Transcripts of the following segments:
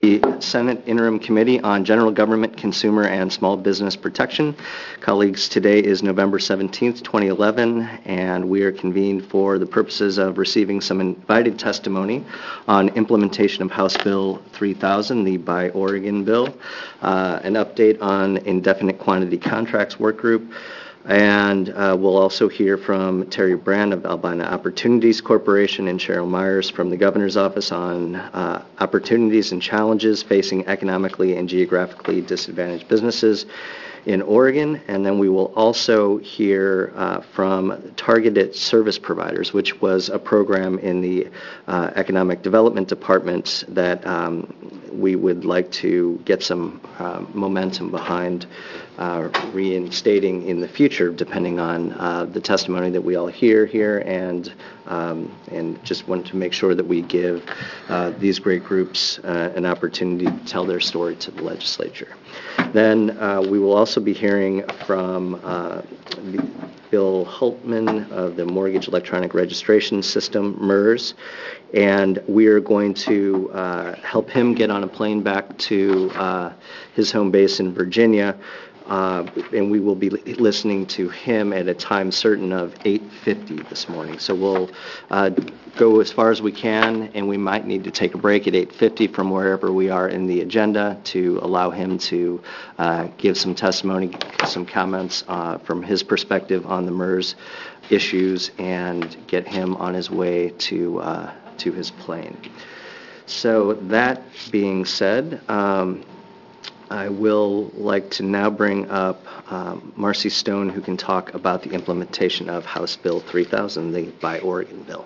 The Senate Interim Committee on General Government, Consumer, and Small Business Protection. Colleagues, today is November 17th, 2011, and we are convened for the purposes of receiving some invited testimony on implementation of House Bill 3000, the Buy Oregon bill, an update on indefinite quantity contracts work group, and we'll also hear from Terry Brand of Albina Opportunities Corporation and Cheryl Myers from the Governor's Office on opportunities and challenges facing economically and geographically disadvantaged businesses in Oregon. And then we will also hear from Targeted Service Providers, which was a program in the Economic Development Department that we would like to get some momentum behind reinstating in the future, depending on the testimony that we all hear here, and just want to make sure that we give these great groups an opportunity to tell their story to the legislature. Then we will also be hearing from Bill Hultman of the Mortgage Electronic Registration System, MERS, and we are going to help him get on a plane back to his home base in Virginia. And we will be listening to him at a time certain of 8:50 this morning. So we'll go as far as we can, and we might need to take a break at 8:50 from wherever we are in the agenda to allow him to give some testimony, some comments from his perspective on the MERS issues, and get him on his way to his plane. So that being said, I will like to now bring up Marcy Stone, who can talk about the implementation of House Bill 3000, the Buy Oregon bill.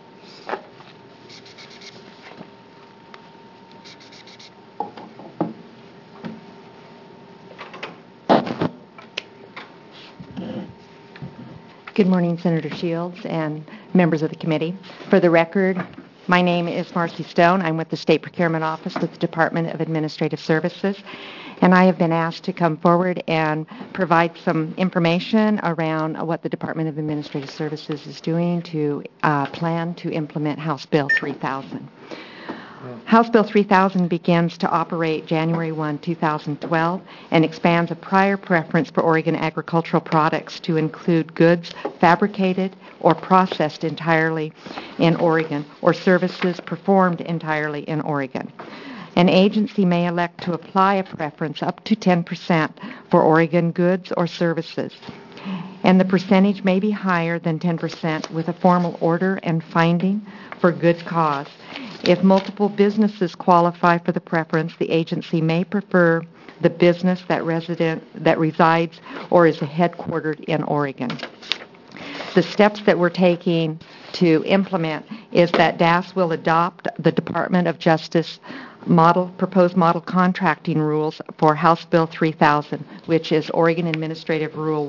Good morning, Senator Shields and members of the committee. For the record, my name is Marcy Stone. I'm with the State Procurement Office with the Department of Administrative Services, and I have been asked to come forward and provide some information around what the Department of Administrative Services is doing to plan to implement House Bill 3000. House Bill 3000 begins to operate January 1, 2012, and expands a prior preference for Oregon agricultural products to include goods fabricated or processed entirely in Oregon, or services performed entirely in Oregon. An agency may elect to apply a preference up to 10% for Oregon goods or services, and the percentage may be higher than 10% with a formal order and finding for good cause. If multiple businesses qualify for the preference, the agency may prefer the business that resides or is headquartered in Oregon. The steps that we're taking to implement is that DAS will adopt the Department of Justice proposed model contracting rules for House Bill 3000, which is Oregon Administrative Rule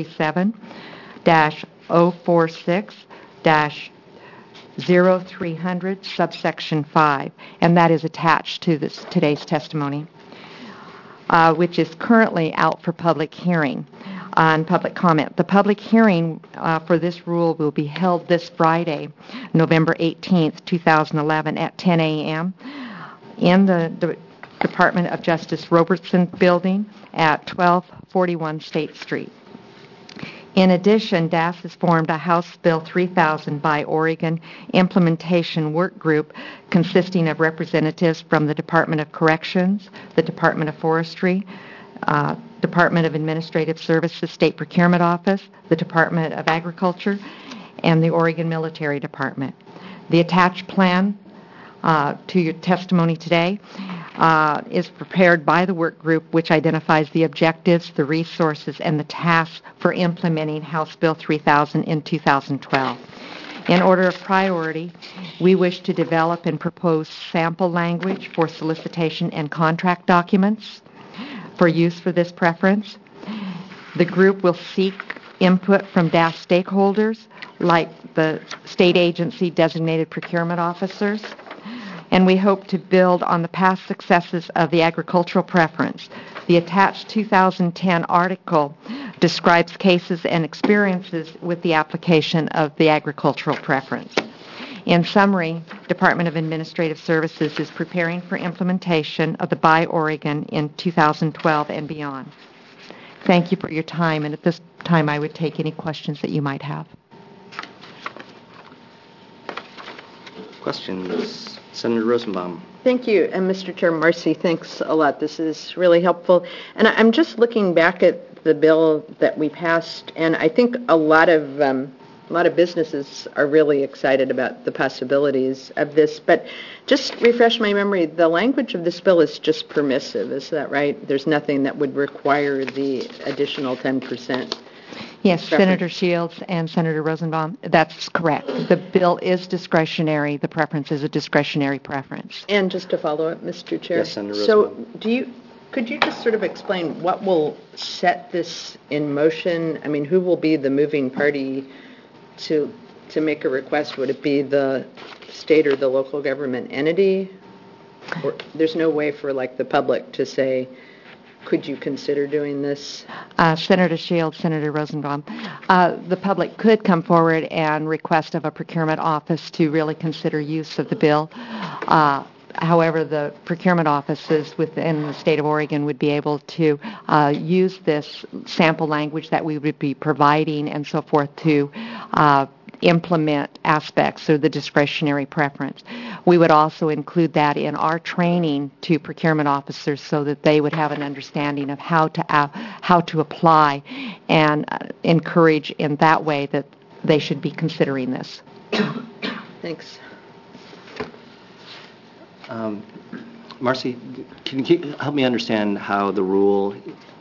137-046-0300, subsection 5, and that is attached to today's testimony, which is currently out for public hearing and public comment. The public hearing for this rule will be held this Friday, November 18th, 2011 at 10 a.m. in the Department of Justice Robertson Building at 1241 State Street. In addition, DAS has formed a House Bill 3000 Buy Oregon implementation work group consisting of representatives from the Department of Corrections, the Department of Forestry, Department of Administrative Services State Procurement Office, the Department of Agriculture, and the Oregon Military Department. The attached plan to your testimony today is prepared by the work group, which identifies the objectives, the resources, and the tasks for implementing House Bill 3000 in 2012. In order of priority, we wish to develop and propose sample language for solicitation and contract documents for use for this preference. The group will seek input from DAS stakeholders like the state agency designated procurement officers, and we hope to build on the past successes of the agricultural preference. The attached 2010 article describes cases and experiences with the application of the agricultural preference. In summary, Department of Administrative Services is preparing for implementation of the Buy Oregon in 2012 and beyond. Thank you for your time, and at this time I would take any questions that you might have. Questions? Senator Rosenbaum. Thank you. And Mr. Chair, Marcy, thanks a lot. This is really helpful. And I'm just looking back at the bill that we passed, and I think a lot of businesses are really excited about the possibilities of this. But just refresh my memory, the language of this bill is just permissive. Is that right? There's nothing that would require the additional 10%. Yes, Senator Shields and Senator Rosenbaum, that's correct. The bill is discretionary. The preference is a discretionary preference. And just to follow up, Mr. Chair. Yes, Senator Rosenbaum. So could you just sort of explain what will set this in motion? I mean, who will be the moving party to make a request? Would it be the state or the local government entity? Or there's no way for, like, the public to say, could you consider doing this? Senator Shields, Senator Rosenbaum, the public could come forward and request of a procurement office to really consider use of the bill. However, the procurement offices within the state of Oregon would be able to use this sample language that we would be providing and so forth to implement aspects of the discretionary preference. We would also include that in our training to procurement officers so that they would have an understanding of how to apply and encourage in that way that they should be considering this. Thanks. Marcy, can you help me understand how the rule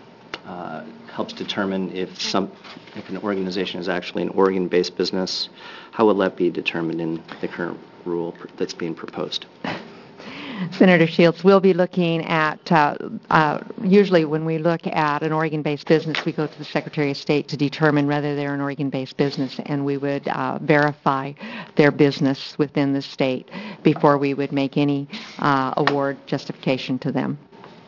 helps determine if an organization is actually an Oregon-based business? How will that be determined in the current rule that's being proposed? Senator Shields, we'll be looking at, usually when we look at an Oregon-based business, we go to the Secretary of State to determine whether they're an Oregon-based business, and we would verify their business within the state before we would make any award justification to them.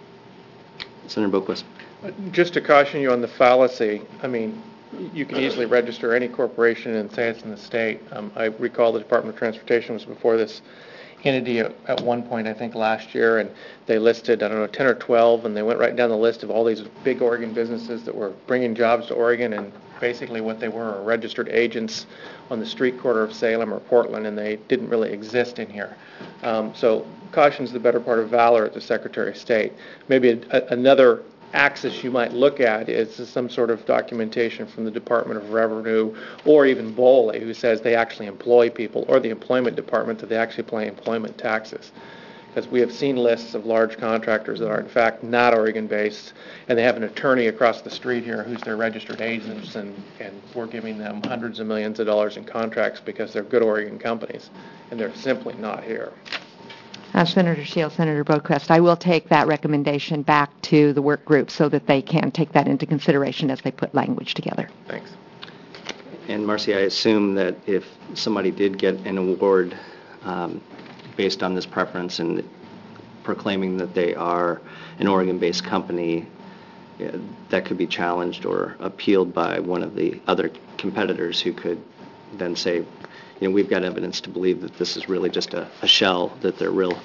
Senator Boquist. Just to caution you on the fallacy, I mean, you can easily register any corporation and say it's in the state. I recall the Department of Transportation was before this entity at one point, I think last year, and they listed, 10 or 12, and they went right down the list of all these big Oregon businesses that were bringing jobs to Oregon, and basically what they were registered agents on the street corner of Salem or Portland, and they didn't really exist in here. So caution's the better part of valor at the Secretary of State. Maybe another axis you might look at is some sort of documentation from the Department of Revenue or even BOLE, who says they actually employ people, or the Employment Department, that they actually pay employment taxes. Because we have seen lists of large contractors that are in fact not Oregon-based, and they have an attorney across the street here who's their registered agents, and we're giving them hundreds of millions of dollars in contracts because they're good Oregon companies, and they're simply not here. Senator Shields, Senator Boquist, I will take that recommendation back to the work group so that they can take that into consideration as they put language together. Thanks. And Marcy, I assume that if somebody did get an award based on this preference and proclaiming that they are an Oregon-based company, that could be challenged or appealed by one of the other competitors who could then say, we've got evidence to believe that this is really just a shell, that their real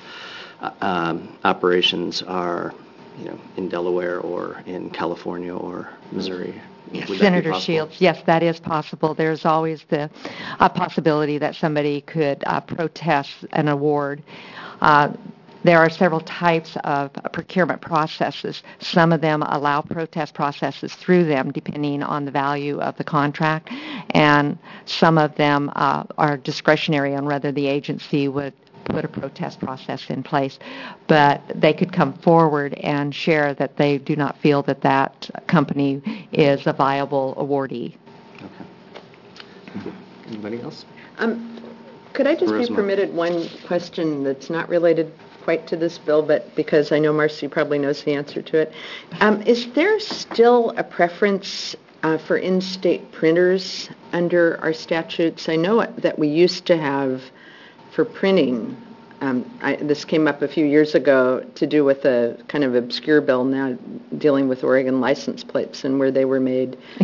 operations are, in Delaware or in California or Missouri. Yes, Senator Shields, yes, that is possible. There's always the possibility that somebody could protest an award. There are several types of procurement processes. Some of them allow protest processes through them depending on the value of the contract, and some of them are discretionary on whether the agency would put a protest process in place. But they could come forward and share that they do not feel that that company is a viable awardee. Okay. Thank you. Anybody else? Could I just be permitted one question that's not related quite to this bill, but because I know Marcy probably knows the answer to it. Is there still a preference for in-state printers under our statutes? I know that we used to have for printing. This came up a few years ago to do with a kind of obscure bill now dealing with Oregon license plates and where they were made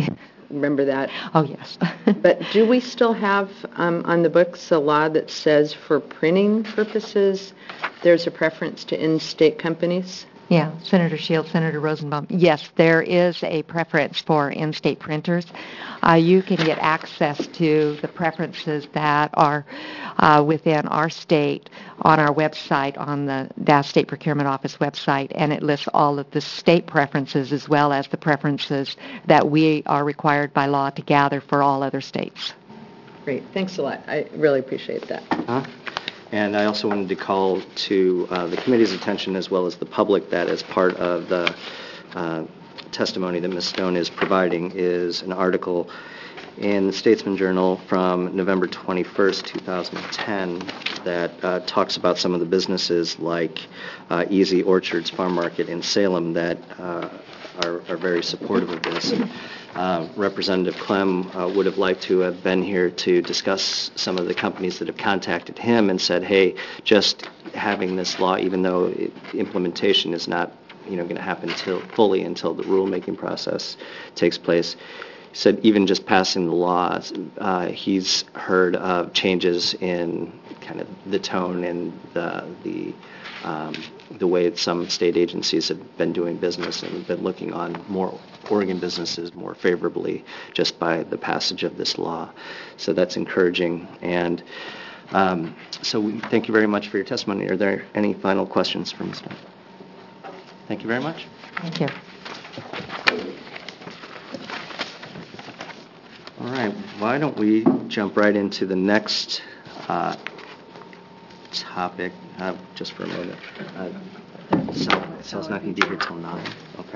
remember that. Oh, yes. But do we still have on the books a law that says for printing purposes, there's a preference to in-state companies? Yeah, Senator Shields, Senator Rosenbaum. Yes, there is a preference for in-state printers. You can get access to the preferences that are within our state on our website, on the Dallas State Procurement Office website, and it lists all of the state preferences as well as the preferences that we are required by law to gather for all other states. Great. Thanks a lot. I really appreciate that. And I also wanted to call to the committee's attention as well as the public that as part of the testimony that Ms. Stone is providing is an article in the Statesman Journal from November 21st, 2010 that talks about some of the businesses like Easy Orchards Farm Market in Salem that are very supportive of this. Representative Clem would have liked to have been here to discuss some of the companies that have contacted him and said, hey, just having this law, even though implementation is not going to happen fully until the rulemaking process takes place, he said even just passing the law, he's heard of changes in kind of the tone and the way that some state agencies have been doing business and have been looking on more Oregon businesses more favorably just by the passage of this law. So that's encouraging. And so we thank you very much for your testimony. Are there any final questions from Ms. Stone? Thank you very much. Thank you. All right. Why don't we jump right into the next topic just for a moment. Sal's not going to be here till 9. Okay.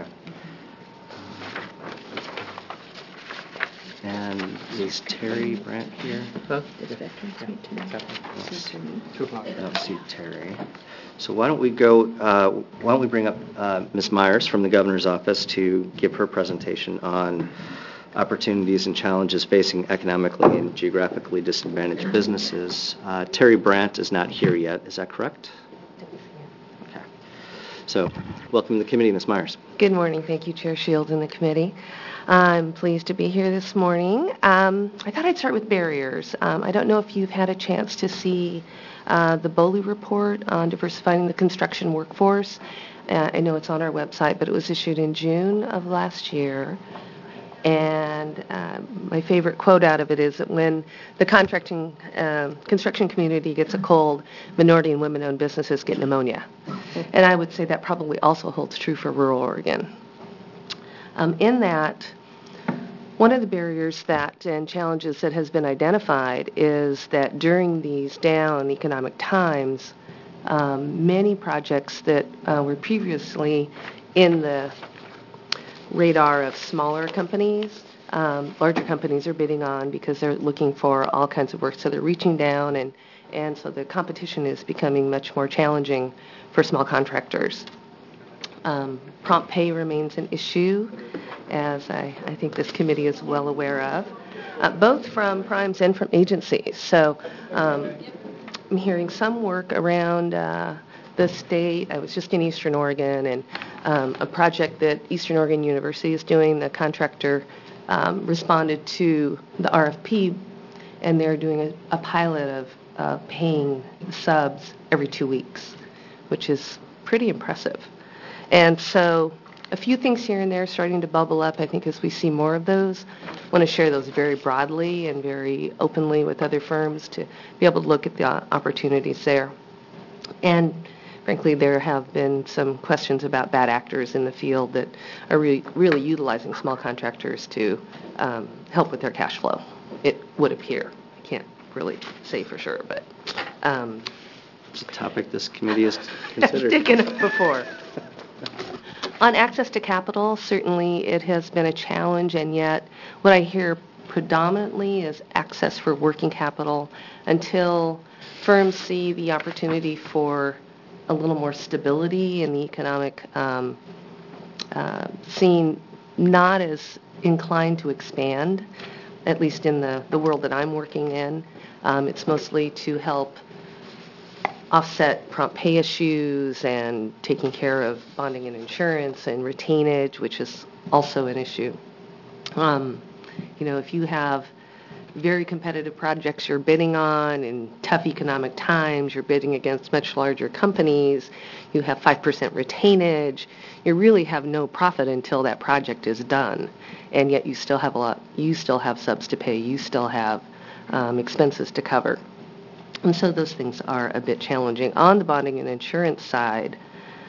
And is Terry Brandt here? Huh? Did the veterans meet tonight? 2 o'clock. I don't see Terry. So why don't we bring up Ms. Myers from the governor's office to give her presentation on opportunities and challenges facing economically and geographically disadvantaged businesses. Terry Brandt is not here yet. Is that correct? Okay. So welcome to the committee, Ms. Myers. Good morning. Thank you, Chair Shields and the committee. I'm pleased to be here this morning. I thought I'd start with barriers. I don't know if you've had a chance to see the BOLI report on diversifying the construction workforce. I know it's on our website, but it was issued in June of last year. And my favorite quote out of it is that when the construction community gets a cold, minority and women-owned businesses get pneumonia. And I would say that probably also holds true for rural Oregon. In that, one of the barriers and challenges that has been identified is that during these down economic times, many projects that were previously in the radar of smaller companies, larger companies are bidding on because they're looking for all kinds of work. So they're reaching down, and so the competition is becoming much more challenging for small contractors. Prompt pay remains an issue, as I think this committee is well aware of, both from primes and from agencies. So I'm hearing some work around the state. I was just in Eastern Oregon, and a project that Eastern Oregon University is doing, the contractor responded to the RFP, and they're doing a pilot of paying subs every 2 weeks, which is pretty impressive. And so a few things here and there starting to bubble up, I think, as we see more of those. I want to share those very broadly and very openly with other firms to be able to look at the opportunities there. And frankly, there have been some questions about bad actors in the field that are really utilizing small contractors to help with their cash flow. It would appear. I can't really say for sure, but it's a topic this committee has considered. Taken up before. On access to capital, certainly it has been a challenge, and yet what I hear predominantly is access for working capital until firms see the opportunity for a little more stability in the economic scene, not as inclined to expand, at least in the world that I'm working in. It's mostly to help offset prompt pay issues and taking care of bonding and insurance and retainage, which is also an issue. If you have very competitive projects you're bidding on in tough economic times, you're bidding against much larger companies, you have 5% retainage, you really have no profit until that project is done. And yet you still have subs to pay, you still have expenses to cover. And so those things are a bit challenging. On the bonding and insurance side,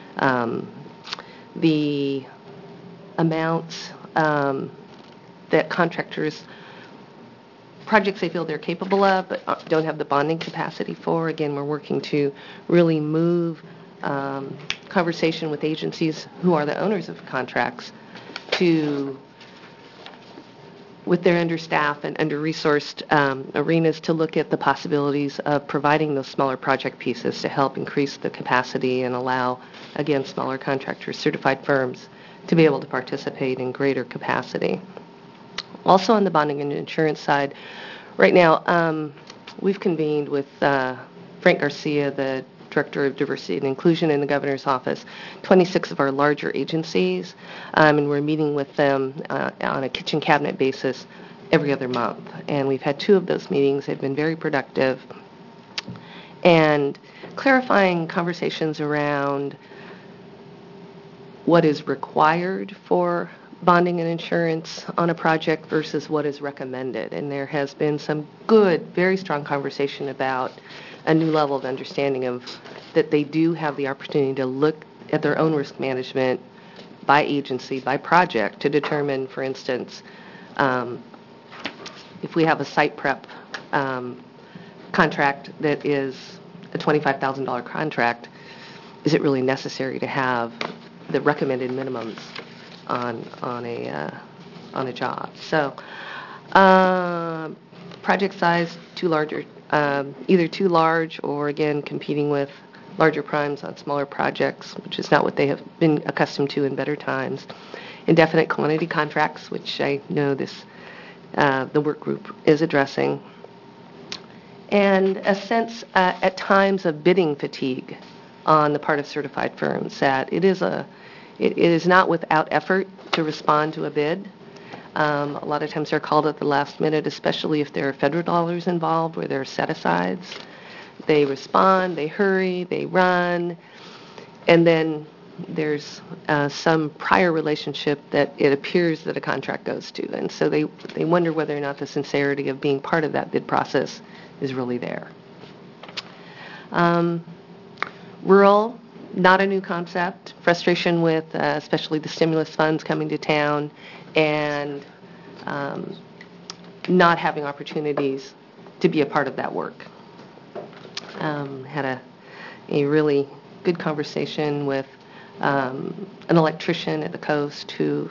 the amounts that projects they feel they're capable of but don't have the bonding capacity for, again, we're working to really move conversation with agencies who are the owners of contracts with their understaffed and under-resourced arenas to look at the possibilities of providing those smaller project pieces to help increase the capacity and allow, again, smaller contractors, certified firms, to be able to participate in greater capacity. Also on the bonding and insurance side, right now we've convened with Frank Garcia, the Director of Diversity and Inclusion in the Governor's Office, 26 of our larger agencies, and we're meeting with them on a kitchen cabinet basis every other month. And we've had 2 of those meetings. They've been very productive. And clarifying conversations around what is required for bonding and insurance on a project versus what is recommended. And there has been some good, very strong conversation about a new level of understanding of that they do have the opportunity to look at their own risk management by agency, by project, to determine, for instance, if we have a site prep contract that is a $25,000 contract, is it really necessary to have the recommended minimums on a job? So project size either too large or, again, competing with larger primes on smaller projects, which is not what they have been accustomed to in better times. Indefinite quantity contracts, which I know the work group is addressing. And a sense at times of bidding fatigue on the part of certified firms, that it is not without effort to respond to a bid. A lot of times they're called at the last minute, especially if there are federal dollars involved where there are set-asides. They respond, they hurry, they run, and then there's some prior relationship that it appears that a contract goes to. And so they wonder whether or not the sincerity of being part of that bid process is really there. Rural, not a new concept. Frustration with especially the stimulus funds coming to town and not having opportunities to be a part of that work. Had a really good conversation with an electrician at the coast who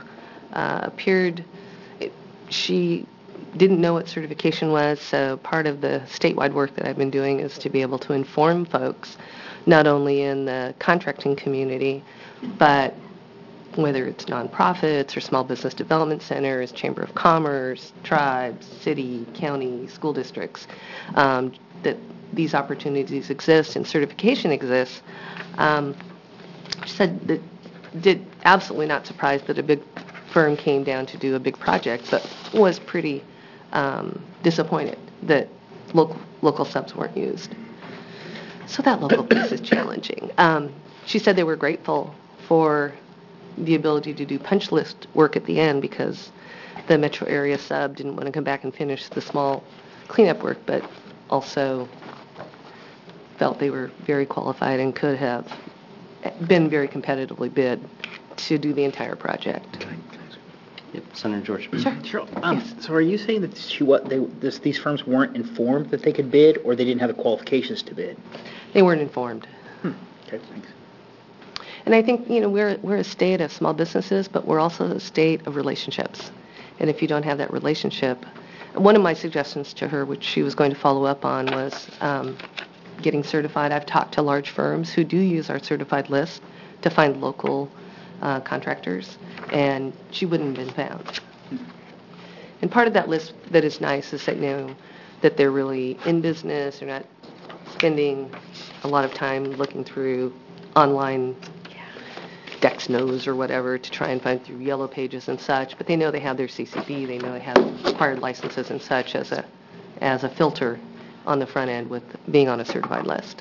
she didn't know what certification was, so part of the statewide work that I've been doing is to be able to inform folks, not only in the contracting community, but whether it's nonprofits or small business development centers, chamber of commerce, tribes, city, county, school districts, that these opportunities exist and certification exists. She said that did absolutely not surprised that a big firm came down to do a big project, but was pretty disappointed that local subs weren't used. So that local piece is challenging. She said they were grateful for the ability to do punch list work at the end because the metro area sub didn't want to come back and finish the small cleanup work, but also felt they were very qualified and could have been very competitively bid to do the entire project. Yep, Senator George. Sure. Yes. So are you saying that these firms weren't informed that they could bid, or they didn't have the qualifications to bid? They weren't informed. Okay, thanks. And I think, we're a state of small businesses, but we're also a state of relationships. And if you don't have that relationship, one of my suggestions to her, which she was going to follow up on, was getting certified. I've talked to large firms who do use our certified list to find local contractors, and she wouldn't have been found. And part of that list that is nice is that they're really in business. They're not spending a lot of time looking through online Dex knows or whatever to try and find through Yellow Pages and such, but they know they have their CCB, they know they have required licenses and such as a filter on the front end with being on a certified list.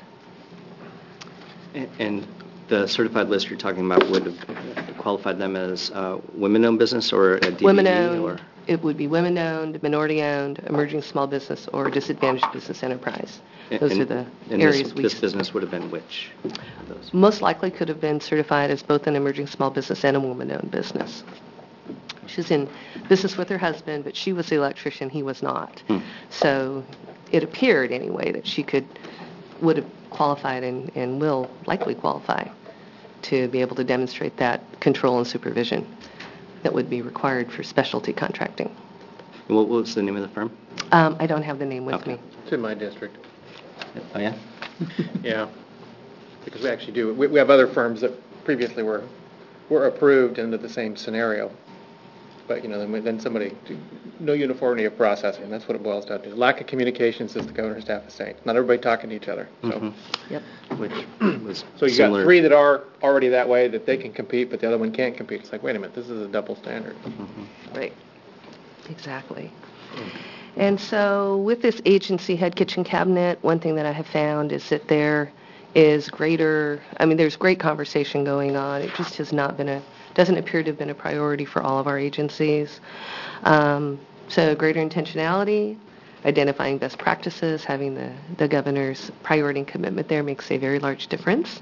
And the certified list you're talking about would have qualified them as women-owned business or a DBE? Women-owned, or? it would be women-owned, minority-owned, emerging small business, or disadvantaged business enterprise. Those are the areas this business would have been which of those? Most likely could have been certified as both an emerging small business and a woman-owned business. She's in business with her husband, but she was the electrician, he was not. So it appeared anyway that she would have qualified and will likely qualify to be able to demonstrate that control and supervision that would be required for specialty contracting. What was the name of the firm? I don't have the name with me. It's in my district. Oh, yeah? Yeah, because we actually do. We have other firms that previously were approved into the same scenario. But, then somebody, no uniformity of processing, that's what it boils down to. Lack of communication, says the governor's staff is saying. Not everybody talking to each other. So, Yep. Which was so you similar. got 3 that are already that way, that they can compete, but the other one can't compete. It's like, wait a minute, this is a double standard. Right. Exactly. And so with this agency head kitchen cabinet, one thing that I have found is that there's great conversation going on. It just has not been doesn't appear to have been a priority for all of our agencies. So greater intentionality, identifying best practices, having the governor's priority and commitment there makes a very large difference.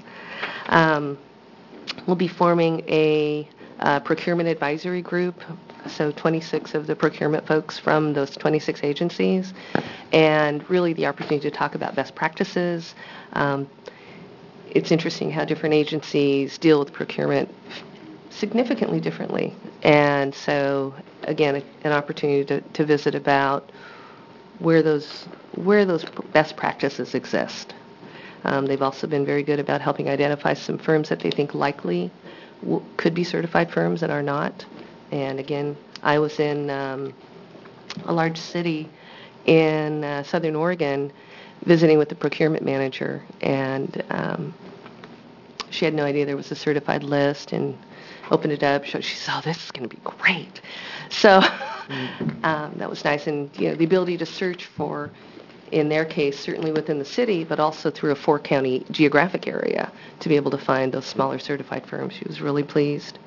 We'll be forming a procurement advisory group, so 26 of the procurement folks from those 26 agencies, and really the opportunity to talk about best practices. It's interesting how different agencies deal with procurement significantly differently, and so again an opportunity to visit about where those best practices exist. They've also been very good about helping identify some firms that they think likely could be certified firms that are not. And again, I was in a large city in Southern Oregon visiting with the procurement manager, and she had no idea there was a certified list, and opened it up. She said, "Oh, this is going to be great." So that was nice, and the ability to search for, in their case, certainly within the city, but also through a 4-county geographic area to be able to find those smaller certified firms. She was really pleased.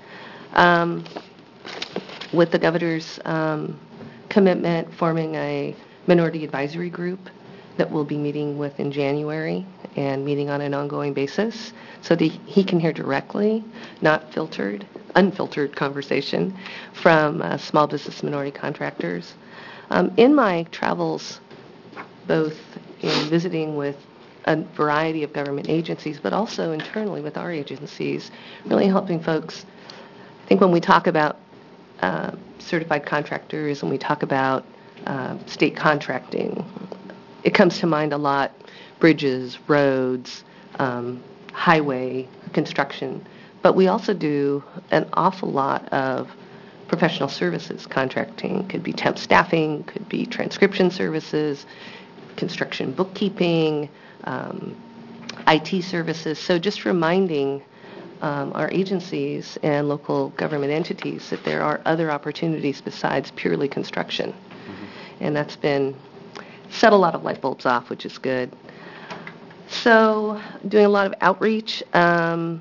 With the governor's commitment, forming a minority advisory group that we'll be meeting with in January and meeting on an ongoing basis so that he can hear directly, not unfiltered conversation from small business minority contractors. In my travels, both in visiting with a variety of government agencies, but also internally with our agencies, really helping folks. I think when we talk about certified contractors and we talk about state contracting, it comes to mind a lot: bridges, roads, highway construction. But we also do an awful lot of professional services contracting. Could be temp staffing, could be transcription services, construction bookkeeping, IT services. So just reminding our agencies and local government entities that there are other opportunities besides purely construction. And that's set a lot of light bulbs off, which is good. So doing a lot of outreach, and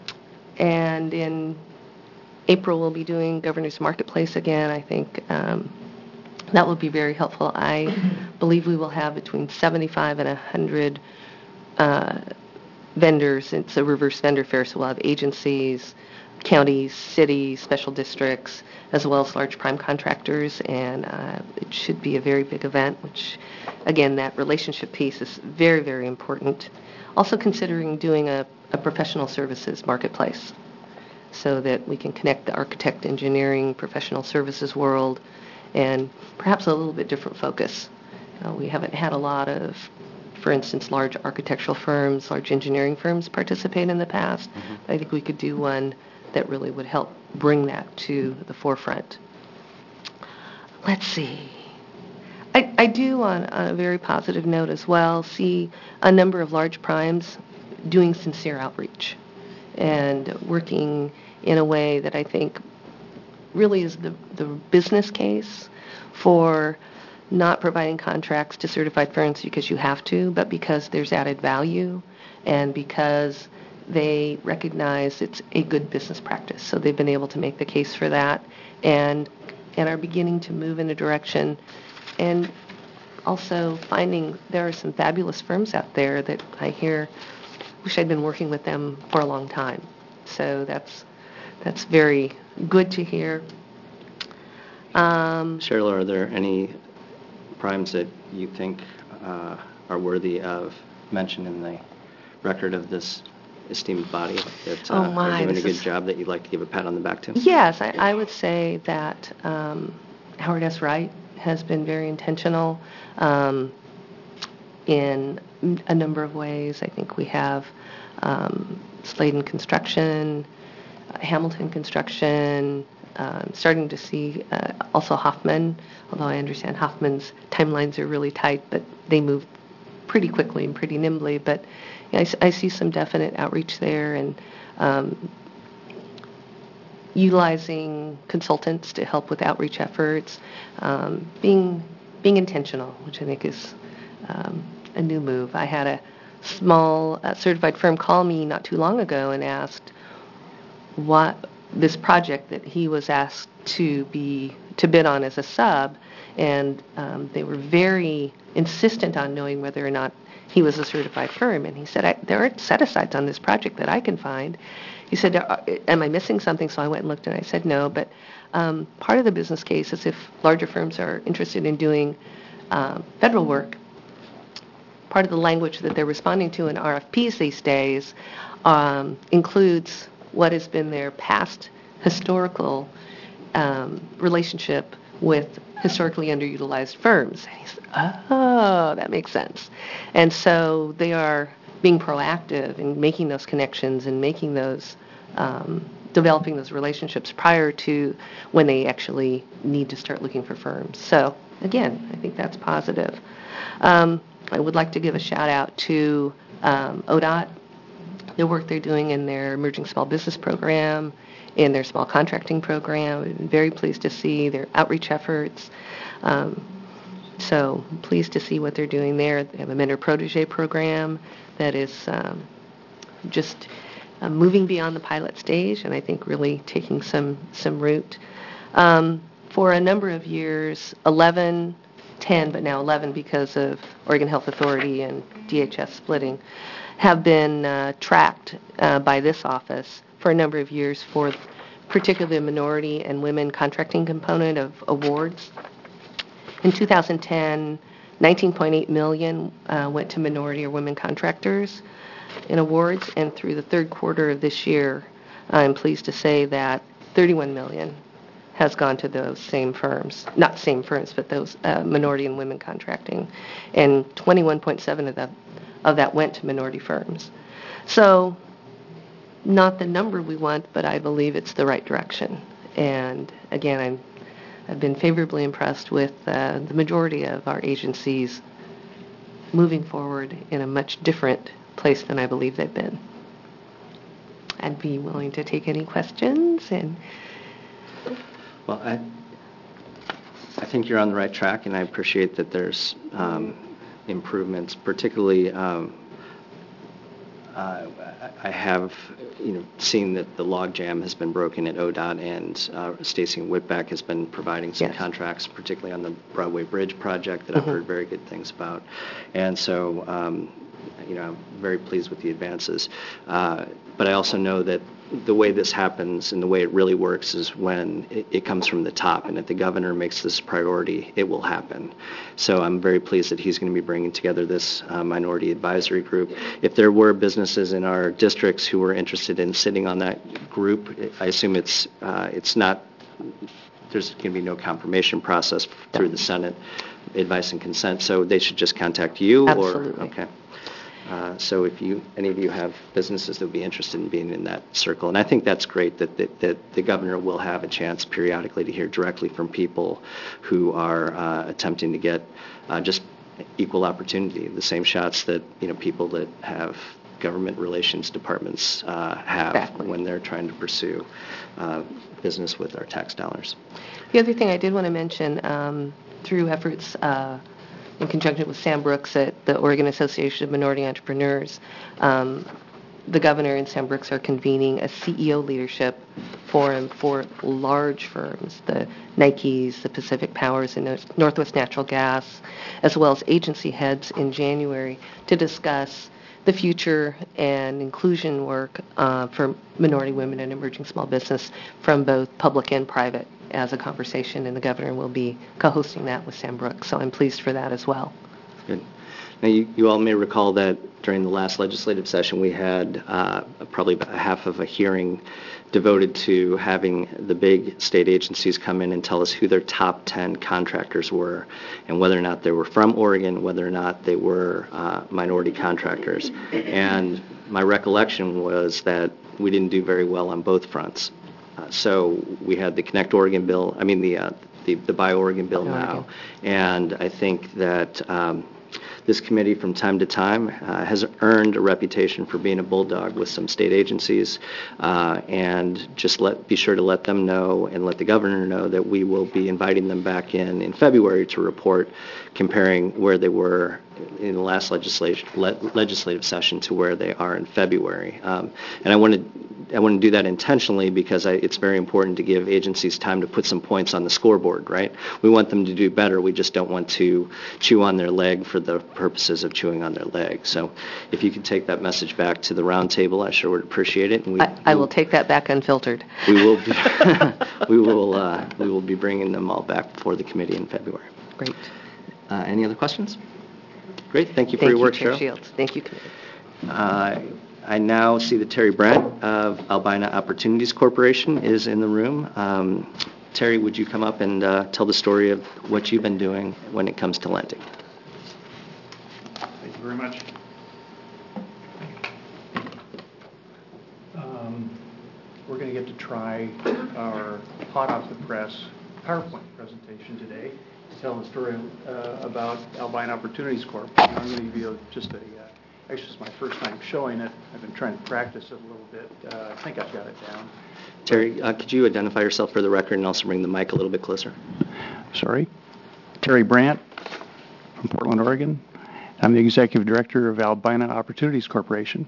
in April we'll be doing Governor's Marketplace again. I think that will be very helpful. I believe we will have between 75 and 100 vendors. It's a reverse vendor fair, so we'll have agencies, counties, cities, special districts, as well as large prime contractors, and it should be a very big event, which, again, that relationship piece is very, very important. Also considering doing a professional services marketplace so that we can connect the architect, engineering, professional services world, and perhaps a little bit different focus. We haven't had a lot of, for instance, large architectural firms, large engineering firms participate in the past. I think we could do one that really would help bring that to the forefront. Let's see. I do, on a very positive note as well, see a number of large primes doing sincere outreach. and working in a way that I think really is the business case for not providing contracts to certified firms because you have to, but because there's added value and because they recognize it's a good business practice. So they've been able to make the case for that and are beginning to move in a direction, and also finding there are some fabulous firms out there that I hear wish I'd been working with them for a long time. So that's very good to hear. Cheryl, are there any primes that you think are worthy of mention in the record of this esteemed body that are doing a good job that you'd like to give a pat on the back to? Yes, I would say that Howard S. Wright has been very intentional in a number of ways. I think we have Sladen Construction, Hamilton Construction, starting to see also Hoffman, although I understand Hoffman's timelines are really tight, but they move pretty quickly and pretty nimbly. But I see some definite outreach there, and utilizing consultants to help with outreach efforts, being intentional, which I think is a new move. I had a small certified firm call me not too long ago and asked what this project that he was asked to bid on as a sub, and they were very insistent on knowing whether or not he was a certified firm. And he said, there aren't set-asides on this project that I can find. He said, am I missing something? So I went and looked, and I said, no, but part of the business case is if larger firms are interested in doing federal work, part of the language that they're responding to in RFPs these days includes what has been their past historical relationship with historically underutilized firms. And he said, oh, that makes sense. And so they are being proactive in making those connections and making those, developing those relationships prior to when they actually need to start looking for firms. So again, I think that's positive. I would like to give a shout out to ODOT, the work they're doing in their Emerging Small Business Program, in their small contracting program. I'm very pleased to see their outreach efforts. So pleased to see what they're doing there. They have a mentor protege program that is just moving beyond the pilot stage, and I think really taking some root. For a number of years, 10, but now 11 because of Oregon Health Authority and DHS splitting, have been tracked by this office for a number of years for particularly the minority and women contracting component of awards. In 2010, $19.8 million went to minority or women contractors in awards, and through the third quarter of this year, I'm pleased to say that $31 million has gone to those same firms, not same firms, but those minority and women contracting, and 21.7 of that went to minority firms. So not the number we want, but I believe it's the right direction. And again, I've been favorably impressed with the majority of our agencies moving forward in a much different place than I believe they've been. I'd be willing to take any questions. And well, I think you're on the right track, and I appreciate that there's improvements. Particularly, I have seen that the logjam has been broken at ODOT, and Stacy Whitbeck has been providing some contracts, particularly on the Broadway Bridge project that I've heard very good things about. And so, I'm very pleased with the advances. But I also know that the way this happens and the way it really works is when it comes from the top, and if the governor makes this priority, it will happen. So I'm very pleased that he's going to be bringing together this minority advisory group. If there were businesses in our districts who were interested in sitting on that group, I assume it's not, there's going to be no confirmation process through the Senate, advice and consent, so they should just contact you? Absolutely. Or, okay. So if any of you have businesses that would be interested in being in that circle, and I think that's great that the governor will have a chance periodically to hear directly from people who are attempting to get just equal opportunity, the same shots that people that have government relations departments have Exactly. when they're trying to pursue business with our tax dollars. The other thing I did want to mention, through efforts in conjunction with Sam Brooks at the Oregon Association of Minority Entrepreneurs, the governor and Sam Brooks are convening a CEO leadership forum for large firms, the Nikes, the Pacific Powers, and Northwest Natural Gas, as well as agency heads in January to discuss the future and inclusion work for minority women and emerging small business from both public and private as a conversation, and the governor will be co-hosting that with Sam Brooks, so I'm pleased for that as well. Good. Now, you all may recall that during the last legislative session, we had probably about half of a hearing devoted to having the big state agencies come in and tell us who their top 10 contractors were and whether or not they were from Oregon, whether or not they were minority contractors. And my recollection was that we didn't do very well on both fronts. So we had the Connect Oregon bill, the Buy Oregon bill now, and I think that this committee from time to time has earned a reputation for being a bulldog with some state agencies, and just be sure to let them know and let the governor know that we will be inviting them back in February to report comparing where they were in the last legislative session to where they are in February. And I want to do that intentionally because it's very important to give agencies time to put some points on the scoreboard, right? We want them to do better. We just don't want to chew on their leg for the purposes of chewing on their leg. So if you could take that message back to the roundtable, I sure would appreciate it. And I will take that back unfiltered. We will be, we will be bringing them all back before the committee in February. Great. Any other questions? Great. Thank you for your work, Chair Cheryl. Shields. Thank you, Committee. I now see that Terry Brandt of Albina Opportunities Corporation is in the room. Terry, would you come up and tell the story of what you've been doing when it comes to lending? Thank you very much. We're going to get to try our hot off the press PowerPoint presentation today to tell the story about Albina Opportunities Corp. I'm going to give you actually it's my first time showing it. I've been trying to practice it a little bit. I think I've got it down. Terry, could you identify yourself for the record and also bring the mic a little bit closer? Sorry. Terry Brandt from Portland, Oregon. I'm the Executive Director of Albina Opportunities Corporation.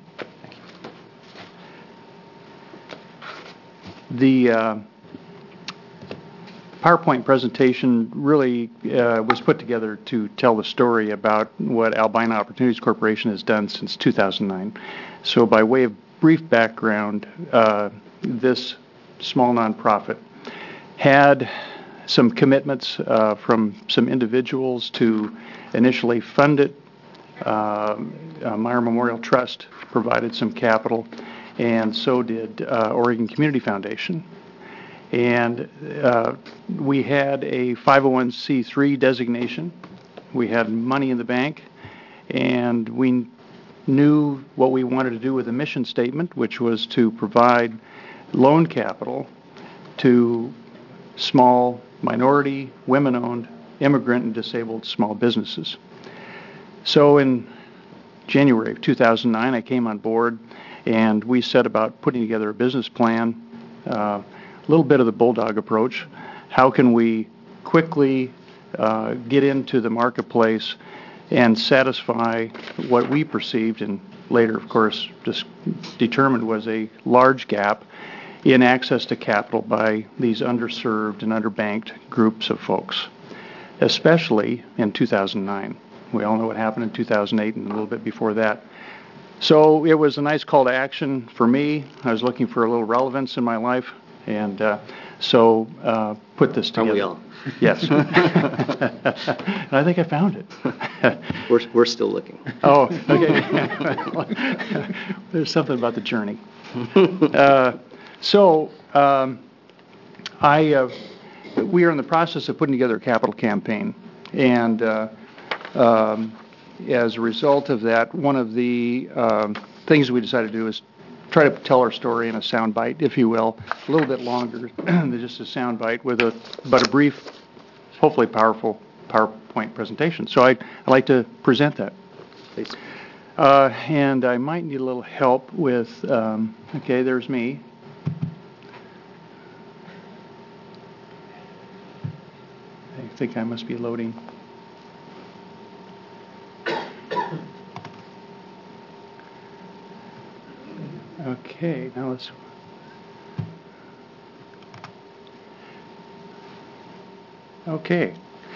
The PowerPoint presentation really was put together to tell the story about what Albina Opportunities Corporation has done since 2009. So by way of brief background, this small nonprofit had some commitments from some individuals to initially fund it. Meyer Memorial Trust provided some capital, and so did Oregon Community Foundation. And we had a 501c3 designation. We had money in the bank, and we knew what we wanted to do with a mission statement, which was to provide loan capital to small, minority, women-owned, immigrant, and disabled small businesses. So in January of 2009, I came on board, and we set about putting together a business plan, a little bit of the bulldog approach. How can we quickly get into the marketplace and satisfy what we perceived and later, of course, just determined was a large gap in access to capital by these underserved and underbanked groups of folks, especially in 2009. We all know what happened in 2008 and a little bit before that. So it was a nice call to action for me. I was looking for a little relevance in my life, and so put this together. Aren't we all? Yes. I think I found it. We're still looking. Oh, okay. There's something about the journey. We are in the process of putting together a capital campaign, and as a result of that, one of the things we decided to do is try to tell our story in a sound bite, if you will, a little bit longer than just a sound bite, with a brief, hopefully powerful PowerPoint presentation. So I'd like to present that. Please. And I might need a little help with, okay, there's me. I think I must be loading. Okay, now let's... Okay.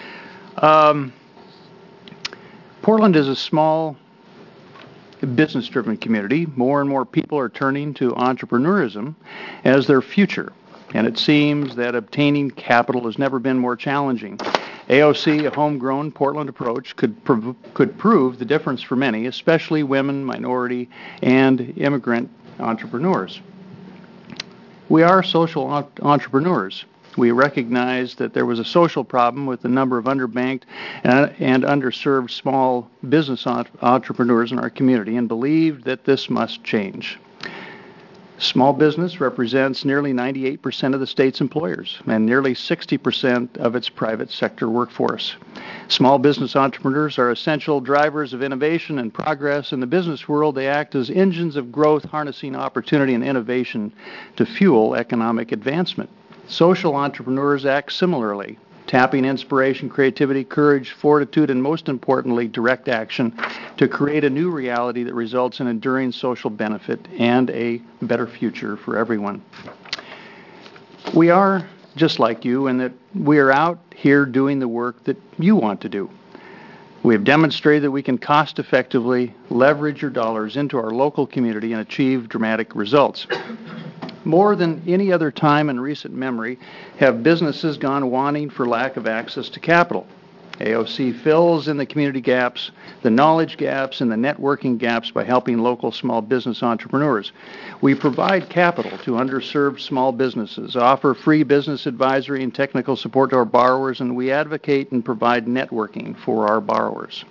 Portland is a small business-driven community. More and more people are turning to entrepreneurism as their future, and it seems that obtaining capital has never been more challenging. AOC, a homegrown Portland approach, could prove the difference for many, especially women, minority, and immigrant entrepreneurs. We are social entrepreneurs. We recognize that there was a social problem with the number of underbanked and underserved small business entrepreneurs in our community and believed that this must change. Small business represents nearly 98% of the state's employers and nearly 60% of its private sector workforce. Small business entrepreneurs are essential drivers of innovation and progress in the business world. They act as engines of growth, harnessing opportunity and innovation to fuel economic advancement. Social entrepreneurs act similarly, tapping inspiration, creativity, courage, fortitude, and most importantly, direct action to create a new reality that results in enduring social benefit and a better future for everyone. We are just like you in that we are out here doing the work that you want to do. We have demonstrated that we can cost-effectively leverage your dollars into our local community and achieve dramatic results. More than any other time in recent memory have businesses gone wanting for lack of access to capital. AOC fills in the community gaps, the knowledge gaps, and the networking gaps by helping local small business entrepreneurs. We provide capital to underserved small businesses, offer free business advisory and technical support to our borrowers, and we advocate and provide networking for our borrowers.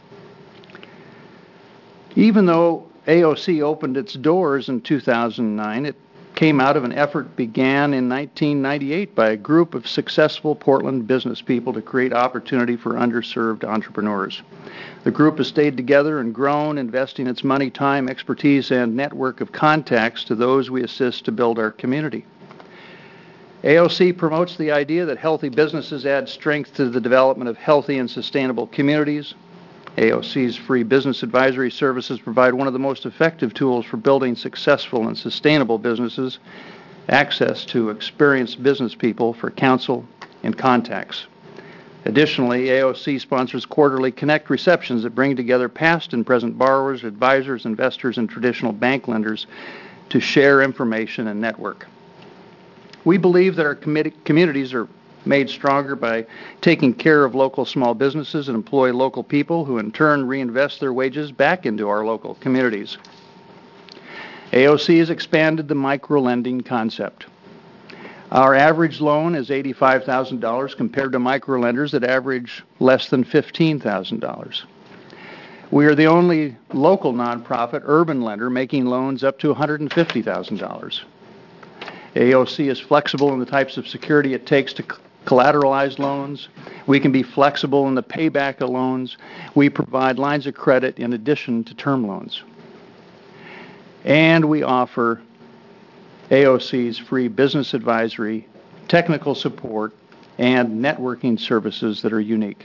Even though AOC opened its doors in 2009, it came out of an effort began in 1998 by a group of successful Portland business people to create opportunity for underserved entrepreneurs. The group has stayed together and grown, investing its money, time, expertise, and network of contacts to those we assist to build our community. AOC promotes the idea that healthy businesses add strength to the development of healthy and sustainable communities. AOC's free business advisory services provide one of the most effective tools for building successful and sustainable businesses, access to experienced business people for counsel and contacts. Additionally, AOC sponsors quarterly Connect receptions that bring together past and present borrowers, advisors, investors, and traditional bank lenders to share information and network. We believe that our communities are made stronger by taking care of local small businesses and employ local people who in turn reinvest their wages back into our local communities. AOC has expanded the micro-lending concept. Our average loan is $85,000 compared to micro-lenders that average less than $15,000. We are the only local nonprofit urban lender making loans up to $150,000. AOC is flexible in the types of security it takes to collateralized loans. We can be flexible in the payback of loans. We provide lines of credit in addition to term loans. And we offer AOC's free business advisory, technical support, and networking services that are unique.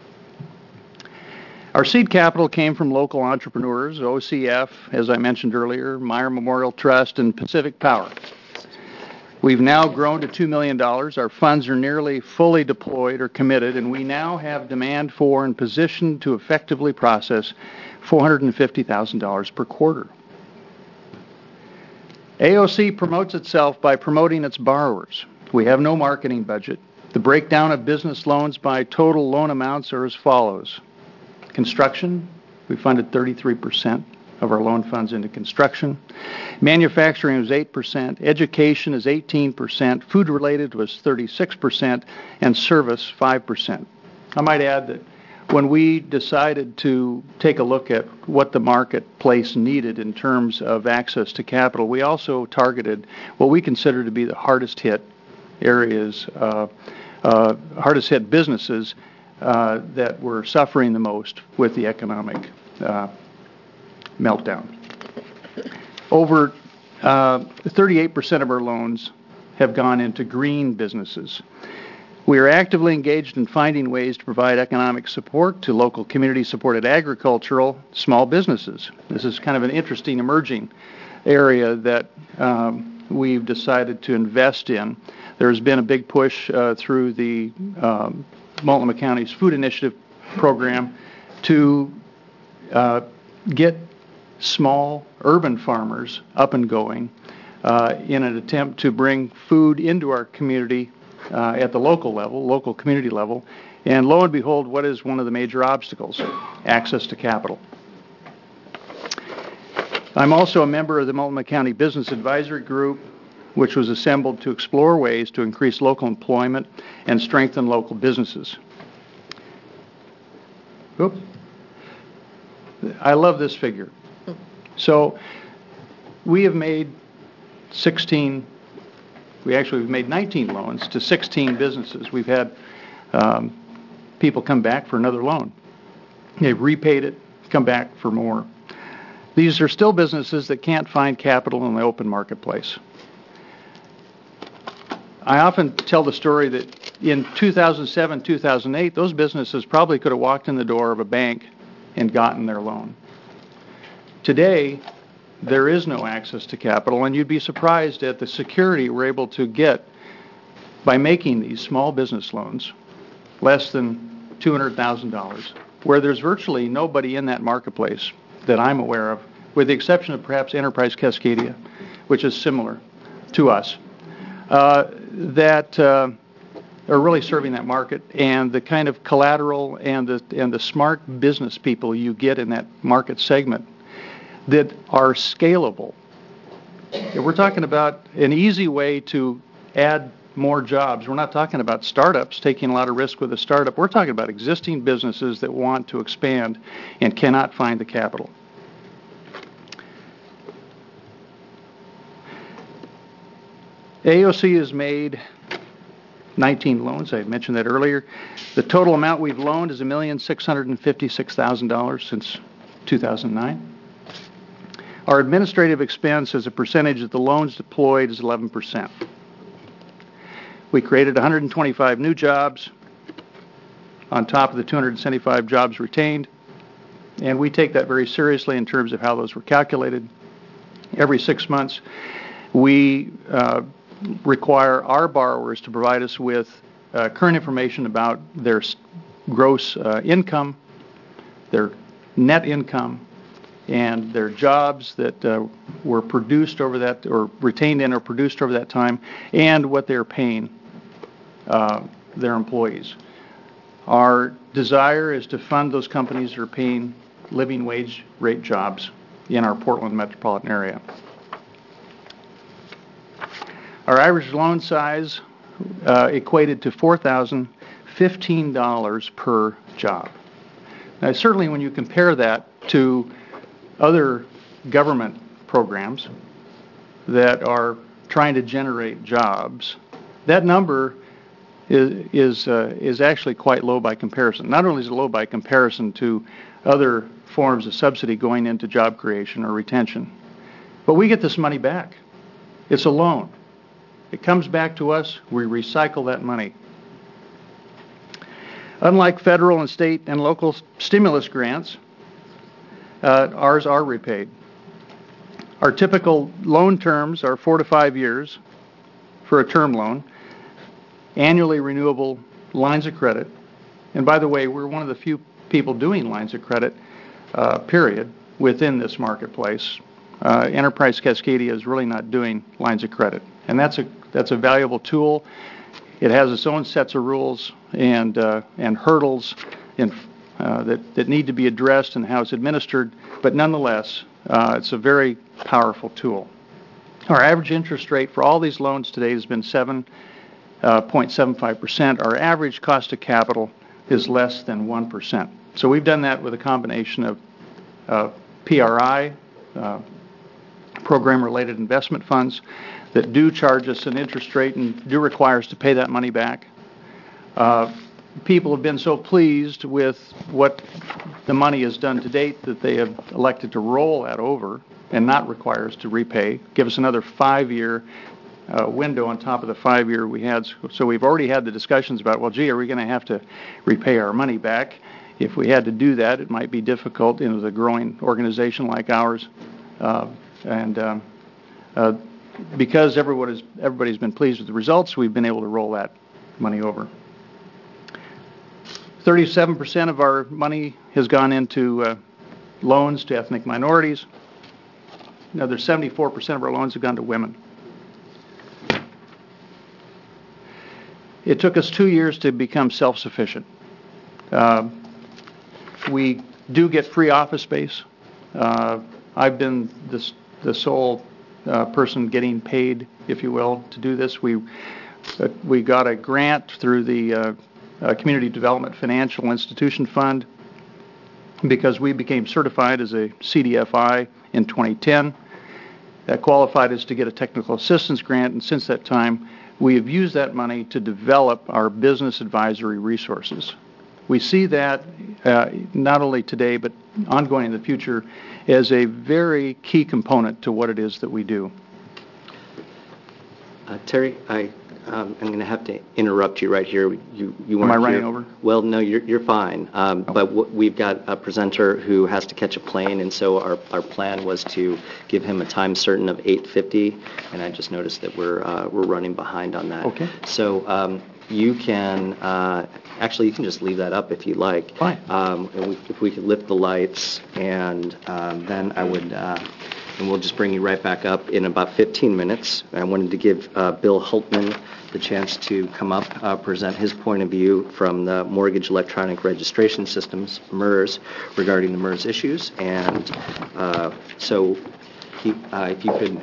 Our seed capital came from local entrepreneurs, OCF, as I mentioned earlier, Meyer Memorial Trust, and Pacific Power. We've now grown to $2 million. Our funds are nearly fully deployed or committed, and we now have demand for and positioned to effectively process $450,000 per quarter. AOC promotes itself by promoting its borrowers. We have no marketing budget. The breakdown of business loans by total loan amounts are as follows. Construction, we funded 33% of our loan funds into construction. Manufacturing was 8%. Education is 18%. Food-related was 36%. And service, 5%. I might add that when we decided to take a look at what the marketplace needed in terms of access to capital, we also targeted what we consider to be the hardest hit areas, hardest hit businesses that were suffering the most with the economic meltdown. Over 38% of our loans have gone into green businesses. We are actively engaged in finding ways to provide economic support to local community-supported agricultural small businesses. This is kind of an interesting emerging area that we've decided to invest in. There's been a big push through the Multnomah County's Food Initiative program to get small urban farmers up and going in an attempt to bring food into our community at the local level, local community level. And lo and behold, what is one of the major obstacles? Access to capital. I'm also a member of the Multnomah County Business Advisory Group, which was assembled to explore ways to increase local employment and strengthen local businesses. Oops. I love this figure. So we have made we've made 19 loans to 16 businesses. We've had people come back for another loan. They've repaid it, come back for more. These are still businesses that can't find capital in the open marketplace. I often tell the story that in 2007, 2008, those businesses probably could have walked in the door of a bank and gotten their loan. Today, there is no access to capital, and you'd be surprised at the security we're able to get by making these small business loans, less than $200,000, where there's virtually nobody in that marketplace that I'm aware of, with the exception of perhaps Enterprise Cascadia, which is similar to us, that are really serving that market, and the kind of collateral and the smart business people you get in that market segment that are scalable. We're talking about an easy way to add more jobs. We're not talking about startups taking a lot of risk with a startup. We're talking about existing businesses that want to expand and cannot find the capital. AOC has made 19 loans. I mentioned that earlier. The total amount we've loaned is $1,656,000 since 2009. Our administrative expense as a percentage of the loans deployed is 11%. We created 125 new jobs on top of the 275 jobs retained, and we take that very seriously in terms of how those were calculated. Every 6 months, we require our borrowers to provide us with current information about their gross income, their net income, and their jobs that were produced over that, or retained in or produced over that time, and what they're paying their employees. Our desire is to fund those companies that are paying living wage rate jobs in our Portland metropolitan area. Our average loan size equated to $4,015 per job. Now, certainly when you compare that to other government programs that are trying to generate jobs, that number is actually quite low by comparison. Not only is it low by comparison to other forms of subsidy going into job creation or retention, but we get this money back. It's a loan. It comes back to us. We recycle that money. Unlike federal and state and local stimulus grants, ours are repaid. Our typical loan terms are 4 to 5 years for a term loan, annually renewable lines of credit. And by the way, we're one of the few people doing lines of credit, period, within this marketplace. Enterprise Cascadia is really not doing lines of credit. And that's a valuable tool. It has its own sets of rules and hurdles that need to be addressed and how it's administered, but nonetheless, it's a very powerful tool. Our average interest rate for all these loans today has been 7.75%. Our average cost of capital is less than 1%. So we've done that with a combination of PRI, program-related investment funds, that do charge us an interest rate and do require us to pay that money back. people have been so pleased with what the money has done to date that they have elected to roll that over and not require us to repay, give us another 5-year window on top of the 5-year we had. So we've already had the discussions about, well, gee, are we going to have to repay our money back? If we had to do that, it might be difficult in a growing organization like ours. Because everybody's been pleased with the results, we've been able to roll that money over. 37% of our money has gone into loans to ethnic minorities. Another 74% of our loans have gone to women. It took us 2 years to become self-sufficient. We do get free office space. I've been the sole person getting paid, if you will, to do this. We got a grant through the Community Development Financial Institution Fund because we became certified as a CDFI in 2010. That qualified us to get a technical assistance grant, and since that time, we have used that money to develop our business advisory resources. We see that not only today, but ongoing in the future, as a very key component to what it is that we do. Terry, I'm going to have to interrupt you right here. You weren't Am I running here. over? Well, no, you're fine. But we've got a presenter who has to catch a plane, and so our plan was to give him a time certain of 8:50, and I just noticed that we're running behind on that. Okay. So you can actually you can just leave that up if you like. Fine. If we could lift the lights, and then I would. And we'll just bring you right back up in about 15 minutes. I wanted to give Bill Hultman the chance to come up, present his point of view from the Mortgage Electronic Registration Systems, MERS, regarding the MERS issues. And so if you could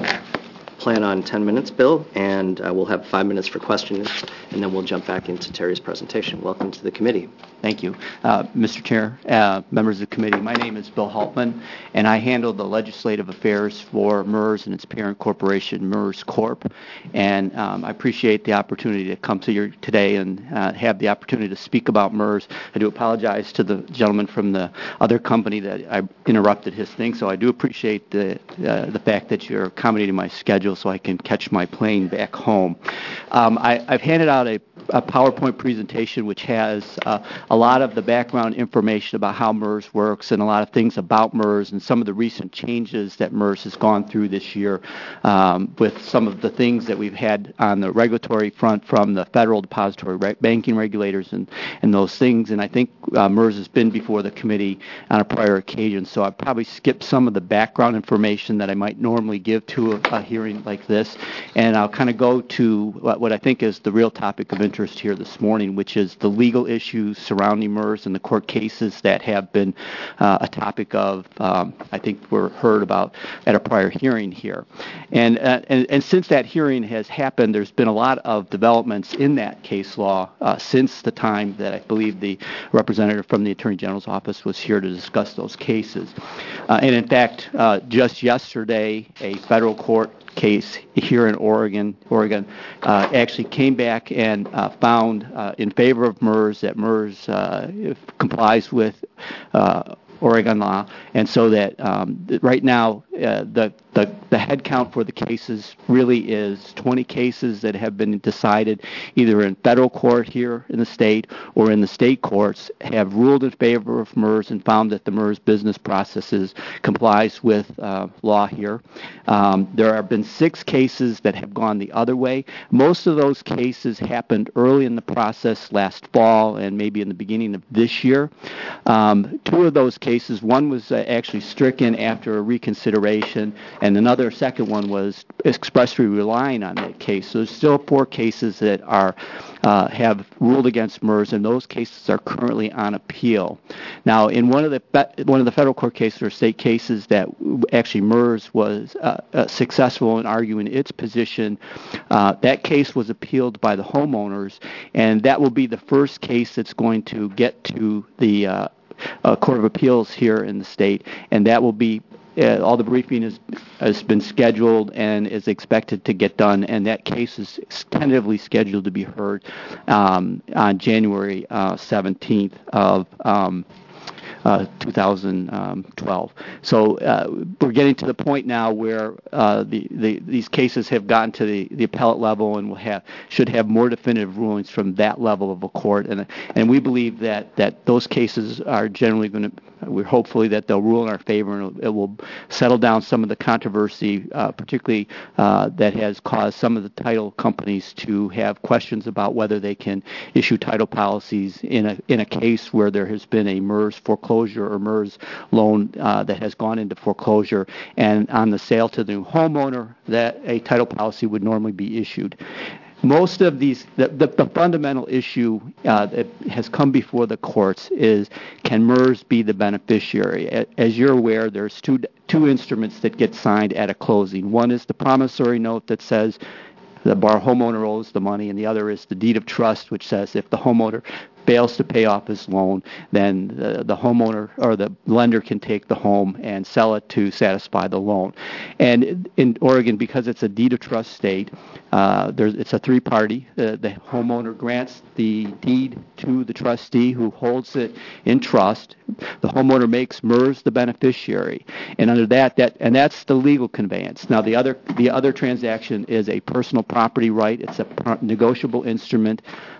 plan on 10 minutes, Bill, and we'll have 5 minutes for questions, and then we'll jump back into Terry's presentation. Welcome to the committee. Thank you. Mr. Chair, members of the committee, my name is Bill Hultman, and I handle the legislative affairs for MERS and its parent corporation, MERS Corp. And I appreciate the opportunity to come to you today and have the opportunity to speak about MERS. I do apologize to the gentleman from the other company that I interrupted his thing, so I do appreciate the fact that you're accommodating my schedule so I can catch my plane back home. I've handed out a PowerPoint presentation which has a lot of the background information about how MERS works and a lot of things about MERS and some of the recent changes that MERS has gone through this year with some of the things that we've had on the regulatory front from the federal depository banking regulators and those things. And I think MERS has been before the committee on a prior occasion, so I'll probably skip some of the background information that I might normally give to a hearing like this, and I'll kind of go to what I think is the real topic of interest here this morning, which is the legal issues surrounding MERS and the court cases that have been a topic of, I think were heard about at a prior hearing here. And since that hearing has happened, there's been a lot of developments in that case law since the time that I believe the representative from the Attorney General's office was here to discuss those cases. And in fact, just yesterday, a federal court case here in Oregon actually came back and found in favor of MERS that MERS complies with Oregon law, and so that right now the head count for the cases really is 20 cases that have been decided either in federal court here in the state or in the state courts have ruled in favor of MERS and found that the MERS business processes complies with law here. There have been 6 cases that have gone the other way. Most of those cases happened early in the process last fall and maybe in the beginning of this year. 2 of those cases, one was actually stricken after a reconsideration, and another second one was expressly relying on that case. So there's still 4 cases that are have ruled against MERS, and those cases are currently on appeal. Now, in one of the federal court cases or state cases that actually MERS was successful in arguing its position, that case was appealed by the homeowners, and that will be the first case that's going to get to the Court of Appeals here in the state, and that will be all the briefing has been scheduled and is expected to get done, and that case is tentatively scheduled to be heard on January 17th of 2012. So we're getting to the point now where these cases have gotten to the appellate level and should have more definitive rulings from that level of a court. And we believe that those cases are generally going to, we're hopefully that they'll rule in our favor, and it will settle down some of the controversy, particularly that has caused some of the title companies to have questions about whether they can issue title policies in a case where there has been a MERS foreclosure or MERS loan that has gone into foreclosure, and on the sale to the new homeowner that a title policy would normally be issued. Most of these, the fundamental issue that has come before the courts is, can MERS be the beneficiary? As you're aware, there's two instruments that get signed at a closing. One is the promissory note that says the homeowner owes the money, and the other is the deed of trust, which says if the homeowner fails to pay off his loan, then the homeowner or the lender can take the home and sell it to satisfy the loan. And in Oregon, because it's a deed of trust state, it's a three-party. The homeowner grants the deed to the trustee who holds it in trust. The homeowner makes MERS the beneficiary, and under and that's the legal conveyance. Now, the other transaction is a personal property right. It's a negotiable instrument,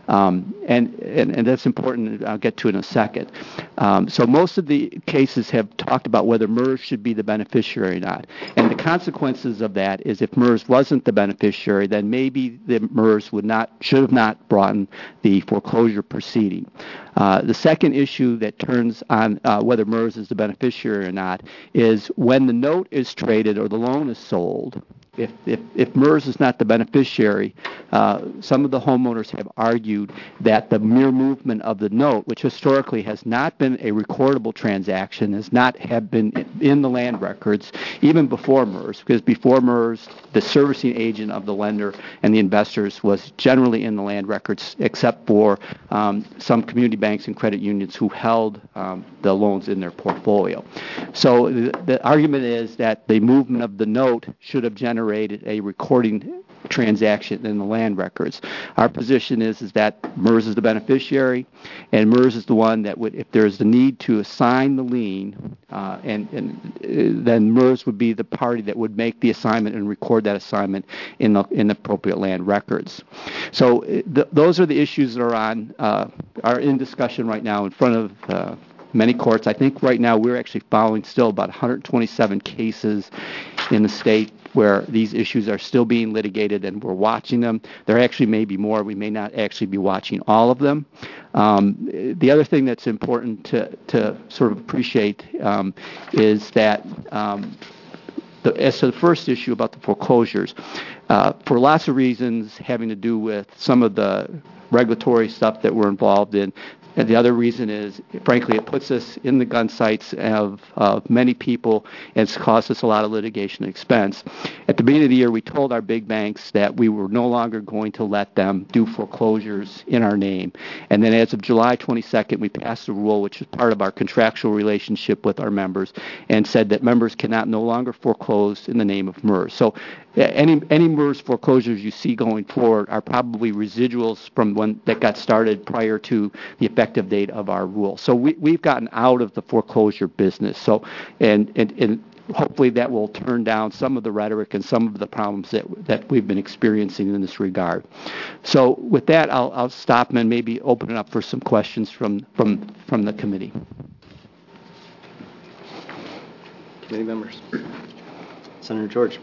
and that's important. I'll get to it in a second. So most of the cases have talked about whether MERS should be the beneficiary or not. And the consequences of that is if MERS wasn't the beneficiary, then maybe the MERS should have not brought in the foreclosure proceeding. The second issue that turns on whether MERS is the beneficiary or not is when the note is traded or the loan is sold. If MERS is not the beneficiary, some of the homeowners have argued that the mere movement of the note, which historically has not been a recordable transaction, has not have been in the land records even before MERS, because before MERS, the servicing agent of the lender and the investors was generally in the land records, except for some community banks and credit unions who held the loans in their portfolio. So the argument is that the movement of the note should have generated a recording transaction in the land records. Our position is that MERS is the beneficiary, and MERS is the one that would, if there is the need to assign the lien, then MERS would be the party that would make the assignment and record that assignment in the appropriate land records. So those are the issues that are in discussion right now in front of many courts. I think right now we're actually following still about 127 cases in the state where these issues are still being litigated, and we're watching them. There actually may be more. We may not actually be watching all of them. The other thing that's important to sort of appreciate is that as to the first issue about the foreclosures, for lots of reasons having to do with some of the regulatory stuff that we're involved in, and the other reason is, frankly, it puts us in the gun sights of many people, and it's caused us a lot of litigation expense. At the beginning of the year, we told our big banks that we were no longer going to let them do foreclosures in our name. And then as of July 22nd, we passed a rule, which is part of our contractual relationship with our members, and said that members cannot no longer foreclose in the name of MERS. So any MERS foreclosures you see going forward are probably residuals from one that got started prior to the effective date of our rule. So we've gotten out of the foreclosure business. So and hopefully that will turn down some of the rhetoric and some of the problems that we've been experiencing in this regard. So with that, I'll stop and maybe open it up for some questions from the committee. Committee members. Senator George.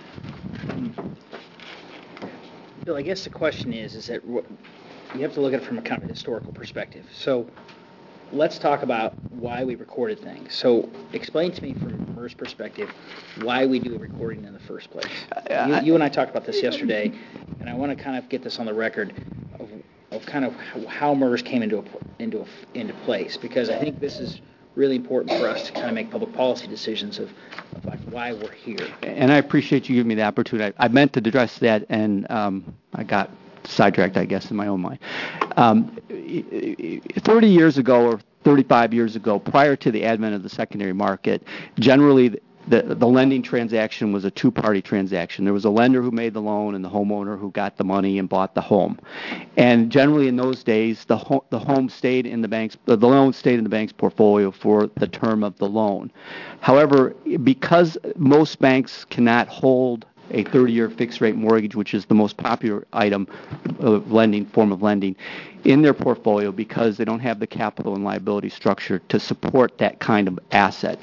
Bill, I guess the question is that you have to look at it from a kind of historical perspective. So let's talk about why we recorded things. So explain to me from MERS perspective why we do a recording in the first place. You and I talked about this yesterday, and I want to kind of get this on the record of kind of how MERS came into place, because I think this is really important for us to kind of make public policy decisions of like why we're here. And I appreciate you giving me the opportunity. I meant to address that, and I got sidetracked, I guess, in my own mind. 30 years ago or 35 years ago, prior to the advent of the secondary market, generally the lending transaction was a two-party transaction. There was a lender who made the loan and the homeowner who got the money and bought the home. And generally in those days, the loan stayed in the bank's portfolio for the term of the loan. However, because most banks cannot hold a 30-year fixed-rate mortgage, which is the most popular form of lending, in their portfolio, because they don't have the capital and liability structure to support that kind of asset.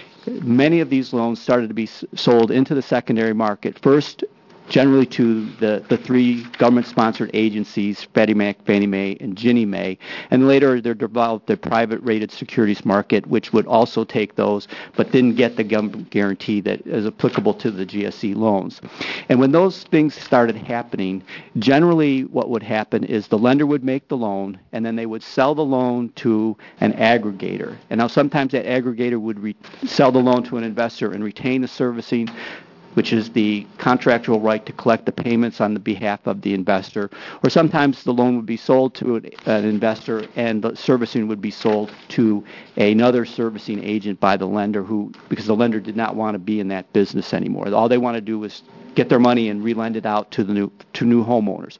Many of these loans started to be sold into the secondary market, first generally to the three government-sponsored agencies, Freddie Mac, Fannie Mae, and Ginnie Mae, and later they developed the private-rated securities market, which would also take those, but didn't get the government guarantee that is applicable to the GSE loans. And when those things started happening, generally what would happen is the lender would make the loan, and then they would sell the loan to an aggregator. And now sometimes that aggregator would sell the loan to an investor and retain the servicing, which is the contractual right to collect the payments on the behalf of the investor. Or sometimes the loan would be sold to an investor and the servicing would be sold to another servicing agent by the lender, because the lender did not want to be in that business anymore. All they want to do was get their money and relend it out to new homeowners.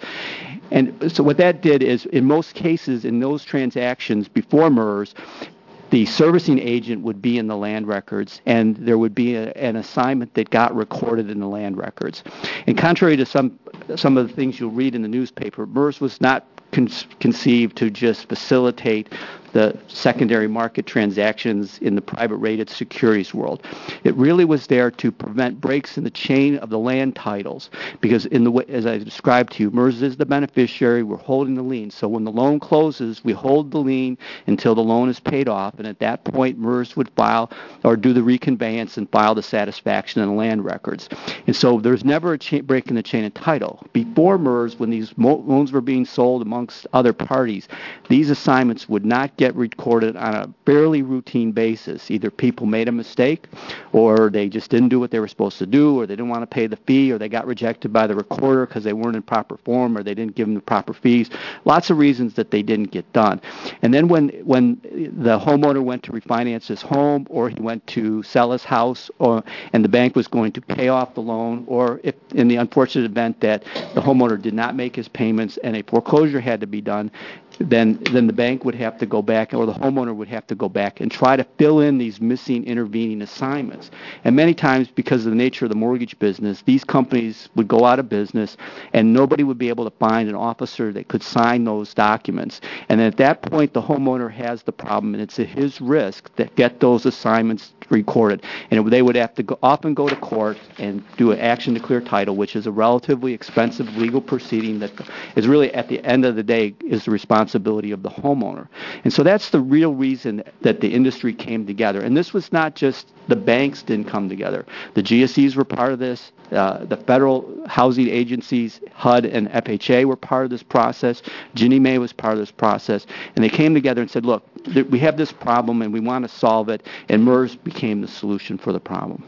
And so what that did is, in most cases, in those transactions before MERS, the servicing agent would be in the land records, and there would be an assignment that got recorded in the land records. And contrary to some of the things you'll read in the newspaper, MERS was not conceived to just facilitate the secondary market transactions in the private-rated securities world. It really was there to prevent breaks in the chain of the land titles, because as I described to you, MERS is the beneficiary, we're holding the lien. So when the loan closes, we hold the lien until the loan is paid off, and at that point, MERS would file or do the reconveyance and file the satisfaction in the land records. And so there's never a break in the chain of title. Before MERS, when these loans were being sold amongst other parties, these assignments would not get recorded on a fairly routine basis. Either people made a mistake, or they just didn't do what they were supposed to do, or they didn't want to pay the fee, or they got rejected by the recorder because they weren't in proper form, or they didn't give them the proper fees. Lots of reasons that they didn't get done. And then when the homeowner went to refinance his home, or he went to sell his house, and the bank was going to pay off the loan, or if in the unfortunate event that the homeowner did not make his payments and a foreclosure had to be done, then the bank would have to go back, or the homeowner would have to go back and try to fill in these missing intervening assignments. And many times, because of the nature of the mortgage business, these companies would go out of business, and nobody would be able to find an officer that could sign those documents. And at that point, the homeowner has the problem, and it's at his risk that get those assignments recorded. And they would have to often go to court and do an action to clear title, which is a relatively expensive legal proceeding that is really, at the end of the day, is the responsibility of the homeowner. And so that's the real reason that the industry came together. And this was not just the banks didn't come together. The GSEs were part of this. The federal housing agencies, HUD and FHA, were part of this process. Ginnie Mae was part of this process. And they came together and said, look, we have this problem and we want to solve it. And MERS became the solution for the problem.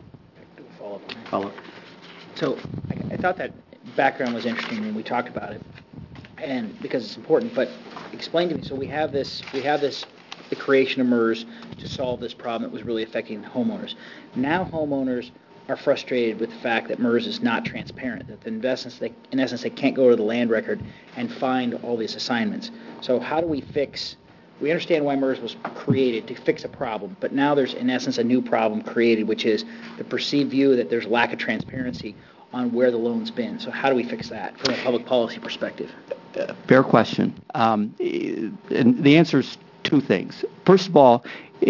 Follow-up. So I thought that background was interesting when we talked about it, and because it's important. But explain to me. So we have the creation of MERS to solve this problem that was really affecting homeowners. Now homeowners are frustrated with the fact that MERS is not transparent, that in essence they can't go to the land record and find all these assignments. So how do we understand why MERS was created, to fix a problem, but now there's in essence a new problem created, which is the perceived view that there's lack of transparency on where the loan's been. So how do we fix that from a public policy perspective? Fair question. And the answer is two things. First of all,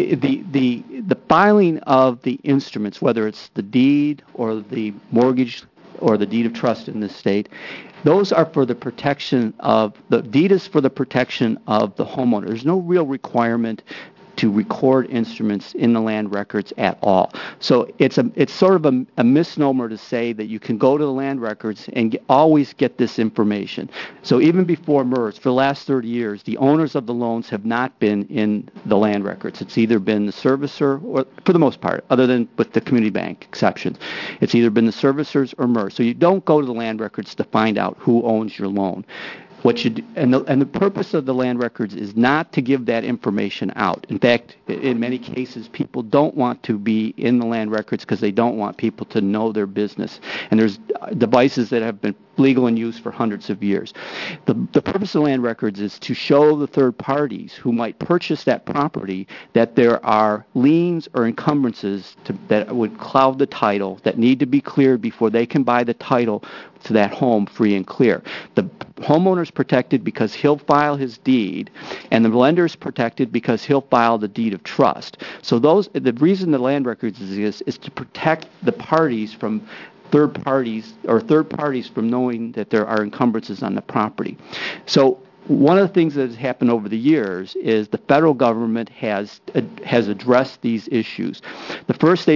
the filing of the instruments, whether it's the deed or the mortgage or the deed of trust in this state, those are for the protection of the deed is for the protection of the homeowner. There's no real requirement to record instruments in the land records at all. So it's sort of a misnomer to say that you can go to the land records and always get this information. So even before MERS, for the last 30 years, the owners of the loans have not been in the land records. It's either been the servicer, or for the most part, other than with the community bank exceptions, it's either been the servicers or MERS. So you don't go to the land records to find out who owns your loan. And the purpose of the land records is not to give that information out. In fact, in many cases, people don't want to be in the land records because they don't want people to know their business. And there's devices that have been legal and used for hundreds of years. The purpose of land records is to show the third parties who might purchase that property that there are liens or encumbrances that would cloud the title that need to be cleared before they can buy the title to that home free and clear. The homeowner's protected because he'll file his deed, and the lender's protected because he'll file the deed of trust. So the reason the land records exist is to protect the parties from third parties from knowing that there are encumbrances on the property. So one of the things that has happened over the years is the federal government has addressed these issues. The first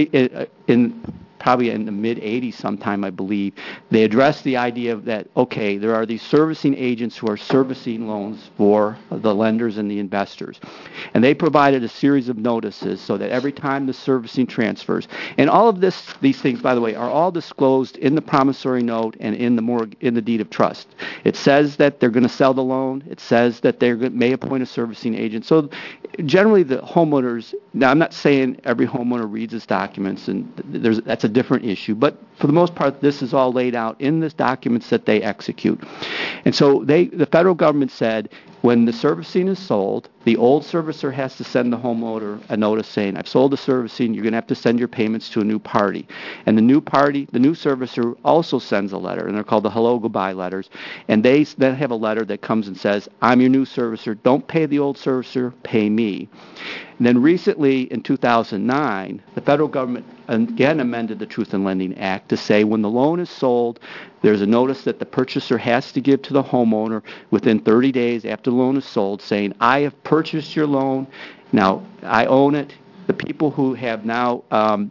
probably in the mid-'80s sometime, I believe, they addressed the idea that, okay, there are these servicing agents who are servicing loans for the lenders and the investors. And they provided a series of notices so that every time the servicing transfers, and all of these things, by the way, are all disclosed in the promissory note and in the deed of trust. It says that they're going to sell the loan. It says that they may appoint a servicing agent. So generally the homeowners, now I'm not saying every homeowner reads his documents, and that's a different issue, but for the most part, this is all laid out in the documents that they execute. And so the federal government said, when the servicing is sold, the old servicer has to send the homeowner a notice saying, I've sold the servicing, you're going to have to send your payments to a new party. And the new servicer also sends a letter, and they're called the hello, goodbye letters. And they then have a letter that comes and says, I'm your new servicer, don't pay the old servicer, pay me. And then recently, in 2009, the federal government again amended the Truth in Lending Act to say when the loan is sold, there's a notice that the purchaser has to give to the homeowner within 30 days after the loan is sold saying, I have purchased your loan, now I own it. The people who have now,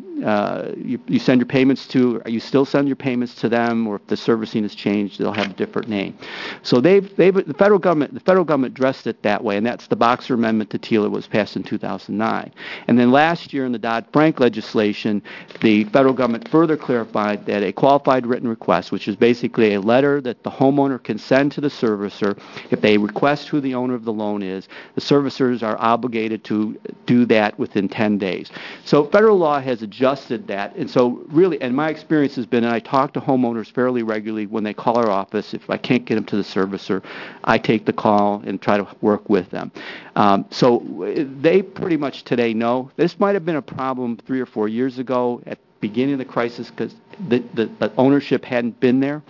you send your payments to, you still send your payments to them, or if the servicing has changed, they'll have a different name. So the federal government addressed it that way, and that's the Boxer Amendment to TILA was passed in 2009. And then last year in the Dodd-Frank legislation, the federal government further clarified that a qualified written request, which is basically a letter that the homeowner can send to the servicer, if they request who the owner of the loan is, the servicers are obligated to do that within 10 days. So federal law has adjusted that, and so really, and my experience has been, and I talk to homeowners fairly regularly when they call our office. If I can't get them to the servicer, I take the call and try to work with them. So they pretty much today know. This might have been a problem 3 or 4 years ago at the beginning of the crisis because the ownership hadn't been there.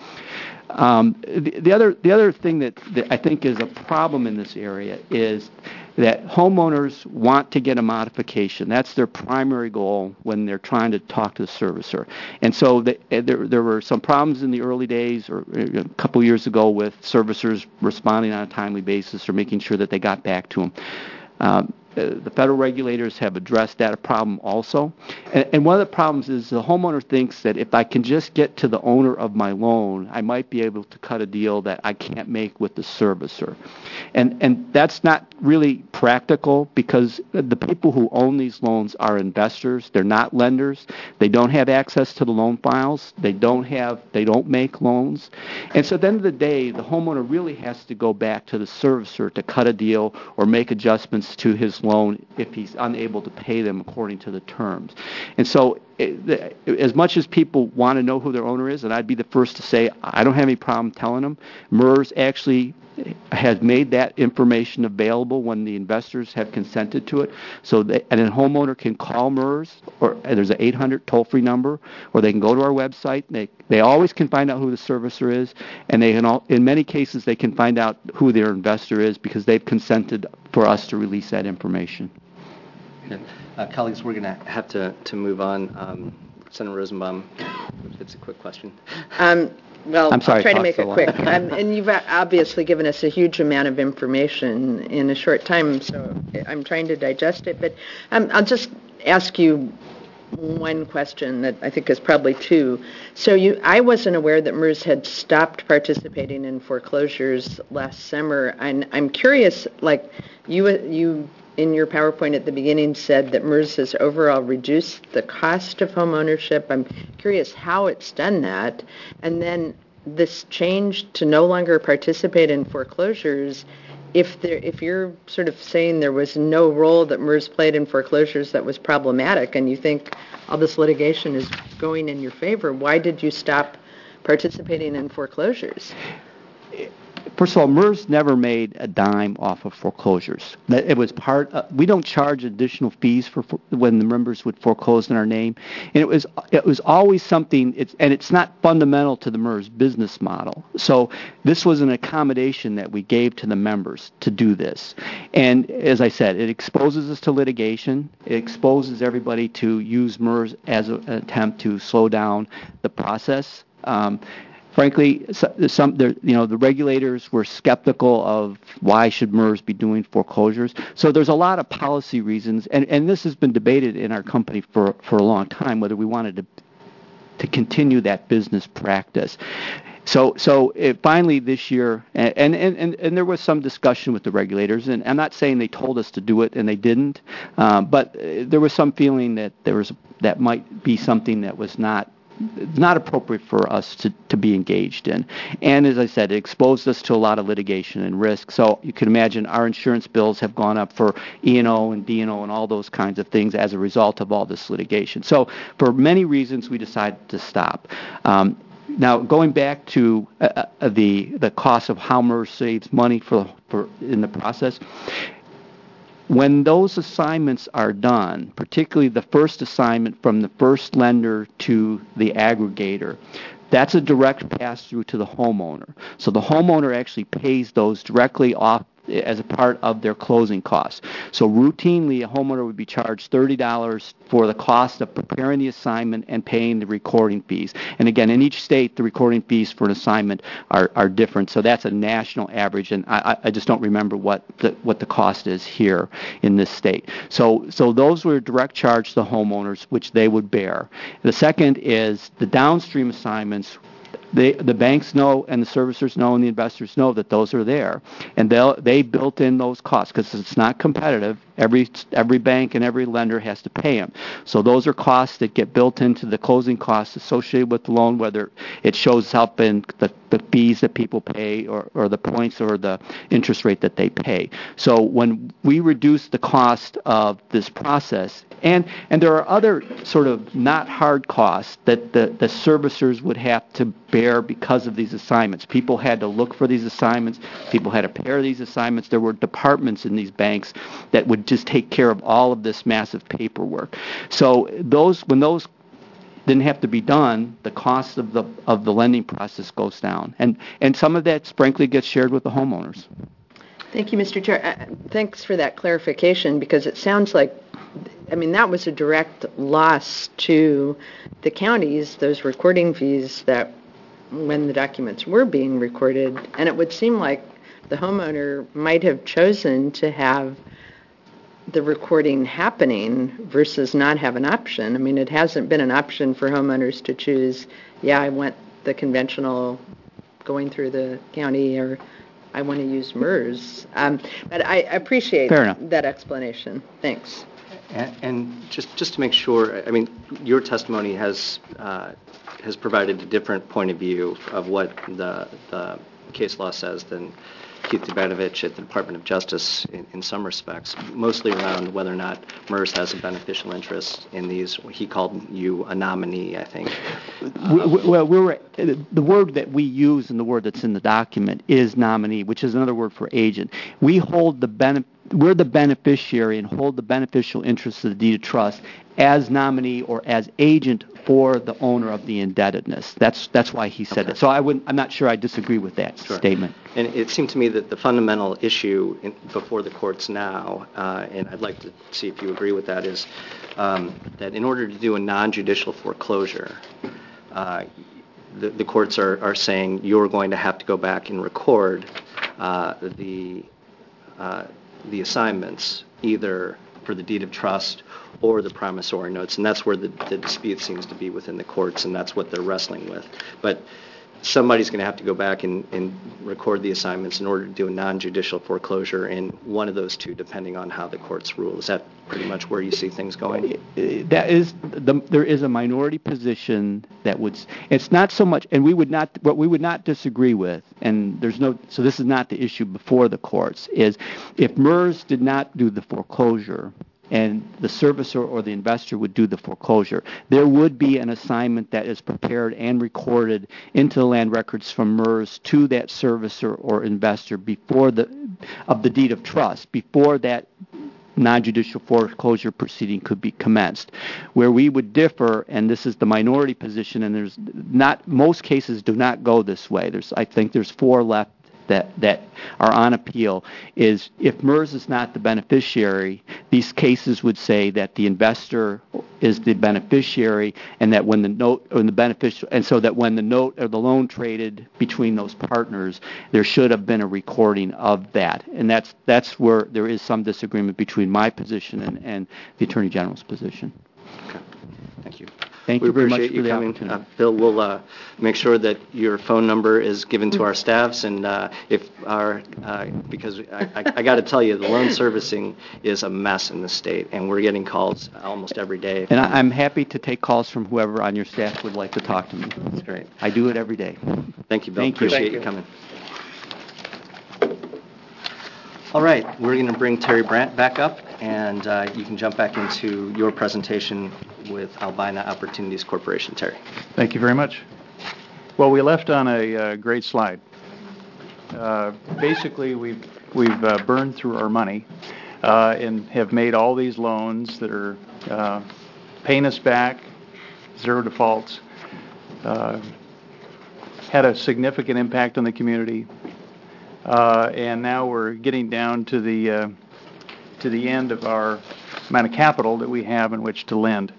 The other thing that I think is a problem in this area is that homeowners want to get a modification. That's their primary goal when they're trying to talk to the servicer. And so there were some problems in the early days or a couple years ago with servicers responding on a timely basis or making sure that they got back to them. The federal regulators have addressed that problem also. And one of the problems is the homeowner thinks that if I can just get to the owner of my loan, I might be able to cut a deal that I can't make with the servicer. And that's not really practical because the people who own these loans are investors. They're not lenders. They don't have access to the loan files. They don't make loans. And so at the end of the day, the homeowner really has to go back to the servicer to cut a deal or make adjustments to his loan if he's unable to pay them according to the terms. And so as much as people want to know who their owner is, and I'd be the first to say I don't have any problem telling them, MERS actually has made that information available when the investors have consented to it. So and a homeowner can call MERS, or there's an 800 toll-free number, or they can go to our website. They always can find out who the servicer is, and they can in many cases they can find out who their investor is because they've consented for us to release that information. Colleagues, we're going to have to move on. Senator Rosenbaum, it's a quick question. Well, I'm sorry, I'll try to make it so quick. And you've obviously given us a huge amount of information in a short time, so I'm trying to digest it. But I'll just ask you one question that I think is probably two. So I wasn't aware that MERS had stopped participating in foreclosures last summer. And I'm curious, like you in your PowerPoint at the beginning said that MERS has overall reduced the cost of home ownership. I'm curious how it's done that. And then this change to no longer participate in foreclosures, if you're sort of saying there was no role that MERS played in foreclosures that was problematic, and you think all this litigation is going in your favor, why did you stop participating in foreclosures? First of all, MERS never made a dime off of foreclosures. It was we don't charge additional fees for when the members would foreclose in our name, and it was always something. It's not fundamental to the MERS business model. So this was an accommodation that we gave to the members to do this, and as I said, it exposes us to litigation. It exposes everybody to use MERS as an attempt to slow down the process. Frankly, the regulators were skeptical of why should MERS be doing foreclosures. So there's a lot of policy reasons, and this has been debated in our company for a long time, whether we wanted to continue that business practice. So finally this year, and there was some discussion with the regulators, and I'm not saying they told us to do it and they didn't, but there was some feeling that that might be something that was not appropriate for us to be engaged in. And as I said, it exposed us to a lot of litigation and risk. So you can imagine our insurance bills have gone up for E&O and D&O and all those kinds of things as a result of all this litigation. So for many reasons, we decided to stop. Now, going back to the cost of how MERS saves money for in the process, when those assignments are done, particularly the first assignment from the first lender to the aggregator, that's a direct pass-through to the homeowner. So the homeowner actually pays those directly off as a part of their closing costs. So routinely, a homeowner would be charged $30 for the cost of preparing the assignment and paying the recording fees. And again, in each state, the recording fees for an assignment are different. So that's a national average, and I just don't remember what the cost is here in this state. So those were direct charge to the homeowners, which they would bear. The second is the downstream assignments. The banks know, and the servicers know, and the investors know that those are there, and they built in those costs because it's not competitive. Every bank and every lender has to pay them. So those are costs that get built into the closing costs associated with the loan, whether it shows up in the fees that people pay or the points or the interest rate that they pay. So when we reduce the cost of this process, and there are other sort of not hard costs that the servicers would have to bear because of these assignments. People had to look for these assignments. People had to pair these assignments. There were departments in these banks that would just take care of all of this massive paperwork. So when those didn't have to be done, the cost of the lending process goes down, and some of that frankly gets shared with the homeowners. Thank you, Mr. Chair. Thanks for that clarification, because it sounds like, that was a direct loss to the counties, those recording fees that when the documents were being recorded, and it would seem like the homeowner might have chosen to have the recording happening versus not have an option. It hasn't been an option for homeowners to choose, I want the conventional going through the county, or I want to use MERS. But I appreciate that explanation. Thanks. And just to make sure, your testimony has provided a different point of view of what the case law says than Keith Dubanovich at the Department of Justice in some respects, mostly around whether or not MERS has a beneficial interest in these. He called you a nominee, I think. Well, the word that we use and the word that's in the document is nominee, which is another word for agent. We're the beneficiary and hold the beneficial interest of the deed of trust as nominee or as agent for the owner of the indebtedness. That's why he said it. So I'm not sure I disagree with that statement. And it seemed to me that the fundamental issue before the courts now, and I'd like to see if you agree with that, is that in order to do a non-judicial foreclosure, the courts are saying you're going to have to go back and record the assignments, either for the deed of trust or the promissory notes, and that's where the dispute seems to be within the courts, and that's what they're wrestling with. But somebody's going to have to go back and record the assignments in order to do a non-judicial foreclosure in one of those two, depending on how the courts rule. Is that pretty much where you see things going? There is a minority position that would. It's not so much, and what we would not disagree with, and so this is not the issue before the courts, is if MERS did not do the foreclosure, and the servicer or the investor would do the foreclosure, there would be an assignment that is prepared and recorded into the land records from MERS to that servicer or investor of the deed of trust, before that non-judicial foreclosure proceeding could be commenced. Where we would differ, and this is the minority position, and most cases do not go this way. I think there's 4 left that are on appeal, is if MERS is not the beneficiary, these cases would say that the investor is the beneficiary, and that when the note or the beneficial, and so that when the note or the loan traded between those partners, there should have been a recording of that, and that's where there is some disagreement between my position and the Attorney General's position. Okay. Thank you. Thank you very much for the opportunity. Bill, we'll make sure that your phone number is given to our staffs, and because I got to tell you, the loan servicing is a mess in the state, and we're getting calls almost every day. And I'm happy to take calls from whoever on your staff would like to talk to me. That's great. I do it every day. Thank you, Bill. Thank you. Appreciate you coming. All right, we're going to bring Terry Brandt back up, and you can jump back into your presentation with Albina Opportunities Corporation. Terry. Thank you very much. Well, we left on a great slide. Basically, we've burned through our money and have made all these loans that are paying us back, 0 defaults, had a significant impact on the community, and now we're getting down to the end of our amount of capital that we have in which to lend.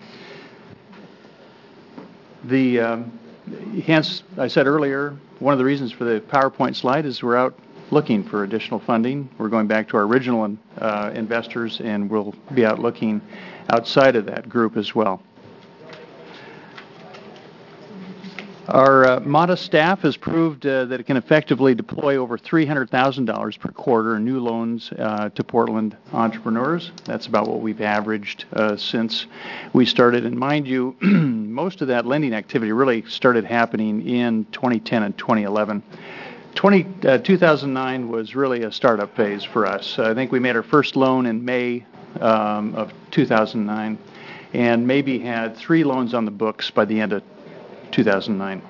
Hence, I said earlier, one of the reasons for the PowerPoint slide is we're out looking for additional funding. We're going back to our original investors, and we'll be out looking outside of that group as well. Our modest staff has proved that it can effectively deploy over $300,000 per quarter in new loans to Portland entrepreneurs. That's about what we've averaged since we started. And mind you, most of that lending activity really started happening in 2010 and 2011. 2009 was really a startup phase for us. I think we made our first loan in May of 2009, and maybe had 3 loans on the books by the end of 2009.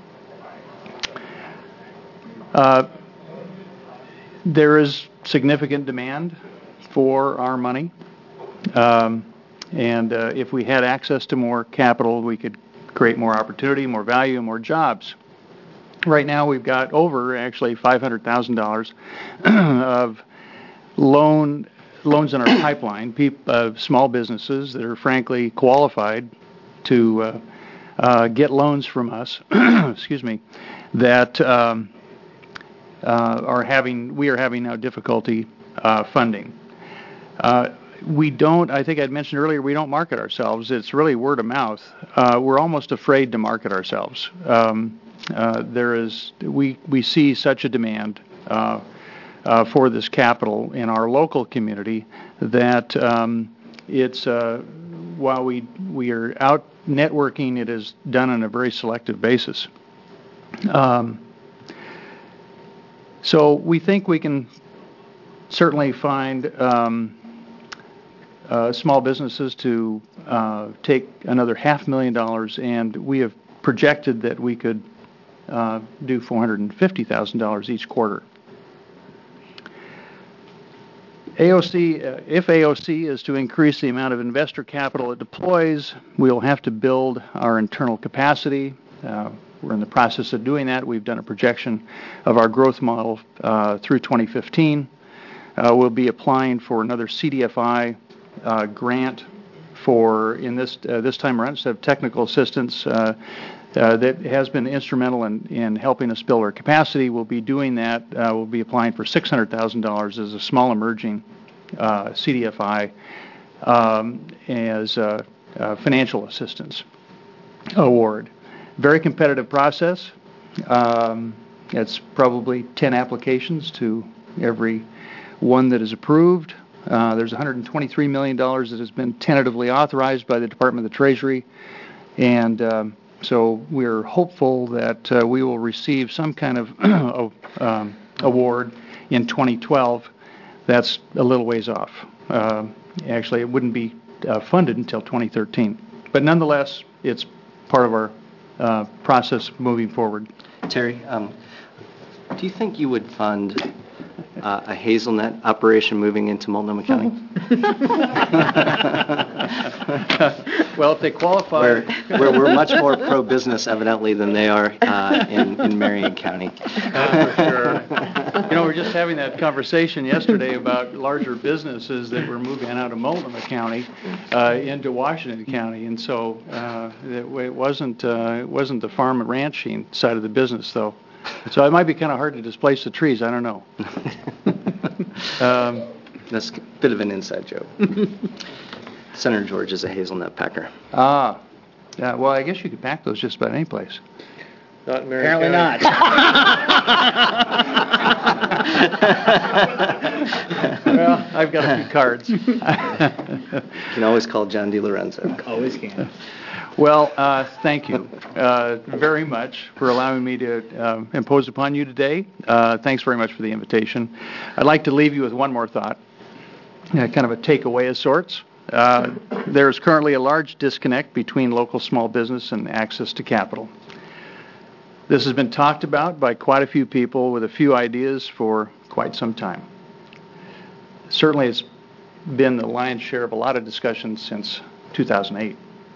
There is significant demand for our money, and if we had access to more capital, we could create more opportunity, more value, more jobs. Right now, we've got over actually $500,000 of loans in our pipeline, small businesses that are frankly qualified to get loans from us, excuse me, that we are having now difficulty funding. We don't, I think I'd mentioned earlier, we don't market ourselves. It's really word of mouth. We're almost afraid to market ourselves. We see such a demand for this capital in our local community that it's while we are out networking, it is done on a very selective basis. So we think we can certainly find small businesses to take another $500,000, and we have projected that we could do $450,000 each quarter. If AOC is to increase the amount of investor capital it deploys, we'll have to build our internal capacity. We're in the process of doing that. We've done a projection of our growth model through 2015. We'll be applying for another CDFI grant for, in this time around, instead of technical assistance that has been instrumental in helping us build our capacity. We'll be doing that. We'll be applying for $600,000 as a small emerging CDFI as a financial assistance award. Very competitive process. It's probably 10 applications to every one that is approved. There's $123 million that has been tentatively authorized by the Department of the Treasury, and so we're hopeful that we will receive some kind of award in 2012. That's a little ways off. Actually, it wouldn't be funded until 2013. But nonetheless, it's part of our process moving forward. Terry, do you think you would fund a hazelnut operation moving into Multnomah County? Well, if they qualify... Where we're much more pro-business, evidently, than they are in Marion County. For sure. You know, we were just having that conversation yesterday about larger businesses that were moving out of Multnomah County into Washington County, and so it wasn't the farm and ranching side of the business, though. So it might be kind of hard to displace the trees. I don't know. That's a bit of an inside joke. Senator George is a hazelnut packer. Yeah, well, I guess you could pack those just about any place. Not in Marion Apparently County. not. Well, I've got a few cards. You can always call John DiLorenzo. Always can. Well, thank you very much for allowing me to impose upon you today. Thanks very much for the invitation. I'd like to leave you with one more thought, kind of a takeaway of sorts. There's currently a large disconnect between local small business and access to capital. This has been talked about by quite a few people with a few ideas for quite some time. Certainly it's been the lion's share of a lot of discussions since 2008.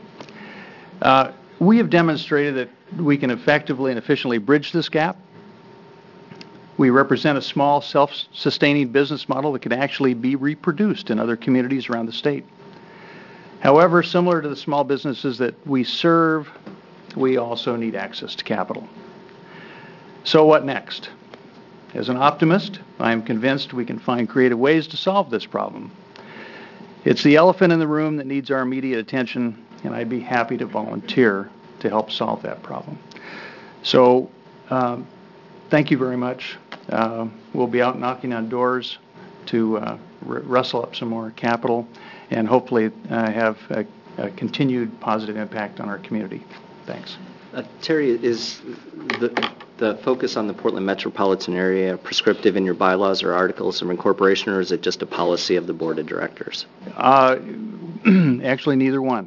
We have demonstrated that we can effectively and efficiently bridge this gap. We represent a small, self-sustaining business model that can actually be reproduced in other communities around the state. However, similar to the small businesses that we serve, we also need access to capital. So what next? As an optimist, I am convinced we can find creative ways to solve this problem. It's the elephant in the room that needs our immediate attention, and I'd be happy to volunteer to help solve that problem. So thank you very much. We'll be out knocking on doors to rustle up some more capital and hopefully have a continued positive impact on our community. Thanks. Terry, is the focus on the Portland metropolitan area prescriptive in your bylaws or articles of incorporation, or is it just a policy of the board of directors? Actually, neither one.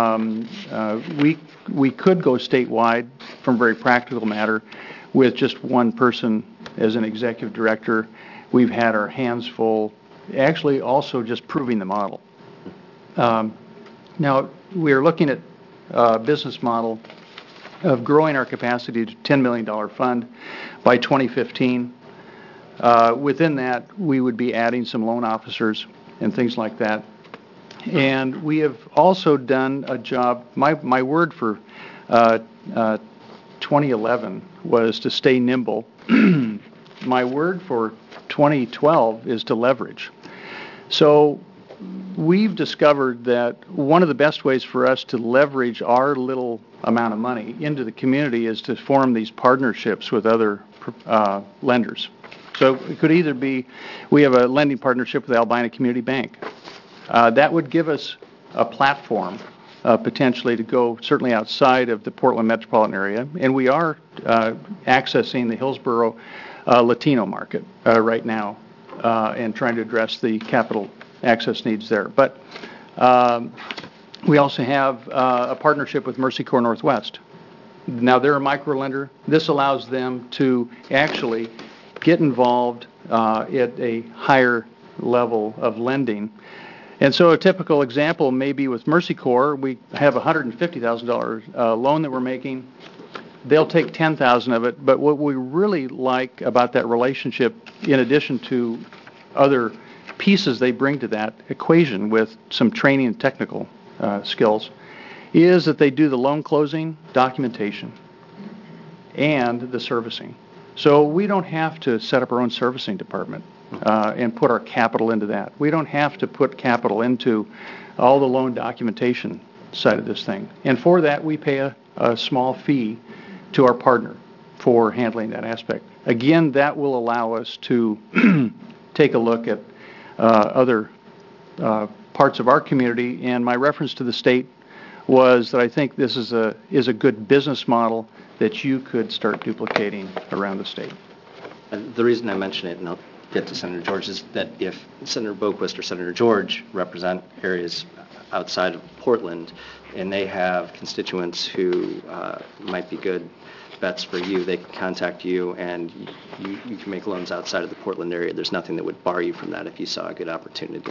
We could go statewide from a very practical matter with just one person as an executive director. We've had our hands full, actually also just proving the model. Now, we're looking at a business model of growing our capacity to $10 million fund by 2015. Within that, we would be adding some loan officers and things like that. And we have also done a job, my word for 2011 was to stay nimble. My word for 2012 is to leverage. So we've discovered that one of the best ways for us to leverage our little amount of money into the community is to form these partnerships with other lenders. So it could either be, we have a lending partnership with Albina Community Bank. That would give us a platform potentially to go certainly outside of the Portland metropolitan area, and we are accessing the Hillsborough Latino market right now and trying to address the capital access needs there. But we also have a partnership with Mercy Corps Northwest. Now they're a micro lender. This allows them to actually get involved at a higher level of lending. And so a typical example may be with Mercy Corps. We have a $150,000 loan that we're making. They'll take $10,000 of it, but what we really like about that relationship, in addition to other pieces they bring to that equation with some training and technical skills, is that they do the loan closing, documentation, and the servicing. So we don't have to set up our own servicing department and put our capital into that. We don't have to put capital into all the loan documentation side of this thing. And for that, we pay a small fee to our partner. for handling that aspect. Again, that will allow us to take a look at other parts of our community, and my reference to the state was that I think this is a good business model that you could start duplicating around the state. The reason I mention it, and I'll get to Senator George, is that if Senator Boquist or Senator George represent areas outside of Portland, and they have constituents who might be good bets for you, they can contact you, and you can make loans outside of the Portland area. There's nothing that would bar you from that if you saw a good opportunity.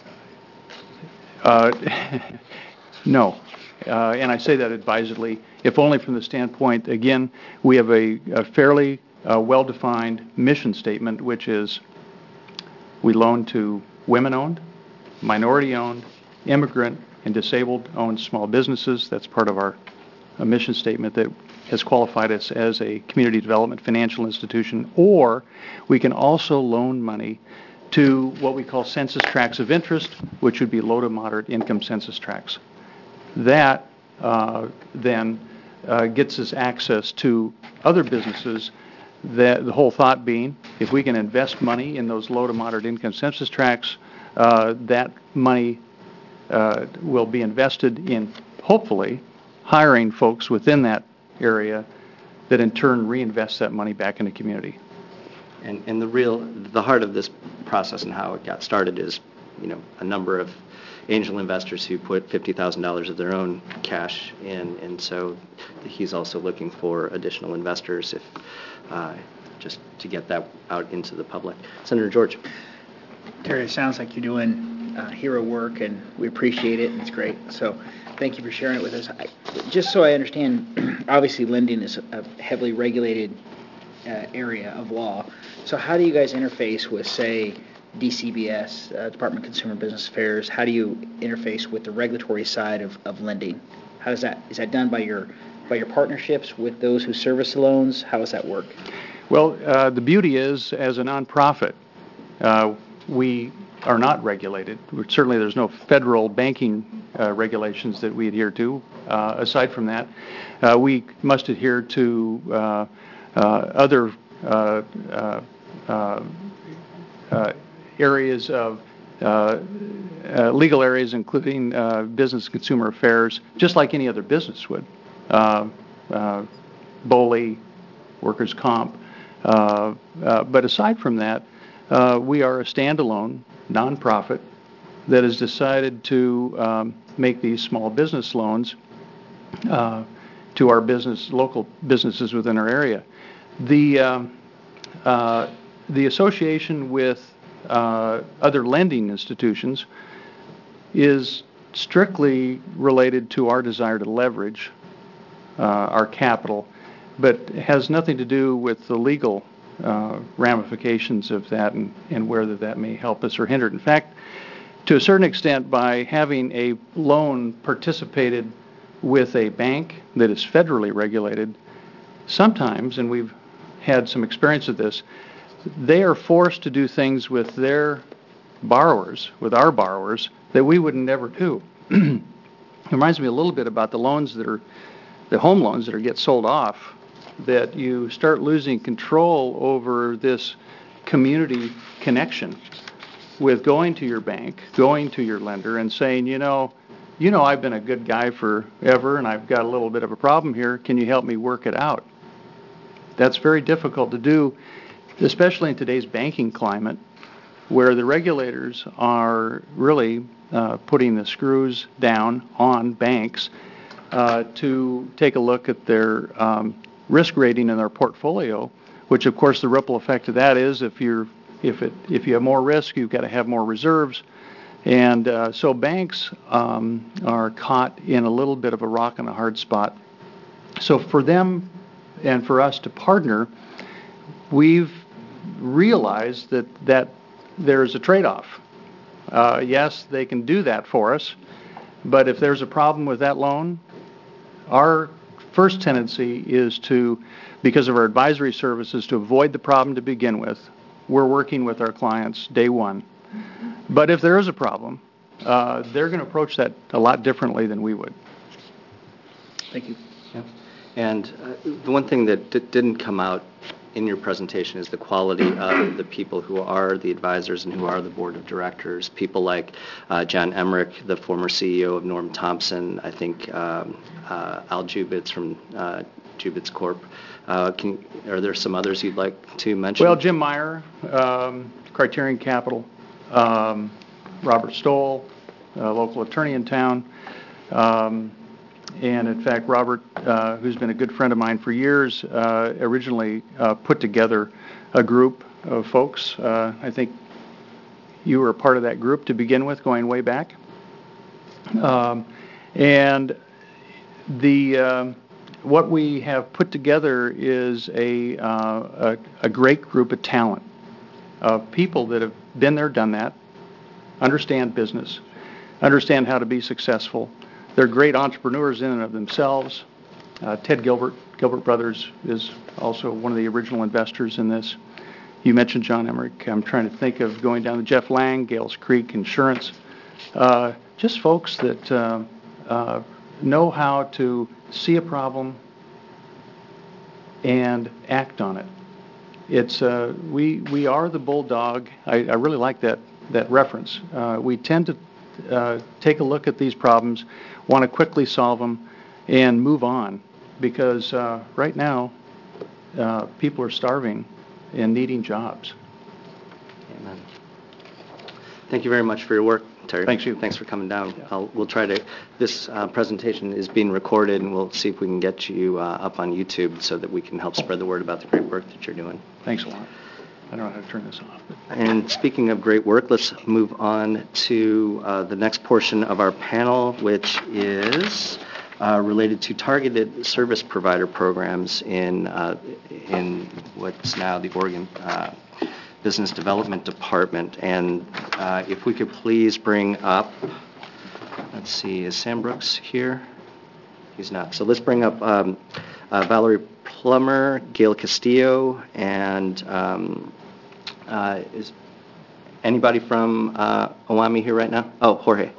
No, and I say that advisedly, if only from the standpoint, again, we have a fairly well-defined mission statement, which is we loan to women-owned, minority-owned, immigrant, and disabled-owned small businesses. That's part of our mission statement that has qualified us as a community development financial institution. Or we can also loan money to what we call census tracts of interest, which would be low to moderate income census tracts. That then gets us access to other businesses. That the whole thought being, if we can invest money in those low to moderate income census tracts, that money will be invested in, hopefully, hiring folks within that area that in turn reinvest that money back in the community. And the heart of this process and how it got started is, a number of angel investors who put $50,000 of their own cash in, and so he's also looking for additional investors just to get that out into the public. Senator George. Terry, it sounds like you're doing hero work, and we appreciate it, and it's great. So thank you for sharing it with us. Just so I understand, obviously lending is a heavily regulated area of law. So how do you guys interface with, say, DCBS, Department of Consumer Business Affairs? How do you interface with the regulatory side of lending? How is that done by your partnerships with those who service the loans? How does that work? Well, the beauty is, as a nonprofit, we are not regulated. Certainly there's no federal banking regulations that we adhere to. Aside from that, we must adhere to other areas of legal areas, including business and consumer affairs, just like any other business would. BOLI, workers' comp. But aside from that, we are a standalone nonprofit that has decided to make these small business loans to our local businesses within our area. The association with other lending institutions is strictly related to our desire to leverage our capital, but has nothing to do with the legal ramifications of that and whether that may help us or hinder it. In fact, to a certain extent, by having a loan participated with a bank that is federally regulated, sometimes, and we've had some experience of this, they are forced to do things with their borrowers, with our borrowers, that we would never do. It reminds me a little bit about the loans that are, the home loans that get sold off, that you start losing control over this community connection with going to your bank, going to your lender and saying, I've been a good guy forever and I've got a little bit of a problem here. Can you help me work it out? That's very difficult to do, especially in today's banking climate, where the regulators are really putting the screws down on banks to take a look at their risk rating in their portfolio, which of course the ripple effect of that is if you have more risk, you've got to have more reserves. And so banks are caught in a little bit of a rock and a hard spot. So for them and for us to partner, we've realized that there's a trade-off. Yes, they can do that for us, but if there's a problem with that loan, our first tendency is to, because of our advisory services, to avoid the problem to begin with. We're working with our clients day one. But if there is a problem, they're going to approach that a lot differently than we would. Thank you. Yeah. And the one thing that didn't come out in your presentation is the quality of the people who are the advisors and who are the board of directors. People like John Emmerich, the former CEO of Norm Thompson, I think Al Jubitz from Jubitz Corp. Are there some others you'd like to mention? Well, Jim Meyer, Criterion Capital, Robert Stoll, local attorney in town. And in fact, Robert, who's been a good friend of mine for years, originally put together a group of folks. I think you were a part of that group to begin with, going way back. And what we have put together is a great group of talent, of people that have been there, done that, understand business, understand how to be successful. They're great entrepreneurs in and of themselves. Ted Gilbert Brothers is also one of the original investors in this. You mentioned John Emmerich. I'm trying to think of going down to Jeff Lang, Gales Creek Insurance. Just folks that know how to see a problem and act on it. It's we are the bulldog. I really like that reference. We tend to take a look at these problems, want to quickly solve them, and move on, because right now people are starving and needing jobs. Amen. Thank you very much for your work, Terry. Thanks you. Thanks for coming down. Yeah. We'll try to. This presentation is being recorded, and we'll see if we can get you up on YouTube so that we can help spread the word about the great work that you're doing. Thanks a lot. I don't know how to turn this off. And speaking of great work, let's move on to the next portion of our panel, which is related to targeted service provider programs in what's now the Oregon Business Development Department. And if we could please bring up, let's see, is Sam Brooks here? He's not. So let's bring up Valerie Plummer, Gail Castillo, and is anybody from OAMI here right now? Oh, Jorge.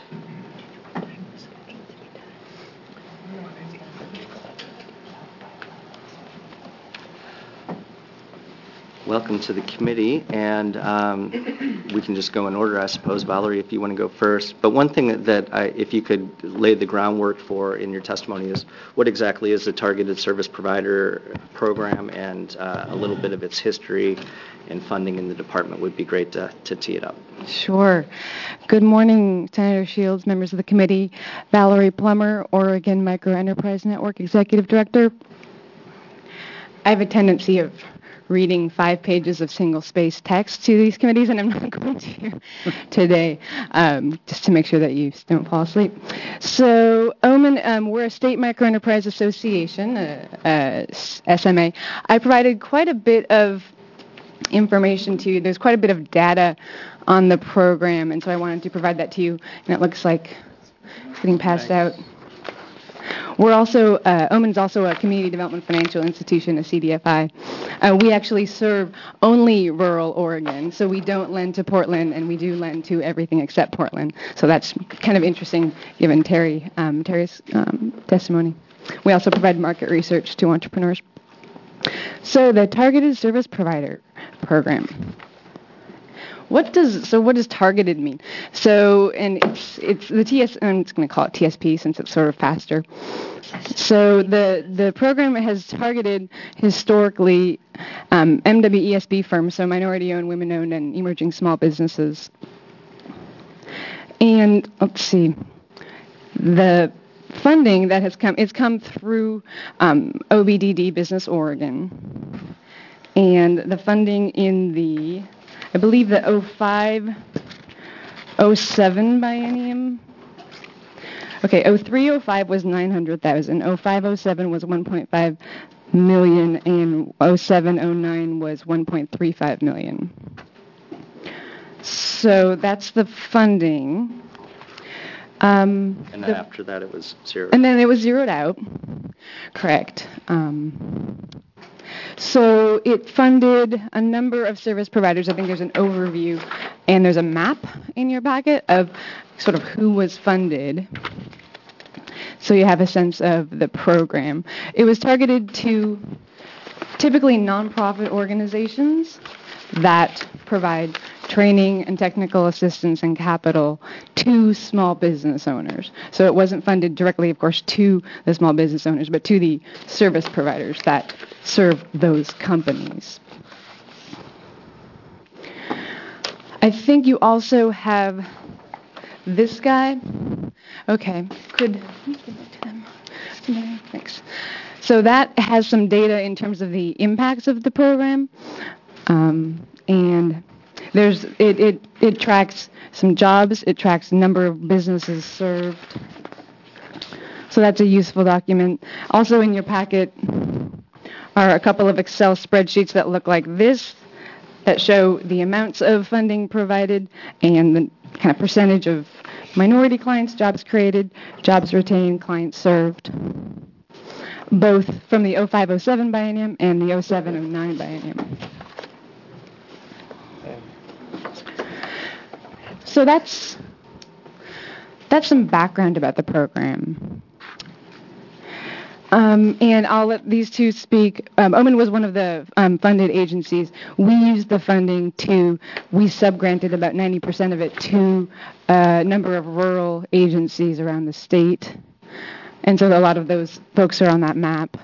Welcome to the committee, and we can just go in order, I suppose. Valerie, if you want to go first. But one thing that if you could lay the groundwork for in your testimony is what exactly is the Targeted Service Provider Program, and a little bit of its history and funding in the department would be great to tee it up. Sure. Good morning, Senator Shields, members of the committee. Valerie Plummer, Oregon Microenterprise Network Executive Director. I have a tendency of reading 5 pages of single-spaced text to these committees, and I'm not going to today, just to make sure that you don't fall asleep. So, OMEN, we're a state microenterprise association, SMA. I provided quite a bit of information to you. There's quite a bit of data on the program, and so I wanted to provide that to you, and it looks like it's getting passed out. We're also, OMEN's also a Community Development Financial Institution, a CDFI. We actually serve only rural Oregon, so we don't lend to Portland, and we do lend to everything except Portland. So that's kind of interesting, given Terry's testimony. We also provide market research to entrepreneurs. So the Targeted Service Provider Program. What does targeted mean? So, and it's the TS. I'm just going to call it TSP since it's sort of faster. So the program has targeted historically MWESB firms, so minority-owned, women-owned, and emerging small businesses. And let's see, the funding that has come through OBDD Business Oregon, and the funding in the, I believe, the 05-07 biennium. Okay, 03-05 was $900,000. 05-07 was $1.5 million, and 07-09 was $1.35 million. So that's the funding. And then after that, it was zero. And then it was zeroed out. Correct. So it funded a number of service providers. I think there's an overview, and there's a map in your packet of sort of who was funded. so you have a sense of the program. It was targeted to typically nonprofit organizations that provide training and technical assistance and capital to small business owners. So it wasn't funded directly, of course, to the small business owners, but to the service providers that serve those companies. I think you also have this guy. Okay, could you give it to them? Thanks. So that has some data in terms of the impacts of the program, and it tracks some jobs, it tracks the number of businesses served. So that's a useful document. Also in your packet are a couple of Excel spreadsheets that look like this, that show the amounts of funding provided and the kind of percentage of minority clients, jobs created, jobs retained, clients served, both from the 05-07 biennium and the 07-09 biennium. So that's some background about the program. And I'll let these two speak. OMIN was one of the funded agencies. We used the funding we subgranted about 90% of it to a number of rural agencies around the state. And so a lot of those folks are on that map.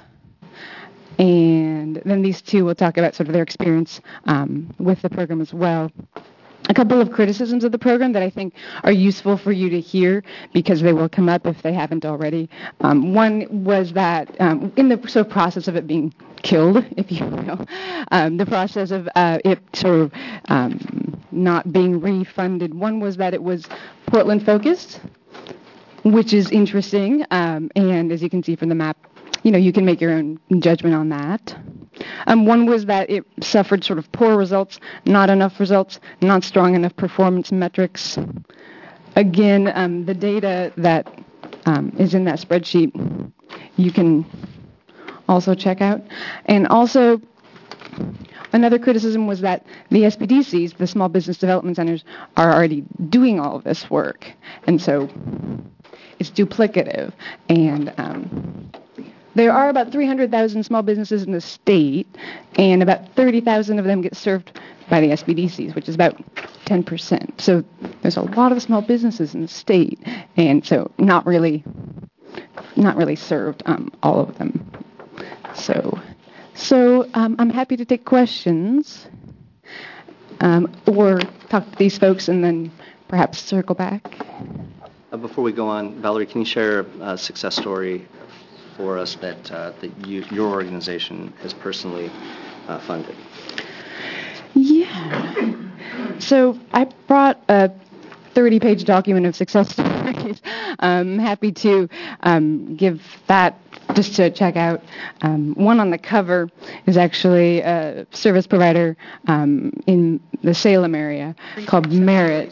And then these two will talk about sort of their experience with the program as well. A couple of criticisms of the program that I think are useful for you to hear because they will come up if they haven't already. One was that in the sort of process of it being killed, if you will, the process of it sort of not being refunded, one was that it was Portland focused, which is interesting, and as you can see from the map, you can make your own judgment on that. One was that it suffered sort of poor results, not enough results, not strong enough performance metrics. Again, the data that is in that spreadsheet, you can also check out. And also, another criticism was that the SBDCs, the Small Business Development Centers, are already doing all of this work. And so it's duplicative. And there are about 300,000 small businesses in the state, and about 30,000 of them get served by the SBDCs, which is about 10%. So there's a lot of small businesses in the state, and so not really served, all of them. So I'm happy to take questions or talk to these folks and then perhaps circle back. Before we go on, Valerie, can you share a success story for us that your organization has personally funded? Yeah. So I brought a 30-page document of success stories. I'm happy to give that just to check out. One on the cover is actually a service provider in the Salem area called Merit.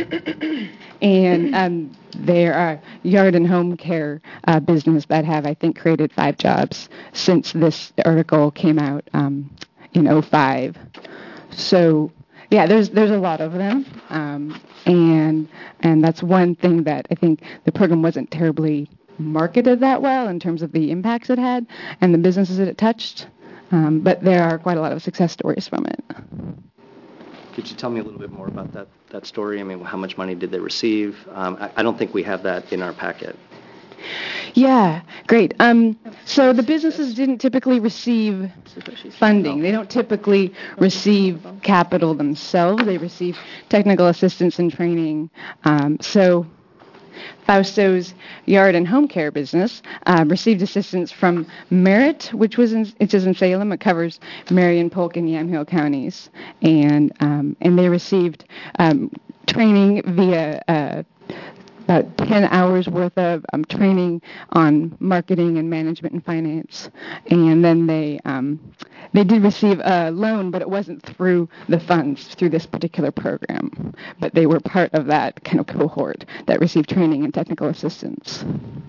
And they are a yard and home care business that have, I think, created 5 jobs since this article came out in 05. So, yeah, there's a lot of them, and that's one thing that I think the program wasn't terribly marketed that well in terms of the impacts it had and the businesses that it touched, but there are quite a lot of success stories from it. Could you tell me a little bit more about that story? I mean, how much money did they receive? I don't think we have that in our packet. Yeah, great. So the businesses didn't typically receive funding. They don't typically receive capital themselves. They receive technical assistance and training. So Fausto's yard and home care business received assistance from Merit, which is in Salem. It covers Marion, Polk, and Yamhill counties, and they received training via about 10 hours worth of training on marketing and management and finance, and then they did receive a loan, but it wasn't through the funds through this particular program, but they were part of that kind of cohort that received training and technical assistance.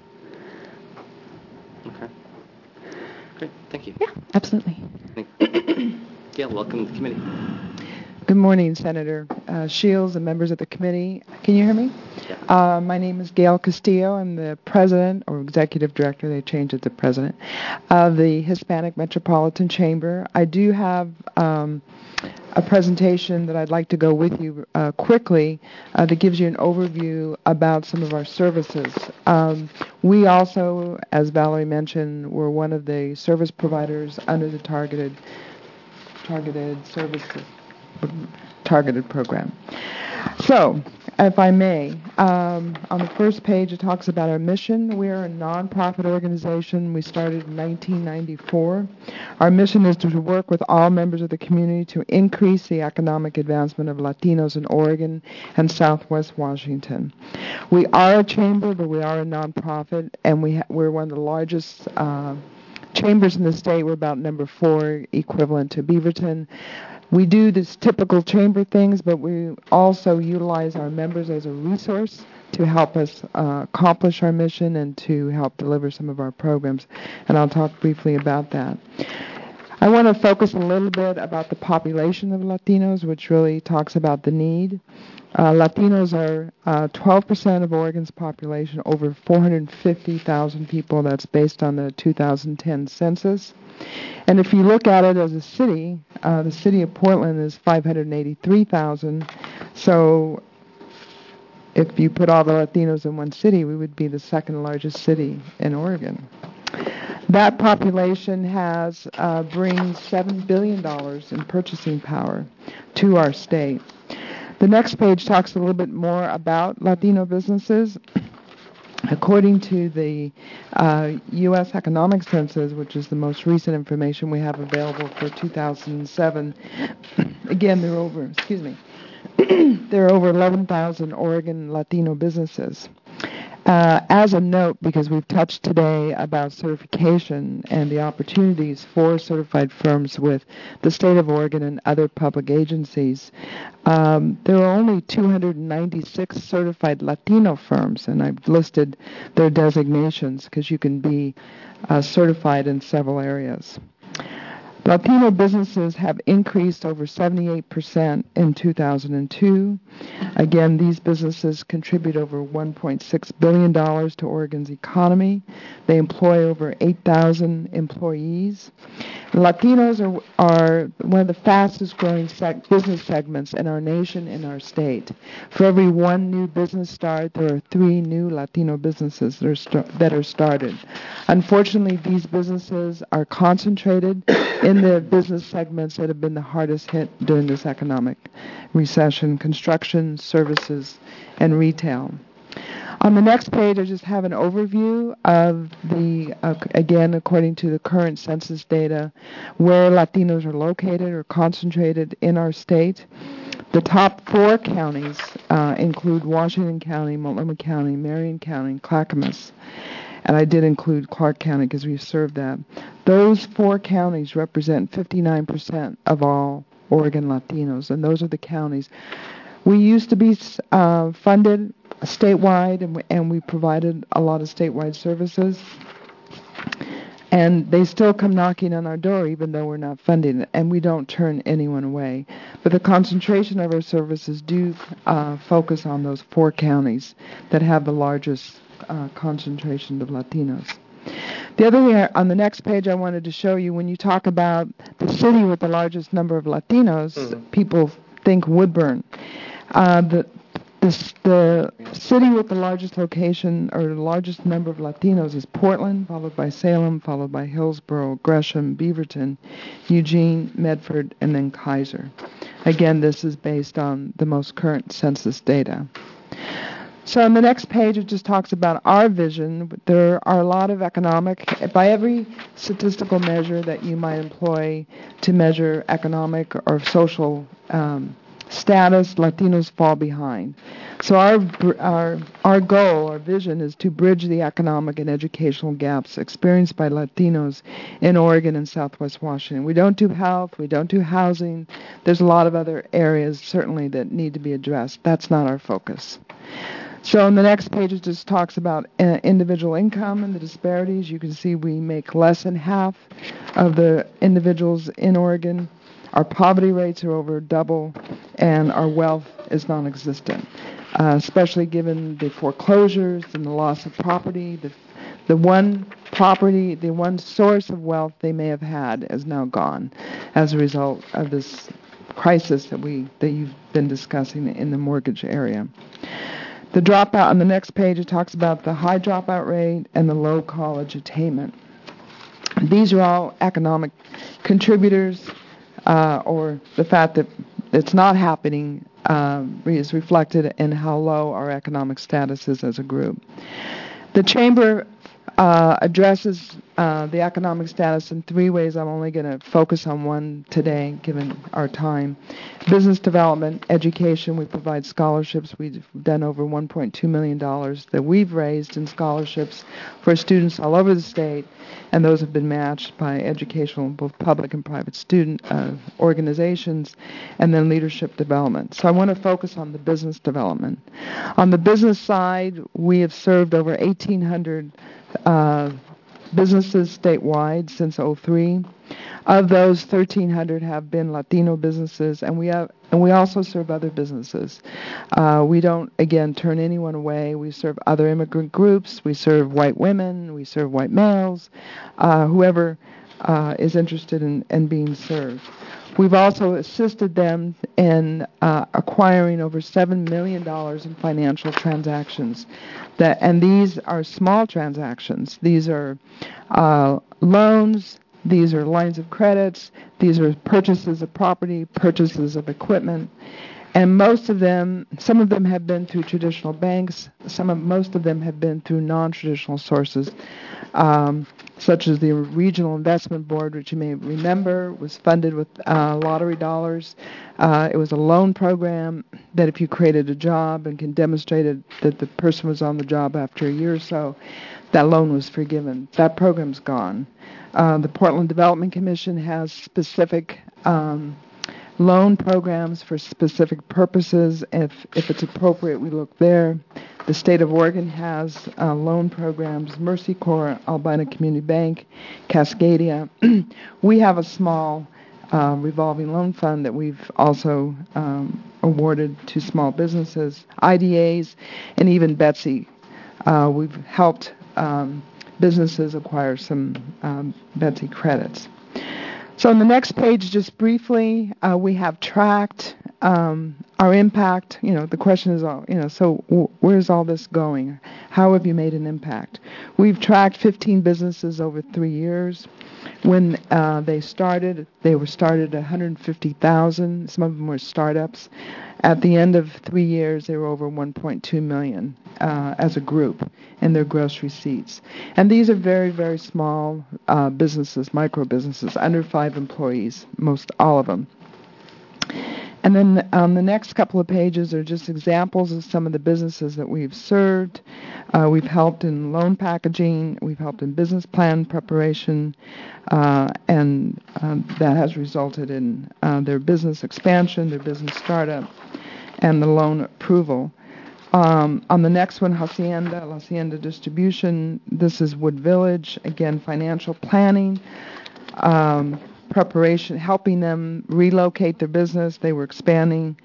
Okay. Great. Thank you. Yeah, absolutely. Gail, welcome to the committee. Good morning, Senator Shields and members of the committee. Can you hear me? My name is Gail Castillo. I'm the president or executive director, they changed it to president, of the Hispanic Metropolitan Chamber. I do have a presentation that I'd like to go with you quickly that gives you an overview about some of our services. We also, as Valerie mentioned, were one of the service providers under the targeted program. So, if I may, on the first page it talks about our mission. We are a nonprofit organization. We started in 1994. Our mission is to work with all members of the community to increase the economic advancement of Latinos in Oregon and Southwest Washington. We are a chamber, but we are a nonprofit, and we're one of the largest chambers in the state. We're about number 4, equivalent to Beaverton. We do this typical chamber things, but we also utilize our members as a resource to help us accomplish our mission and to help deliver some of our programs. And I'll talk briefly about that. I want to focus a little bit about the population of Latinos, which really talks about the need. Latinos are 12% of Oregon's population, over 450,000 people. That's based on the 2010 census. And if you look at it as a city, the city of Portland is 583,000. So if you put all the Latinos in one city, we would be the second largest city in Oregon. That population brings $7 billion in purchasing power to our state. The next page talks a little bit more about Latino businesses. According to the U.S. Economic Census, which is the most recent information we have available for 2007, again, there are over 11,000 Oregon Latino businesses. As a note, because we've touched today about certification and the opportunities for certified firms with the state of Oregon and other public agencies, there are only 296 certified Latino firms, and I've listed their designations because you can be certified in several areas. Latino businesses have increased over 78% in 2002. Again, these businesses contribute over $1.6 billion to Oregon's economy. They employ over 8,000 employees. Latinos are one of the fastest growing business segments in our nation, in our state. For every one new business start, there are 3 new Latino businesses that are started. Unfortunately, these businesses are concentrated in the business segments that have been the hardest hit during this economic recession: construction, services, and retail. On the next page, I just have an overview of again, according to the current census data, where Latinos are located or concentrated in our state. The top 4 counties include Washington County, Multnomah County, Marion County, and Clackamas. And I did include Clark County because we served that. Those 4 counties represent 59% of all Oregon Latinos, and those are the counties. We used to be funded statewide, and we provided a lot of statewide services. And they still come knocking on our door, even though we're not funding it, and we don't turn anyone away. But the concentration of our services do focus on those 4 counties that have the largest concentration of Latinos. The other thing on the next page I wanted to show you, when you talk about the city with the largest number of Latinos, people think Woodburn. The city with the largest location or the largest number of Latinos is Portland, followed by Salem, followed by Hillsborough, Gresham, Beaverton, Eugene, Medford, and then Kaiser. Again, this is based on the most current census data. So on the next page, it just talks about our vision. There are a lot of by every statistical measure that you might employ to measure economic or social status, Latinos fall behind. So our goal, our vision, is to bridge the economic and educational gaps experienced by Latinos in Oregon and Southwest Washington. We don't do health, we don't do housing. There's a lot of other areas certainly that need to be addressed. That's not our focus. So on the next page, it just talks about individual income and the disparities. You can see we make less than half of the individuals in Oregon. Our poverty rates are over double, and our wealth is non-existent, especially given the foreclosures and the loss of property. The one source of wealth they may have had is now gone as a result of this crisis that you've been discussing in the mortgage area. The dropout on the next page, it talks about the high dropout rate and the low college attainment. These are all economic contributors, or the fact that it's not happening is reflected in how low our economic status is as a group. The Chamber addresses the economic status in three ways. I'm only going to focus on one today, given our time. Business development, education. We provide scholarships. We've done over $1.2 million that we've raised in scholarships for students all over the state, and those have been matched by educational, both public and private student organizations, and then leadership development. So I want to focus on the business development. On the business side, we have served over 1,800 businesses statewide since 2003. Of those, 1,300 have been Latino businesses, and we also serve other businesses. We don't, again, turn anyone away. We serve other immigrant groups. We serve white women. We serve white males. Whoever is interested in being served. We've also assisted them in acquiring over $7 million in financial transactions. And these are small transactions. These are loans. These are lines of credits. These are purchases of property, purchases of equipment. And most of them, some of them have been through traditional banks. Most of them have been through non-traditional sources, such as the Regional Investment Board, which you may remember was funded with lottery dollars. It was a loan program that if you created a job and can demonstrate that the person was on the job after a year or so, that loan was forgiven. That program's gone. The Portland Development Commission has specific loan programs for specific purposes. If it's appropriate, we look there. The state of Oregon has loan programs, Mercy Corps, Albina Community Bank, Cascadia. We have a small revolving loan fund that we've also awarded to small businesses, IDAs, and even Betsy. We've helped businesses acquire some Betsy credits. So on the next page, just briefly, we have tracked our impact. The question is, so where's all this going? How have you made an impact? We've tracked 15 businesses over 3 years. When they were started at 150,000. Some of them were startups. At the end of 3 years, they were over 1.2 million as a group in their gross receipts. And these are very, very small businesses, micro businesses, under 5 employees, most all of them. And then on the next couple of pages are just examples of some of the businesses that we've served. We've helped in loan packaging. We've helped in business plan preparation. And that has resulted in their business expansion, their business startup, and the loan approval. On the next one, Hacienda Distribution. This is Wood Village. Again, financial planning. Preparation, helping them relocate their business. They were expanding.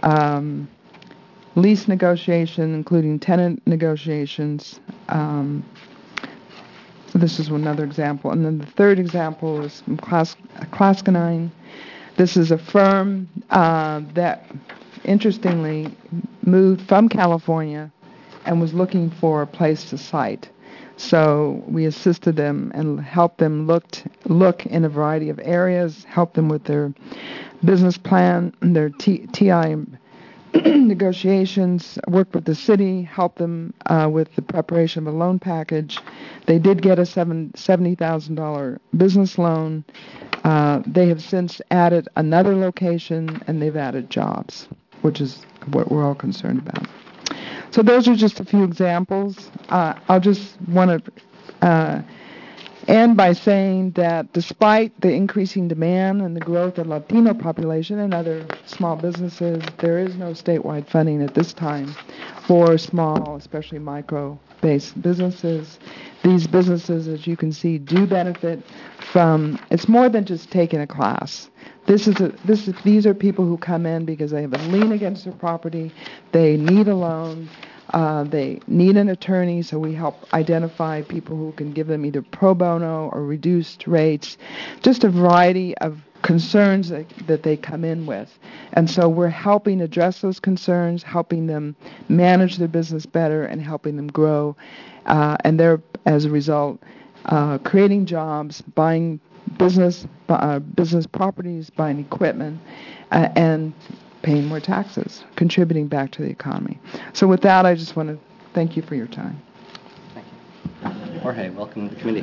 Lease negotiation, including tenant negotiations. So this is another example. And then the third example is from Clascanine. This is a firm that, interestingly, moved from California and was looking for a place to site. So we assisted them and helped them look in a variety of areas, helped them with their business plan, their TI negotiations, worked with the city, helped them with the preparation of a loan package. They did get a $70,000 business loan. They have since added another location, and they've added jobs, which is what we're all concerned about. So those are just a few examples. I'll just want to and by saying that despite the increasing demand and the growth of Latino population and other small businesses, there is no statewide funding at this time for small, especially micro-based businesses. These businesses, as you can see, do benefit from, it's more than just taking a class. These are people who come in because they have a lien against their property, they need a loan, they need an attorney, so we help identify people who can give them either pro bono or reduced rates, just a variety of concerns that they come in with. And so we're helping address those concerns, helping them manage their business better, and helping them grow. And they're, as a result, creating jobs, buying business properties, buying equipment, and paying more taxes, contributing back to the economy. So with that, I just want to thank you for your time. Thank you. Jorge, welcome to the committee.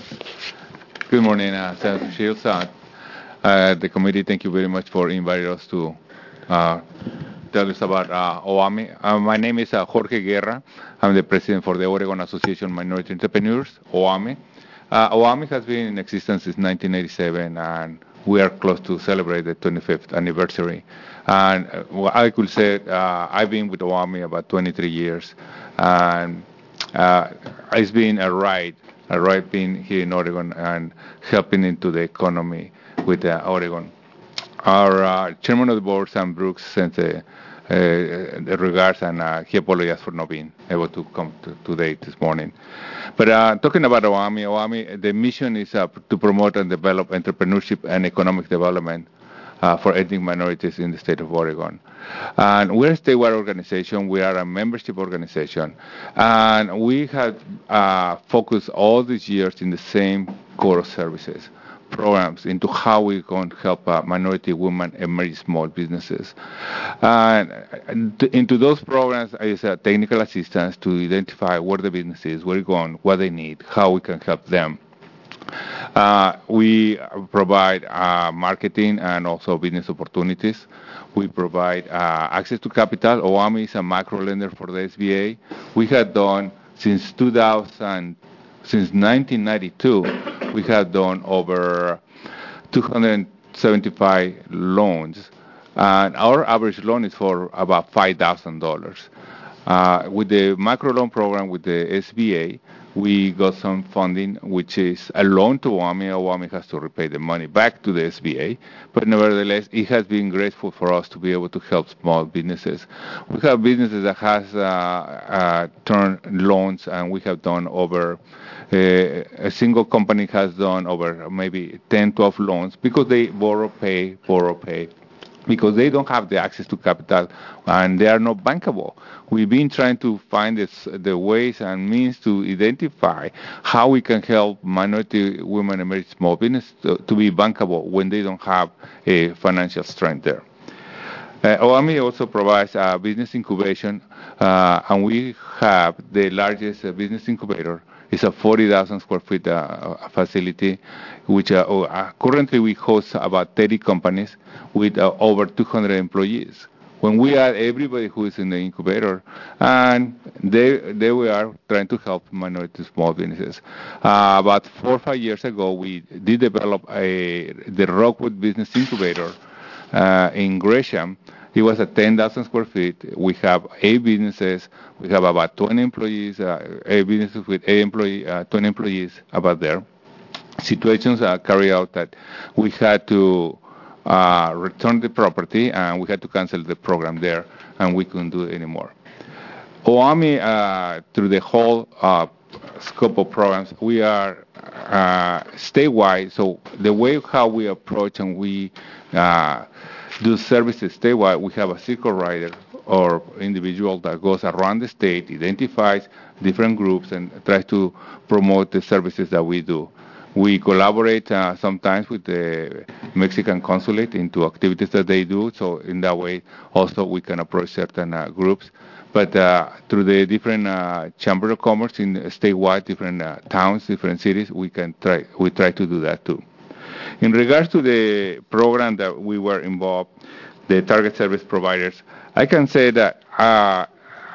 Good morning, Senator Shields. The committee, thank you very much for inviting us to tell us about OAMI. My name is Jorge Guerra. I'm the president for the Oregon Association of Minority Entrepreneurs, OAMI. OAMI has been in existence since 1987, and we are close to celebrate the 25th anniversary. And I could say I've been with OAMI about 23 years, and it's been a ride being here in Oregon and helping into the economy with Oregon. Our chairman of the board, Sam Brooks, sent the regards, and he apologized for not being able to come today this morning. But talking about OAMI, the mission is to promote and develop entrepreneurship and economic development for ethnic minorities in the state of Oregon. And we're a statewide organization. We are a membership organization. And we have focused all these years in the same core of services, programs into how we can help minority women emerge small businesses. And into those programs is technical assistance to identify where the business is, where it's going, what they need, how we can help them. We provide marketing and also business opportunities. We provide access to capital. OAMI is a macro lender for the SBA. We have done since 1992, we have done over 275 loans, and our average loan is for about $5,000. With the macro loan program with the SBA, we got some funding, which is a loan to OAMI. OAMI has to repay the money back to the SBA, but nevertheless, it has been grateful for us to be able to help small businesses. We have businesses that has turned loans, and we have done over, a single company has done over maybe 10, 12 loans because they borrow, pay, because they don't have the access to capital and they are not bankable. We've been trying to find the ways and means to identify how we can help minority women emerge small business to be bankable when they don't have a financial strength there. OAMI also provides business incubation, and we have the largest business incubator. It's a 40,000 square feet facility, which currently we host about 30 companies with over 200 employees. When we add everybody who is in the incubator, and there we are trying to help minority small businesses. About 4 or 5 years ago, we did develop the Rockwood Business Incubator in Gresham. It was at 10,000 square feet. We have 8 businesses. We have about 20 employees, 8 businesses with 20 employees about there. Situations carry out that we had to return the property, and we had to cancel the program there, and we couldn't do it anymore. OAMI, through the whole scope of programs, we are statewide, so the way how we approach and we do services statewide, we have a circle rider or individual that goes around the state, identifies different groups, and tries to promote the services that we do. We collaborate sometimes with the Mexican consulate into activities that they do, so in that way also we can approach certain groups. But through the different Chamber of Commerce in statewide, different towns, different cities, we try to do that too. In regards to the program that we were involved, the target service providers, I can say that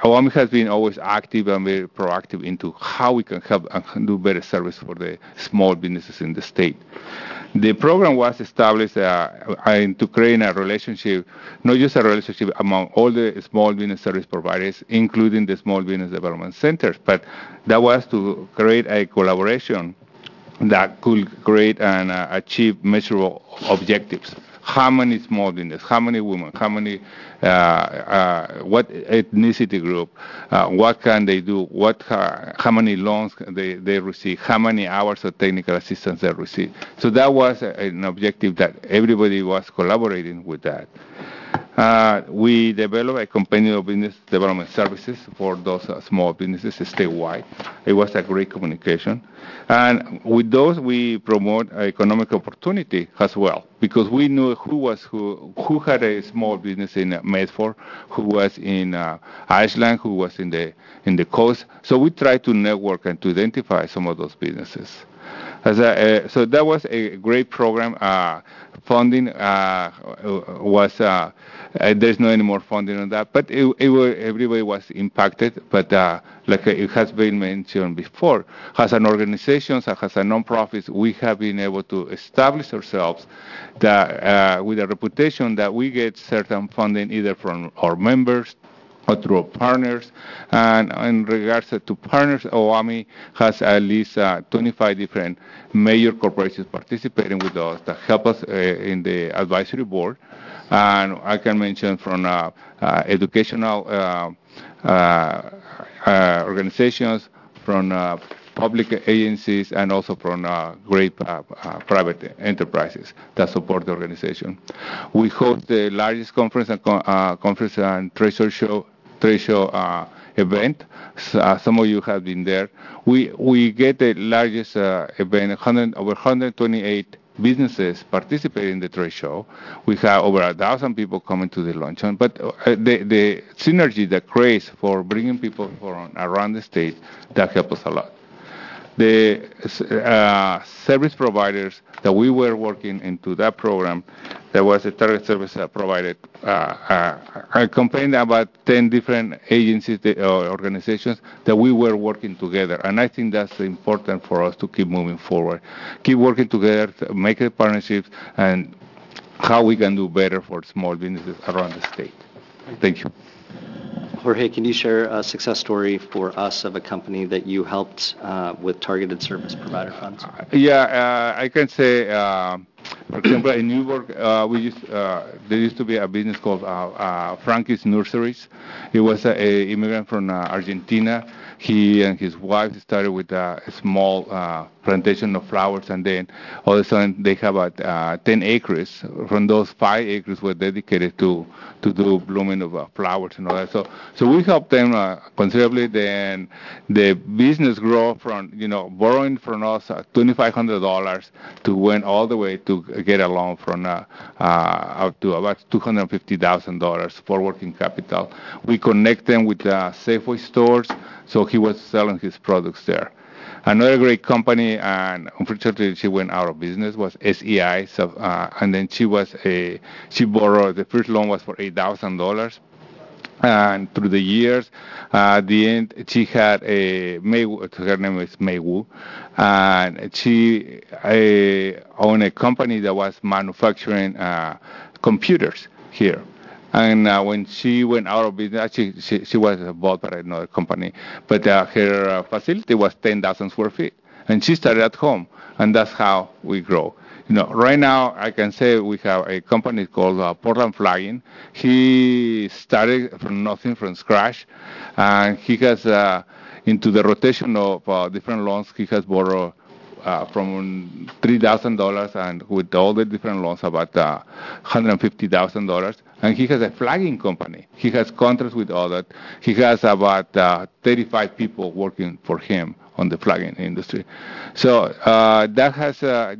AWAMI has been always active and very proactive into how we can help and do better service for the small businesses in the state. The program was established to create a relationship, not just a relationship among all the small business service providers, including the small business development centers, but that was to create a collaboration that could create and achieve measurable objectives. How many small business, how many women, how many, what ethnicity group, what can they do, how many loans they receive, how many hours of technical assistance they receive. So that was an objective that everybody was collaborating with that. We developed a companion of business development services for those small businesses statewide. It was a great communication. And with those, we promote economic opportunity as well, because we knew who had a small business in Medford, who was in Ashland, who was in the coast. So we tried to network and to identify some of those businesses. So that was a great program. Funding was there's no any more funding on that, but everybody was impacted. But like it has been mentioned before, as an organization, as a nonprofit, we have been able to establish ourselves that with a reputation that we get certain funding either from our members or through our partners. And in regards to partners, AWAMI has at least 25 different major corporations participating with us that help us in the advisory board. And I can mention from educational organizations, from public agencies, and also from great private enterprises that support the organization. We host the largest conference and trade show event. Some of you have been there. We get the largest event, over 128 businesses participate in the trade show. We have over 1,000 people coming to the luncheon. But the synergy that creates for bringing people from around the state, that helps us a lot. The service providers that we were working into that program, there was a target service provided. I complained about 10 different agencies or organizations that we were working together, and I think that's important for us to keep moving forward, keep working together, make partnerships, and how we can do better for small businesses around the state. Thank you. Jorge, can you share a success story for us of a company that you helped with targeted service provider funds? Yeah, I can say, for example, in Newburgh, there used to be a business called Frankie's Nurseries. He was an immigrant from Argentina. He and his wife started with a small plantation of flowers, and then all of a sudden they have 10 acres. From those 5 acres were dedicated to do blooming of flowers and all that. So we helped them considerably. Then the business grew from borrowing from us $2,500 to went all the way to get a loan from up to about $250,000 for working capital. We connect them with Safeway stores, so he was selling his products there. Another great company, and unfortunately she went out of business, was SEI. So, and then she borrowed, the first loan was for $8,000. And through the years, at the end, she had her name is Mei Wu, and she owned a company that was manufacturing computers here. And when she went out of business, actually she was bought by another company, but her facility was 10,000 square feet, and she started at home, and that's how we grow. Right now I can say we have a company called Portland Flagging. He started from nothing, from scratch, and he has into the rotation of different loans. He has borrowed from $3,000, and with all the different loans, about $150,000. And he has a flagging company. He has contracts with all that. He has about 35 people working for him on the flagging industry. So that has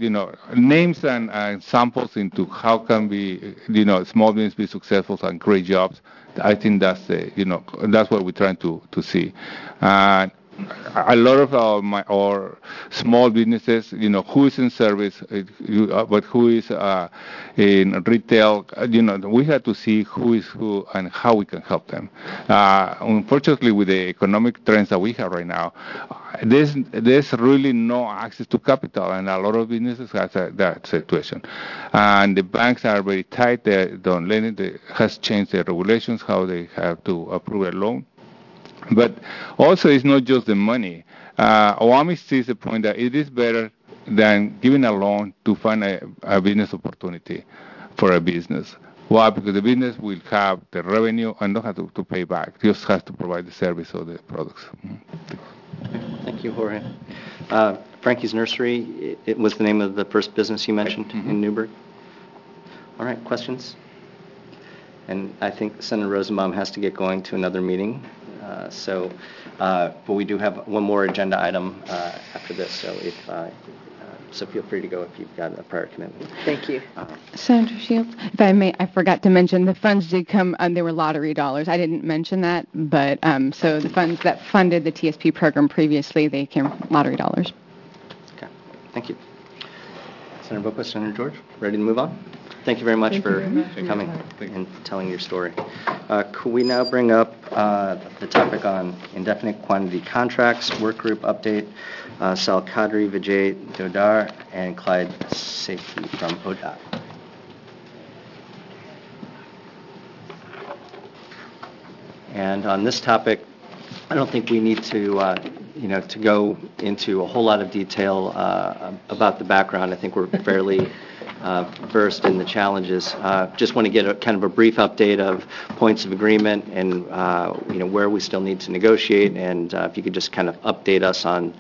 names and samples into how can be small business be successful and create jobs. I think that's that's what we're trying to see. a lot of our small businesses, who is in service, but who is in retail, we have to see who is who and how we can help them. Unfortunately, with the economic trends that we have right now, there's really no access to capital, and a lot of businesses have that situation. And the banks are very tight. They don't lend. They has changed their regulations, how they have to approve a loan. But also, it's not just the money. OAMI sees the point that it is better than giving a loan to find a business opportunity for a business. Why? Because the business will have the revenue and don't have to pay back. Just has to provide the service or the products. Thank you, Jorge. Frankie's Nursery, it was the name of the first business you mentioned in Newburgh? All right, questions? And I think Senator Rosenbaum has to get going to another meeting. But we do have one more agenda item after this, so feel free to go if you've got a prior commitment. Thank you. Senator Shields, if I may, I forgot to mention the funds did come, they were lottery dollars. I didn't mention that, but so the funds that funded the TSP program previously, they came lottery dollars. Okay, thank you. Senator Boca, Senator George, ready to move on? Thank you very much for coming and telling your story. Could we now bring up the topic on indefinite quantity contracts, work group update, Sal Kadri, Vijay Dodar, and Clyde Seiki from ODOT. And on this topic, I don't think we need to to go into a whole lot of detail about the background. I think we're fairly versed in the challenges. Just want to get kind of a brief update of points of agreement and where we still need to negotiate, and if you could just kind of update us on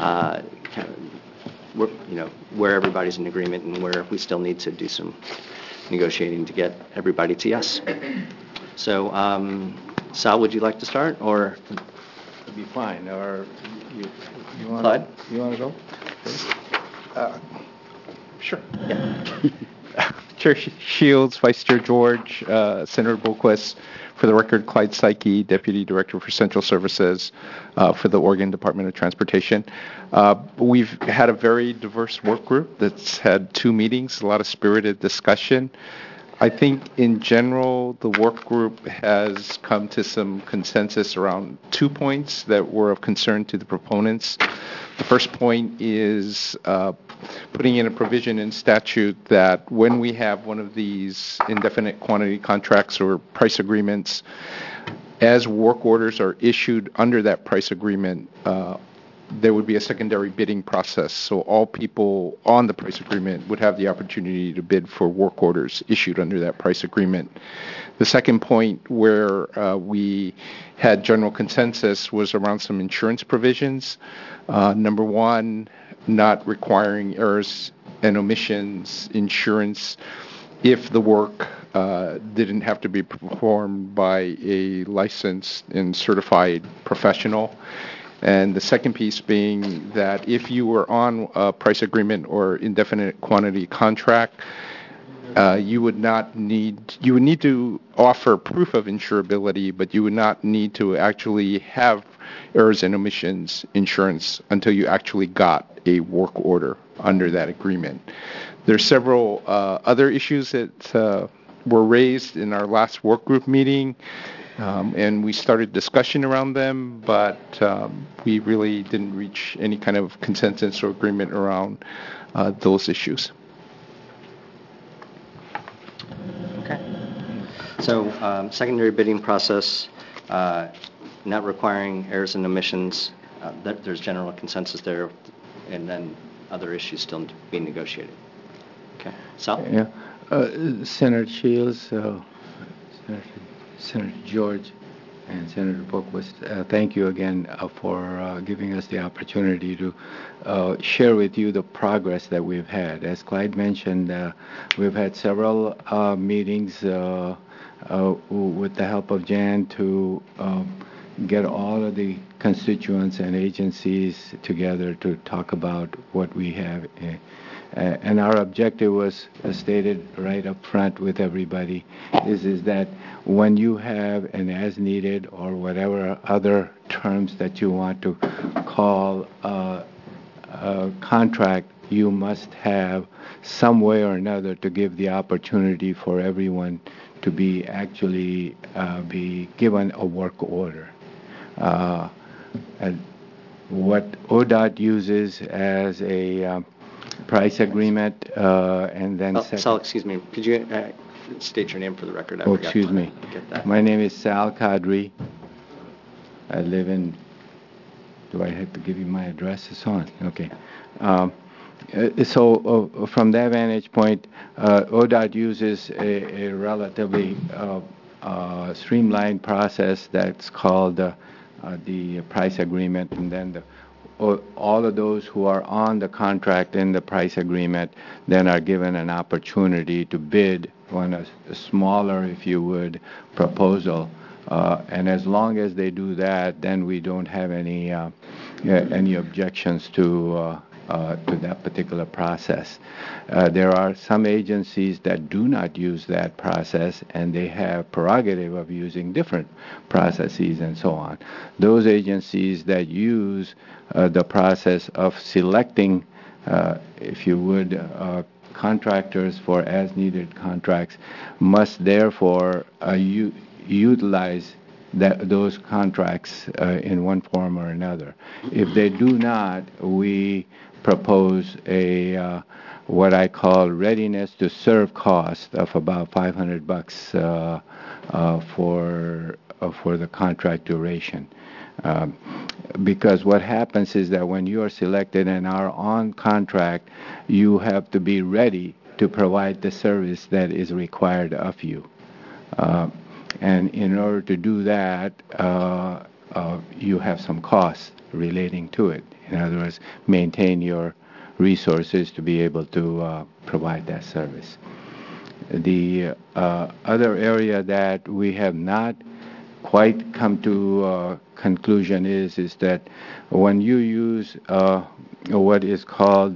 where everybody's in agreement and where we still need to do some negotiating to get everybody to yes. So, Sal, would you like to start, or? It'd be fine. Or you want? Clyde? You want to go? Sure. Yeah. Chair Shields, Vice Chair George, Senator Boquist. For the record, Clyde Seiki, Deputy Director for Central Services for the Oregon Department of Transportation. We've had a very diverse work group that's had 2 meetings, a lot of spirited discussion. I think in general, the work group has come to some consensus around 2 points that were of concern to the proponents. The first point is putting in a provision in statute that when we have one of these indefinite quantity contracts or price agreements, as work orders are issued under that price agreement, there would be a secondary bidding process. So all people on the price agreement would have the opportunity to bid for work orders issued under that price agreement. The second point where we had general consensus was around some insurance provisions. Number one, not requiring errors and omissions insurance if the work didn't have to be performed by a licensed and certified professional. And the second piece being that if you were on a price agreement or indefinite quantity contract, you would need to offer proof of insurability, but you would not need to actually have errors and omissions insurance until you actually got a work order under that agreement. There's several other issues that were raised in our last work group meeting, and we started discussion around them, but we really didn't reach any kind of consensus or agreement around those issues. Okay. So secondary bidding process, not requiring errors and omissions, there's general consensus there, and then other issues still being negotiated. Okay. Sal? Yeah. Senator Shields, Senator George, and Senator Boquist, thank you again for giving us the opportunity to share with you the progress that we've had. As Clyde mentioned, we've had several meetings with the help of Jan to get all of the constituents and agencies together to talk about what we have And our objective was stated right up front with everybody, is that when you have an as-needed or whatever other terms that you want to call a contract, you must have some way or another to give the opportunity for everyone to be actually be given a work order. And what ODOT uses as a price agreement, and then Sal, excuse me, could you state your name for the record? I Oh, forgot excuse to me. get that. My name is Sal Kadri. I live in, do I have to give you my address? It's on. Okay. So from that vantage point, ODOT uses a relatively streamlined process that's called the price agreement, and then all of those who are on the contract in the price agreement then are given an opportunity to bid on a smaller, if you would, proposal. And as long as they do that, then we don't have any objections to that particular process. There are some agencies that do not use that process, and they have prerogative of using different processes and so on. Those agencies that use the process of selecting, if you would, contractors for as-needed contracts must therefore utilize those contracts in one form or another. If they do not, we propose a what I call readiness to serve cost of about $500 for the contract duration. Because what happens is that when you are selected and are on contract, you have to be ready to provide the service that is required of you. And in order to do that, you have some costs relating to it. In other words, maintain your resources to be able to provide that service. The other area that we have not quite come to conclusion is that when you use what is called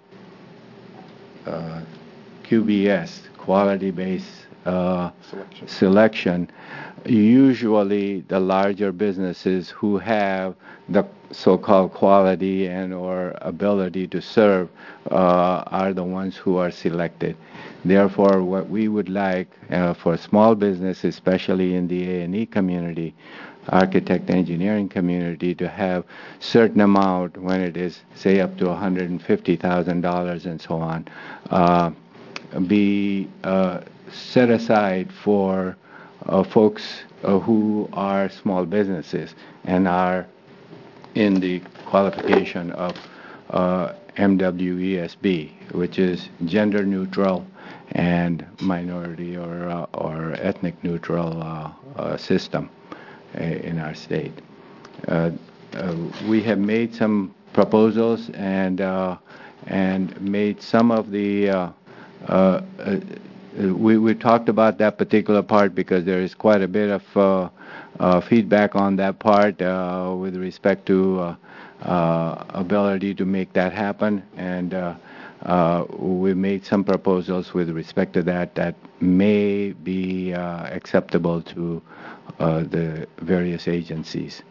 QBS, quality-based selection, usually the larger businesses who have the so-called quality and or ability to serve are the ones who are selected. Therefore, what we would like for small business, especially in the A&E community, architect engineering community, to have certain amount when it is, say, up to $150,000 and so on, be set aside for folks who are small businesses and are in the qualification of MWESB, which is gender neutral and minority or ethnic neutral system in our state. We have made some proposals and made some of the we talked about that particular part because there is quite a bit of feedback on that part with respect to ability to make that happen, and we made some proposals with respect to that may be acceptable to the various agencies.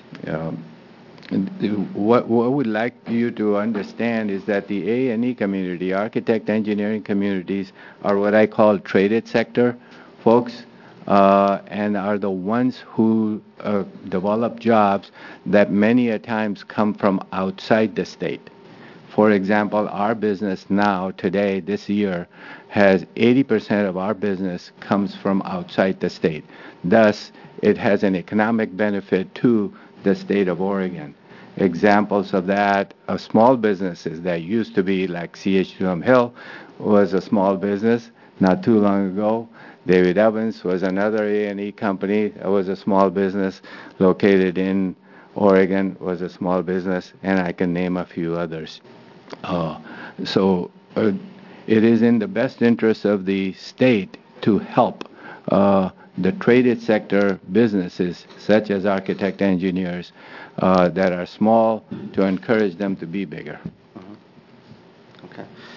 What I would like you to understand is that the A&E community, architect engineering communities, are what I call traded sector folks, and are the ones who develop jobs that many a times come from outside the state. For example, our business now, today, this year, has 80% of our business comes from outside the state. Thus, it has an economic benefit to the state of Oregon. Examples of that are small businesses that used to be like CH2M Hill was a small business not too long ago. David Evans was another A&E company that was a small business located in Oregon, was a small business, and I can name a few others. So it is in the best interest of the state to help the traded sector businesses, such as architect engineers, that are small, to encourage them to be bigger. Okay.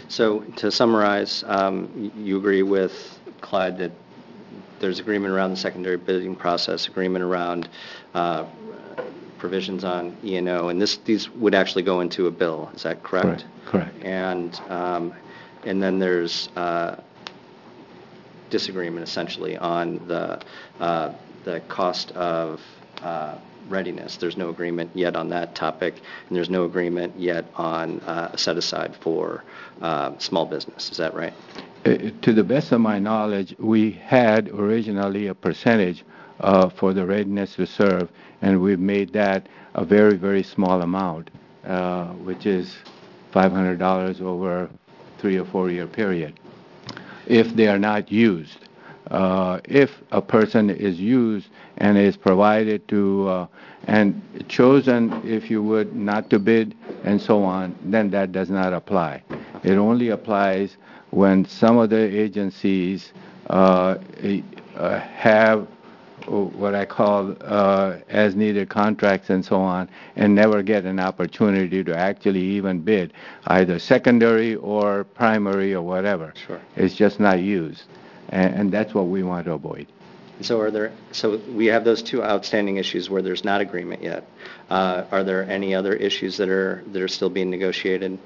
So to summarize, you agree with Clyde that there's agreement around the secondary bidding process, agreement around provisions on E&O, and these would actually go into a bill. Is that correct? Correct. And then there's disagreement essentially on the cost of readiness. There's no agreement yet on that topic, and there's no agreement yet on a set-aside for small business. Is that right? To the best of my knowledge, we had originally a percentage for the readiness to serve, and we've made that a very, very small amount, which is $500 over a 3 or 4 year period, if they are not used. If a person is used and is provided to and chosen, if you would, not to bid and so on, then that does not apply. It only applies when some of the agencies have what I call as-needed contracts and so on, and never get an opportunity to actually even bid, either secondary or primary or whatever. Sure. It's just not used, and that's what we want to avoid. So so we have those two outstanding issues where there's not agreement yet. Are there any other issues that are still being negotiated?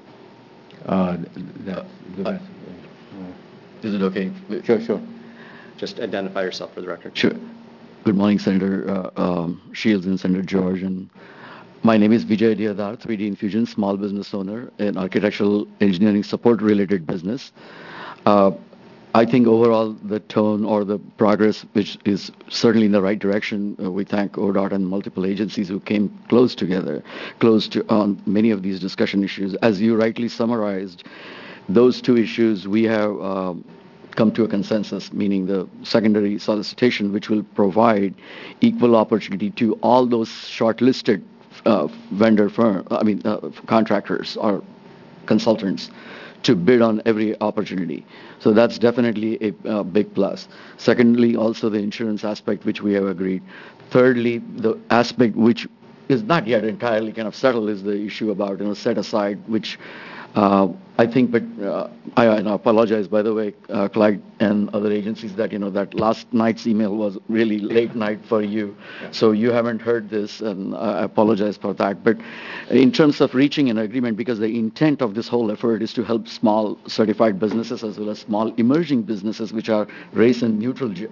Is it okay? Sure. Just identify yourself for the record. Sure. Good morning, Senator Shields and Senator George. And my name is Vijay Diadar, 3D Infusion, small business owner in architectural engineering support-related business. I think overall the tone or the progress, which is certainly in the right direction, we thank ODOT and multiple agencies who came close on many of these discussion issues. As you rightly summarized, those two issues we have come to a consensus, meaning the secondary solicitation, which will provide equal opportunity to all those shortlisted contractors or consultants to bid on every opportunity. So that's definitely a big plus. Secondly, also the insurance aspect, which we have agreed. Thirdly, the aspect which is not yet entirely kind of settled is the issue about set aside, which I think, but I apologize, by the way, Clyde and other agencies, that that last night's email was really late night for you, so you haven't heard this, and I apologize for that. But in terms of reaching an agreement, because the intent of this whole effort is to help small certified businesses as well as small emerging businesses, which are race and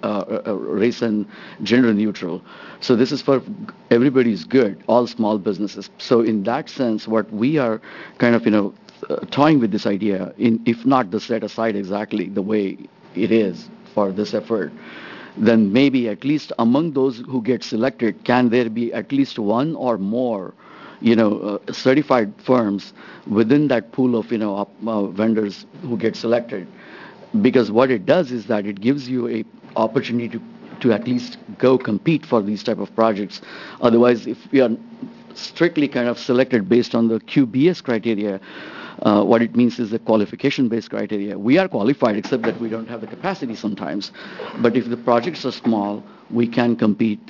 gender neutral. So this is for everybody's good, all small businesses. So in that sense, what we are kind of toying with this idea, if not the set aside exactly the way it is for this effort, then maybe at least among those who get selected, can there be at least one or more, certified firms within that pool of, vendors who get selected? Because what it does is that it gives you a opportunity to at least go compete for these type of projects. Otherwise, if we are strictly kind of selected based on the QBS criteria, what it means is the qualification-based criteria. We are qualified, except that we don't have the capacity sometimes. But if the projects are small, we can compete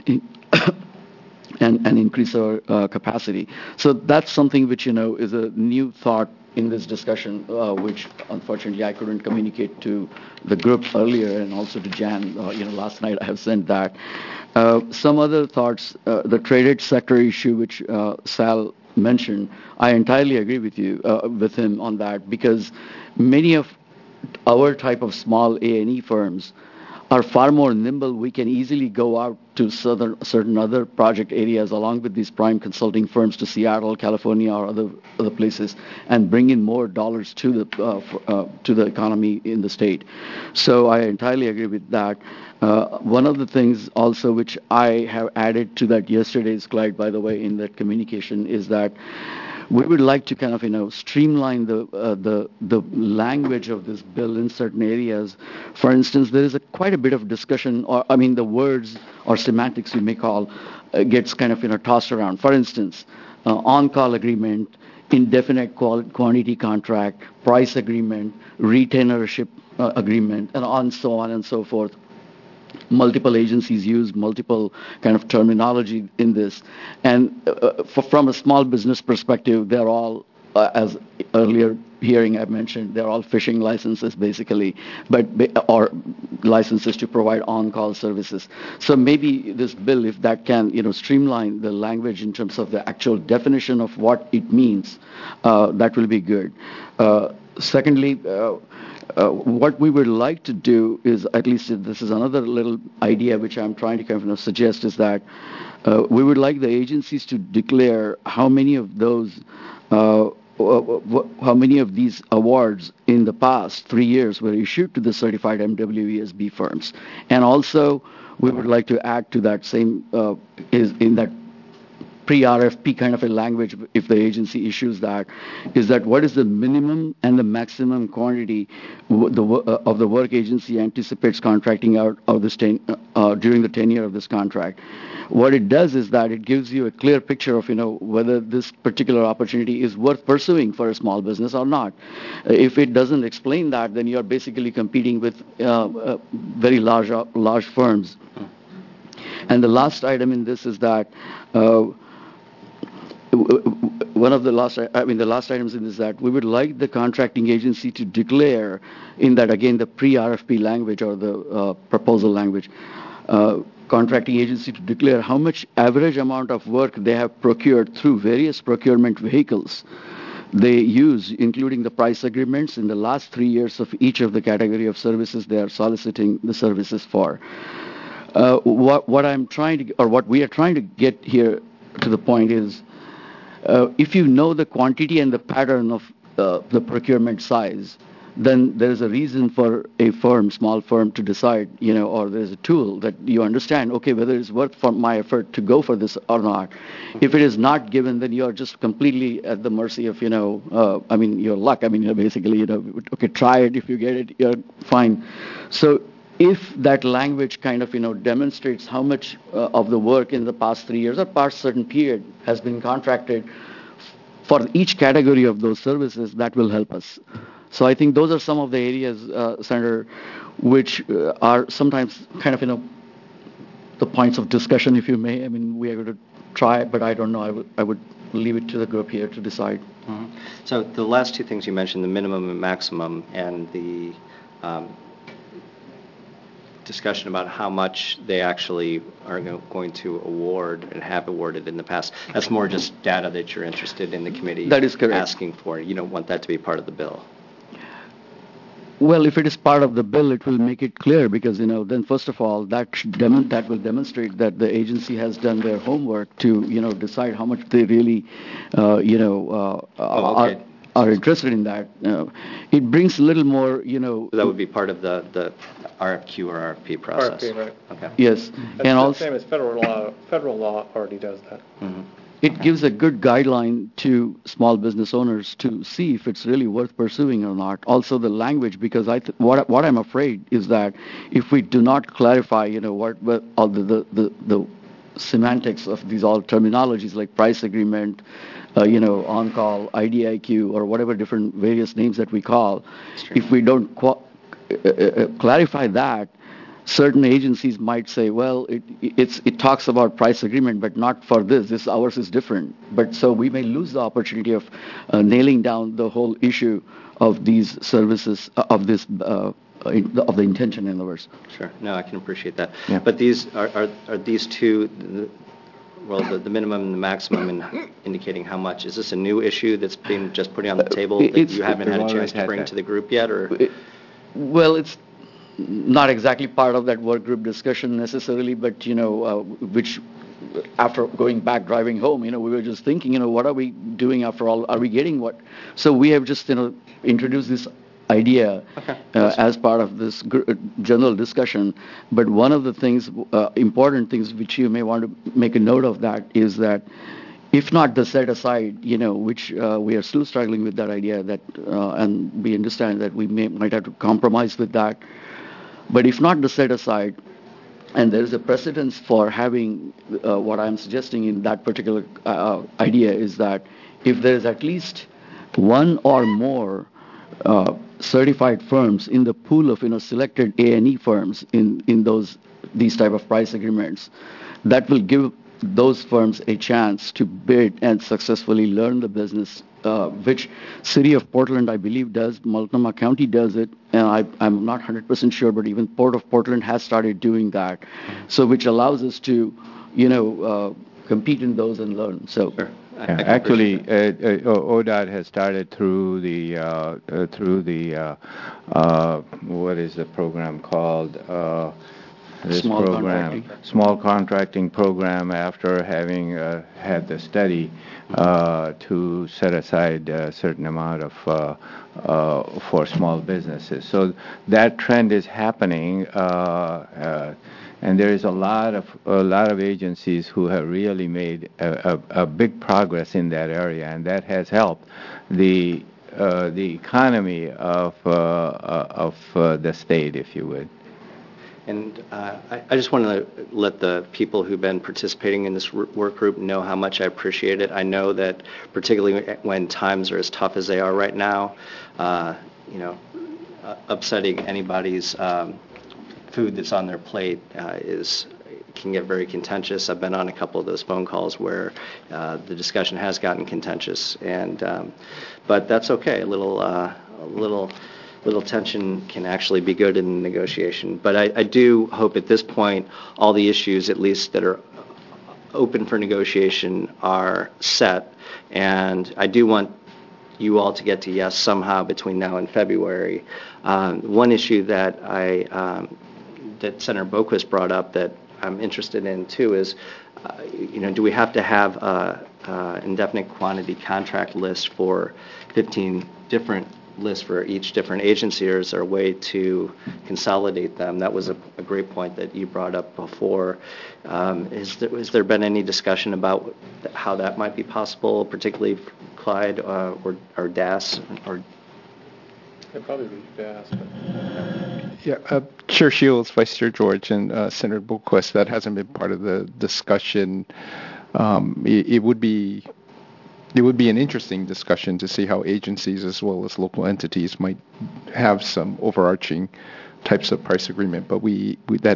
and increase our capacity. So that's something which, is a new thought in this discussion, which unfortunately I couldn't communicate to the group earlier, and also to Jan. Last night I have sent that. Some other thoughts, the traded sector issue, which Sal mentioned, I entirely agree with him on that, because many of our type of small A&E firms are far more nimble. We can easily go out to certain other project areas along with these prime consulting firms to Seattle, California, or other places, and bring in more dollars to the economy in the state. So I entirely agree with that. One of the things also which I have added to that yesterday's slide, by the way, in that communication, is that we would like to kind of streamline the language of this bill in certain areas. For instance, there is quite a bit of discussion, or the words or semantics you may call gets kind of tossed around. For instance, on-call agreement, indefinite quantity contract, price agreement, retainership agreement, and so on and so forth. Multiple agencies use multiple kind of terminology in this, and from a small business perspective, they're all as earlier hearing I mentioned, they're all fishing licenses basically, or licenses to provide on-call services. So maybe this bill, if that can, streamline the language in terms of the actual definition of what it means, that will be good. Secondly, what we would like to do is, at least this is another little idea which I'm trying to kind of suggest, is that we would like the agencies to declare how many of these awards in the past 3 years were issued to the certified MWESB firms. And also, we would like to add to that same, in that pre-RFP kind of a language, if the agency issues that, is that what is the minimum and the maximum quantity of the work agency anticipates contracting out of this during the tenure of this contract. What it does is that it gives you a clear picture of, whether this particular opportunity is worth pursuing for a small business or not. If it doesn't explain that, then you're basically competing with very large firms. And the last item in this is that the last items in this is that we would like the contracting agency to declare, in that again the pre-RFP language or the proposal language, contracting agency to declare how much average amount of work they have procured through various procurement vehicles they use, including the price agreements in the last 3 years of each of the category of services they are soliciting the services for. What we are trying to get here to the point is, if you know the quantity and the pattern of the procurement size, then there's a reason for a small firm to decide, or there's a tool that you understand, okay, whether it's worth for my effort to go for this or not. If it is not given, then you're just completely at the mercy of, your luck. Basically, okay, try it. If you get it, you're fine. So if that language kind of, demonstrates how much of the work in the past 3 years or past certain period has been contracted for each category of those services, that will help us. So I think those are some of the areas, Senator, which are sometimes kind of, the points of discussion, if you may. We are going to try it, but I don't know. I would leave it to the group here to decide. Mm-hmm. So the last two things you mentioned, the minimum and maximum, and the discussion about how much they actually are going to award and have awarded in the past, that's more just data that you're interested in the committee that is correct. Asking for. You don't want that to be part of the bill. Well, if it is part of the bill, it will make it clear because, then first of all, that will demonstrate that the agency has done their homework to, decide how much they really, are interested in that. It brings a little more, That would be part of the RFQ or RFP process. RFP, right. Okay. Yes. That's and the same as federal law. Federal law already does that. Mm-hmm. It gives a good guideline to small business owners to see if it's really worth pursuing or not. Also the language, because what I'm afraid is that if we do not clarify, what all the semantics of these all terminologies like price agreement, on-call, IDIQ, or whatever different various names that we call, if we don't clarify that, certain agencies might say, well, it talks about price agreement, but not for this. Ours is different. But so we may lose the opportunity of nailing down the whole issue of these services, of the intention, in other words. Sure. No, I can appreciate that. Yeah. But these are these two, the minimum and the maximum, in indicating how much. Is this a new issue that's been just put on the table that you haven't had a chance to bring to the group yet, or? Well, it's not exactly part of that work group discussion necessarily, but, which after going back, driving home, we were just thinking, what are we doing after all? Are we getting what? So we have just, introduced this idea as part of this general discussion. But one of the things, important things which you may want to make a note of that is that if not the set aside, which we are still struggling with that idea that, and we understand that we might have to compromise with that. But if not the set aside, and there is a precedence for having what I'm suggesting in that particular idea is that if there is at least one or more certified firms in the pool of selected A&E firms in these type of price agreements, that will give those firms a chance to bid and successfully learn the business, which City of Portland, I believe, does. Multnomah County does it, and I'm not 100% sure, but even Port of Portland has started doing that. So which allows us to, compete in those and learn. So. Sure. Actually, ODOT has started through the what is the program called? Small contracting program, after having had the study to set aside a certain amount of for small businesses. So that trend is happening. And there is a lot of agencies who have really made a big progress in that area, and that has helped the economy of the state, if you would. And I just want to let the people who've been participating in this work group know how much I appreciate it. I know that particularly when times are as tough as they are right now, upsetting anybody's food that's on their plate can get very contentious. I've been on a couple of those phone calls where the discussion has gotten contentious, but that's okay. A little tension can actually be good in negotiation. But I do hope at this point all the issues, at least that are open for negotiation, are set, and I do want you all to get to yes somehow between now and February. One issue that that Senator Boquist brought up that I'm interested in too is, do we have to have an indefinite quantity contract list for 15 different lists for each different agency, or is there a way to consolidate them? That was a great point that you brought up before. Has there been any discussion about how that might be possible, particularly Clyde or DAS? It'd probably be DAS. Yeah, Chair Shields, Vice Chair George, and Senator Boquist, that hasn't been part of the discussion. It would be an interesting discussion to see how agencies as well as local entities might have some overarching types of price agreement. But with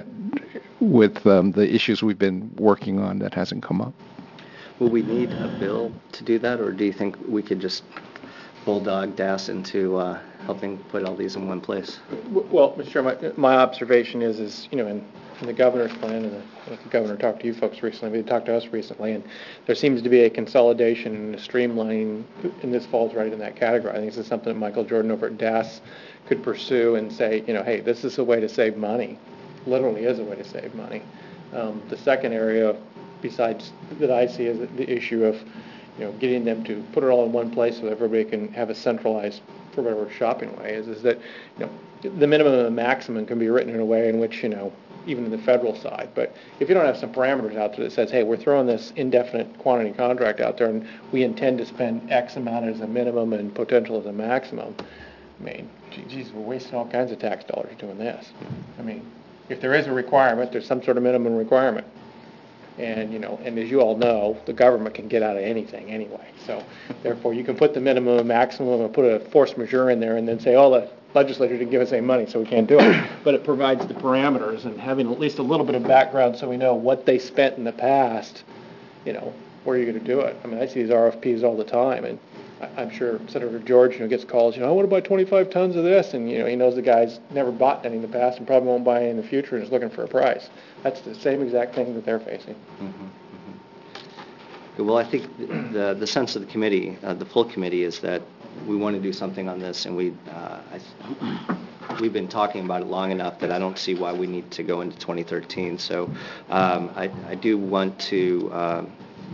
the issues we've been working on, that hasn't come up. Will we need a bill to do that, or do you think we could just bulldog DAS into helping put all these in one place? Well, Mr. Chairman, my observation is in the governor's plan, and the governor talked to you folks recently, he talked to us recently, and there seems to be a consolidation and a streamlining, and this falls right in that category. I think this is something that Michael Jordan over at DAS could pursue and say, hey, this is a way to save money. Literally is a way to save money. The second area, besides that I see, is the issue of getting them to put it all in one place so that everybody can have a centralized, for whatever shopping way is that the minimum and the maximum can be written in a way in which even in the federal side. But if you don't have some parameters out there that says, hey, we're throwing this indefinite quantity contract out there and we intend to spend X amount as a minimum and potential as a maximum, I mean, geez, we're wasting all kinds of tax dollars doing this. I mean, if there is a requirement, there's some sort of minimum requirement. And, and as you all know, the government can get out of anything anyway. So, therefore, you can put the minimum and maximum and put a force majeure in there and then say, the legislature didn't give us any money, so we can't do it. But it provides the parameters, and having at least a little bit of background so we know what they spent in the past, where you're going to do it. I mean, I see these RFPs all the time, and I'm sure Senator George, gets calls, I want to buy 25 tons of this, and, he knows the guy's never bought any in the past and probably won't buy any in the future and is looking for a price. That's the same exact thing that they're facing. Mm-hmm. Well, I think the sense of the committee, the full committee, is that we want to do something on this, and we've been talking about it long enough that I don't see why we need to go into 2013. So I do want to,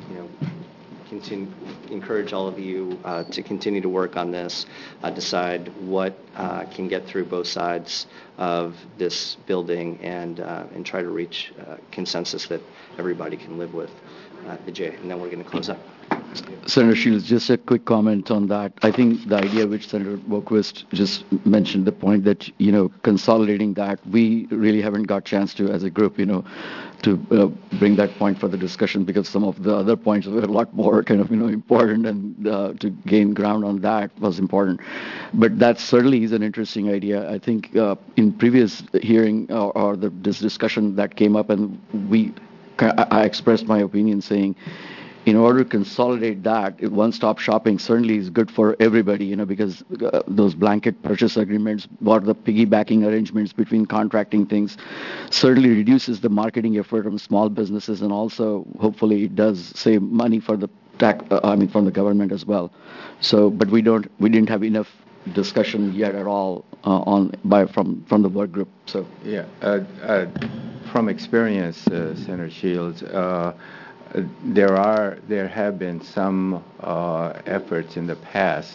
encourage all of you to continue to work on this, decide what can get through both sides of this building, and try to reach consensus that everybody can live with. Vijay, and then we're going to close up. Senator Shields, just a quick comment on that. I think the idea which Senator Boquist just mentioned, the point that, consolidating that, we really haven't got a chance to, as a group, to bring that point for the discussion, because some of the other points were a lot more important, and to gain ground on that was important. But that certainly is an interesting idea. I think in previous hearing or this discussion that came up, and we I expressed my opinion saying, in order to consolidate that, one-stop shopping certainly is good for everybody, because those blanket purchase agreements or the piggybacking arrangements between contracting things certainly reduces the marketing effort of small businesses, and also hopefully it does save money for the from the government as well. So, but we didn't have enough discussion yet at all from the work group. So yeah, from experience, Senator Shields. There have been some efforts in the past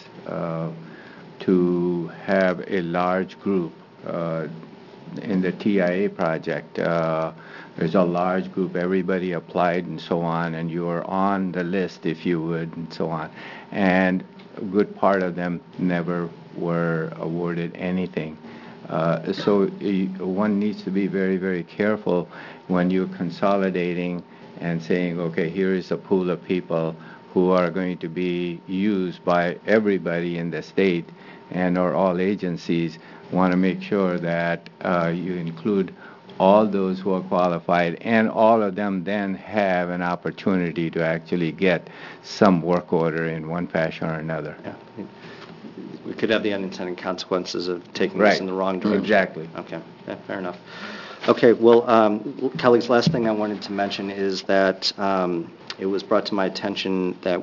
to have a large group in the TIA project. There's a large group, everybody applied and so on, and you are on the list, if you would, and so on. And a good part of them never were awarded anything. So one needs to be very, very careful when you're consolidating and saying, okay, here is a pool of people who are going to be used by everybody in the state and or all agencies. Want to make sure that you include all those who are qualified, and all of them then have an opportunity to actually get some work order in one fashion or another. Yeah. We could have the unintended consequences of taking this in the wrong direction. Exactly. Okay, yeah, fair enough. Okay, well, colleagues, last thing I wanted to mention is that it was brought to my attention that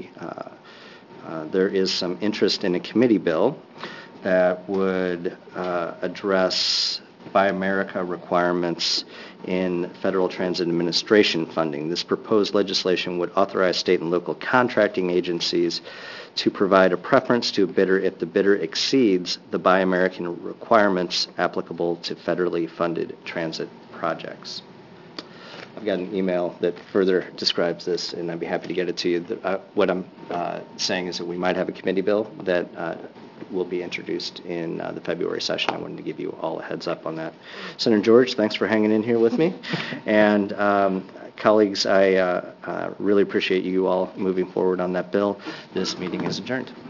there is some interest in a committee bill that would address Buy America requirements in Federal Transit Administration funding. This proposed legislation would authorize state and local contracting agencies to provide a preference to a bidder if the bidder exceeds the Buy American requirements applicable to federally funded transit projects. I've got an email that further describes this, and I'd be happy to get it to you. What I'm saying is that we might have a committee bill that will be introduced in the February session. I wanted to give you all a heads up on that. Senator George, thanks for hanging in here with me. And colleagues, I really appreciate you all moving forward on that bill. This meeting is adjourned.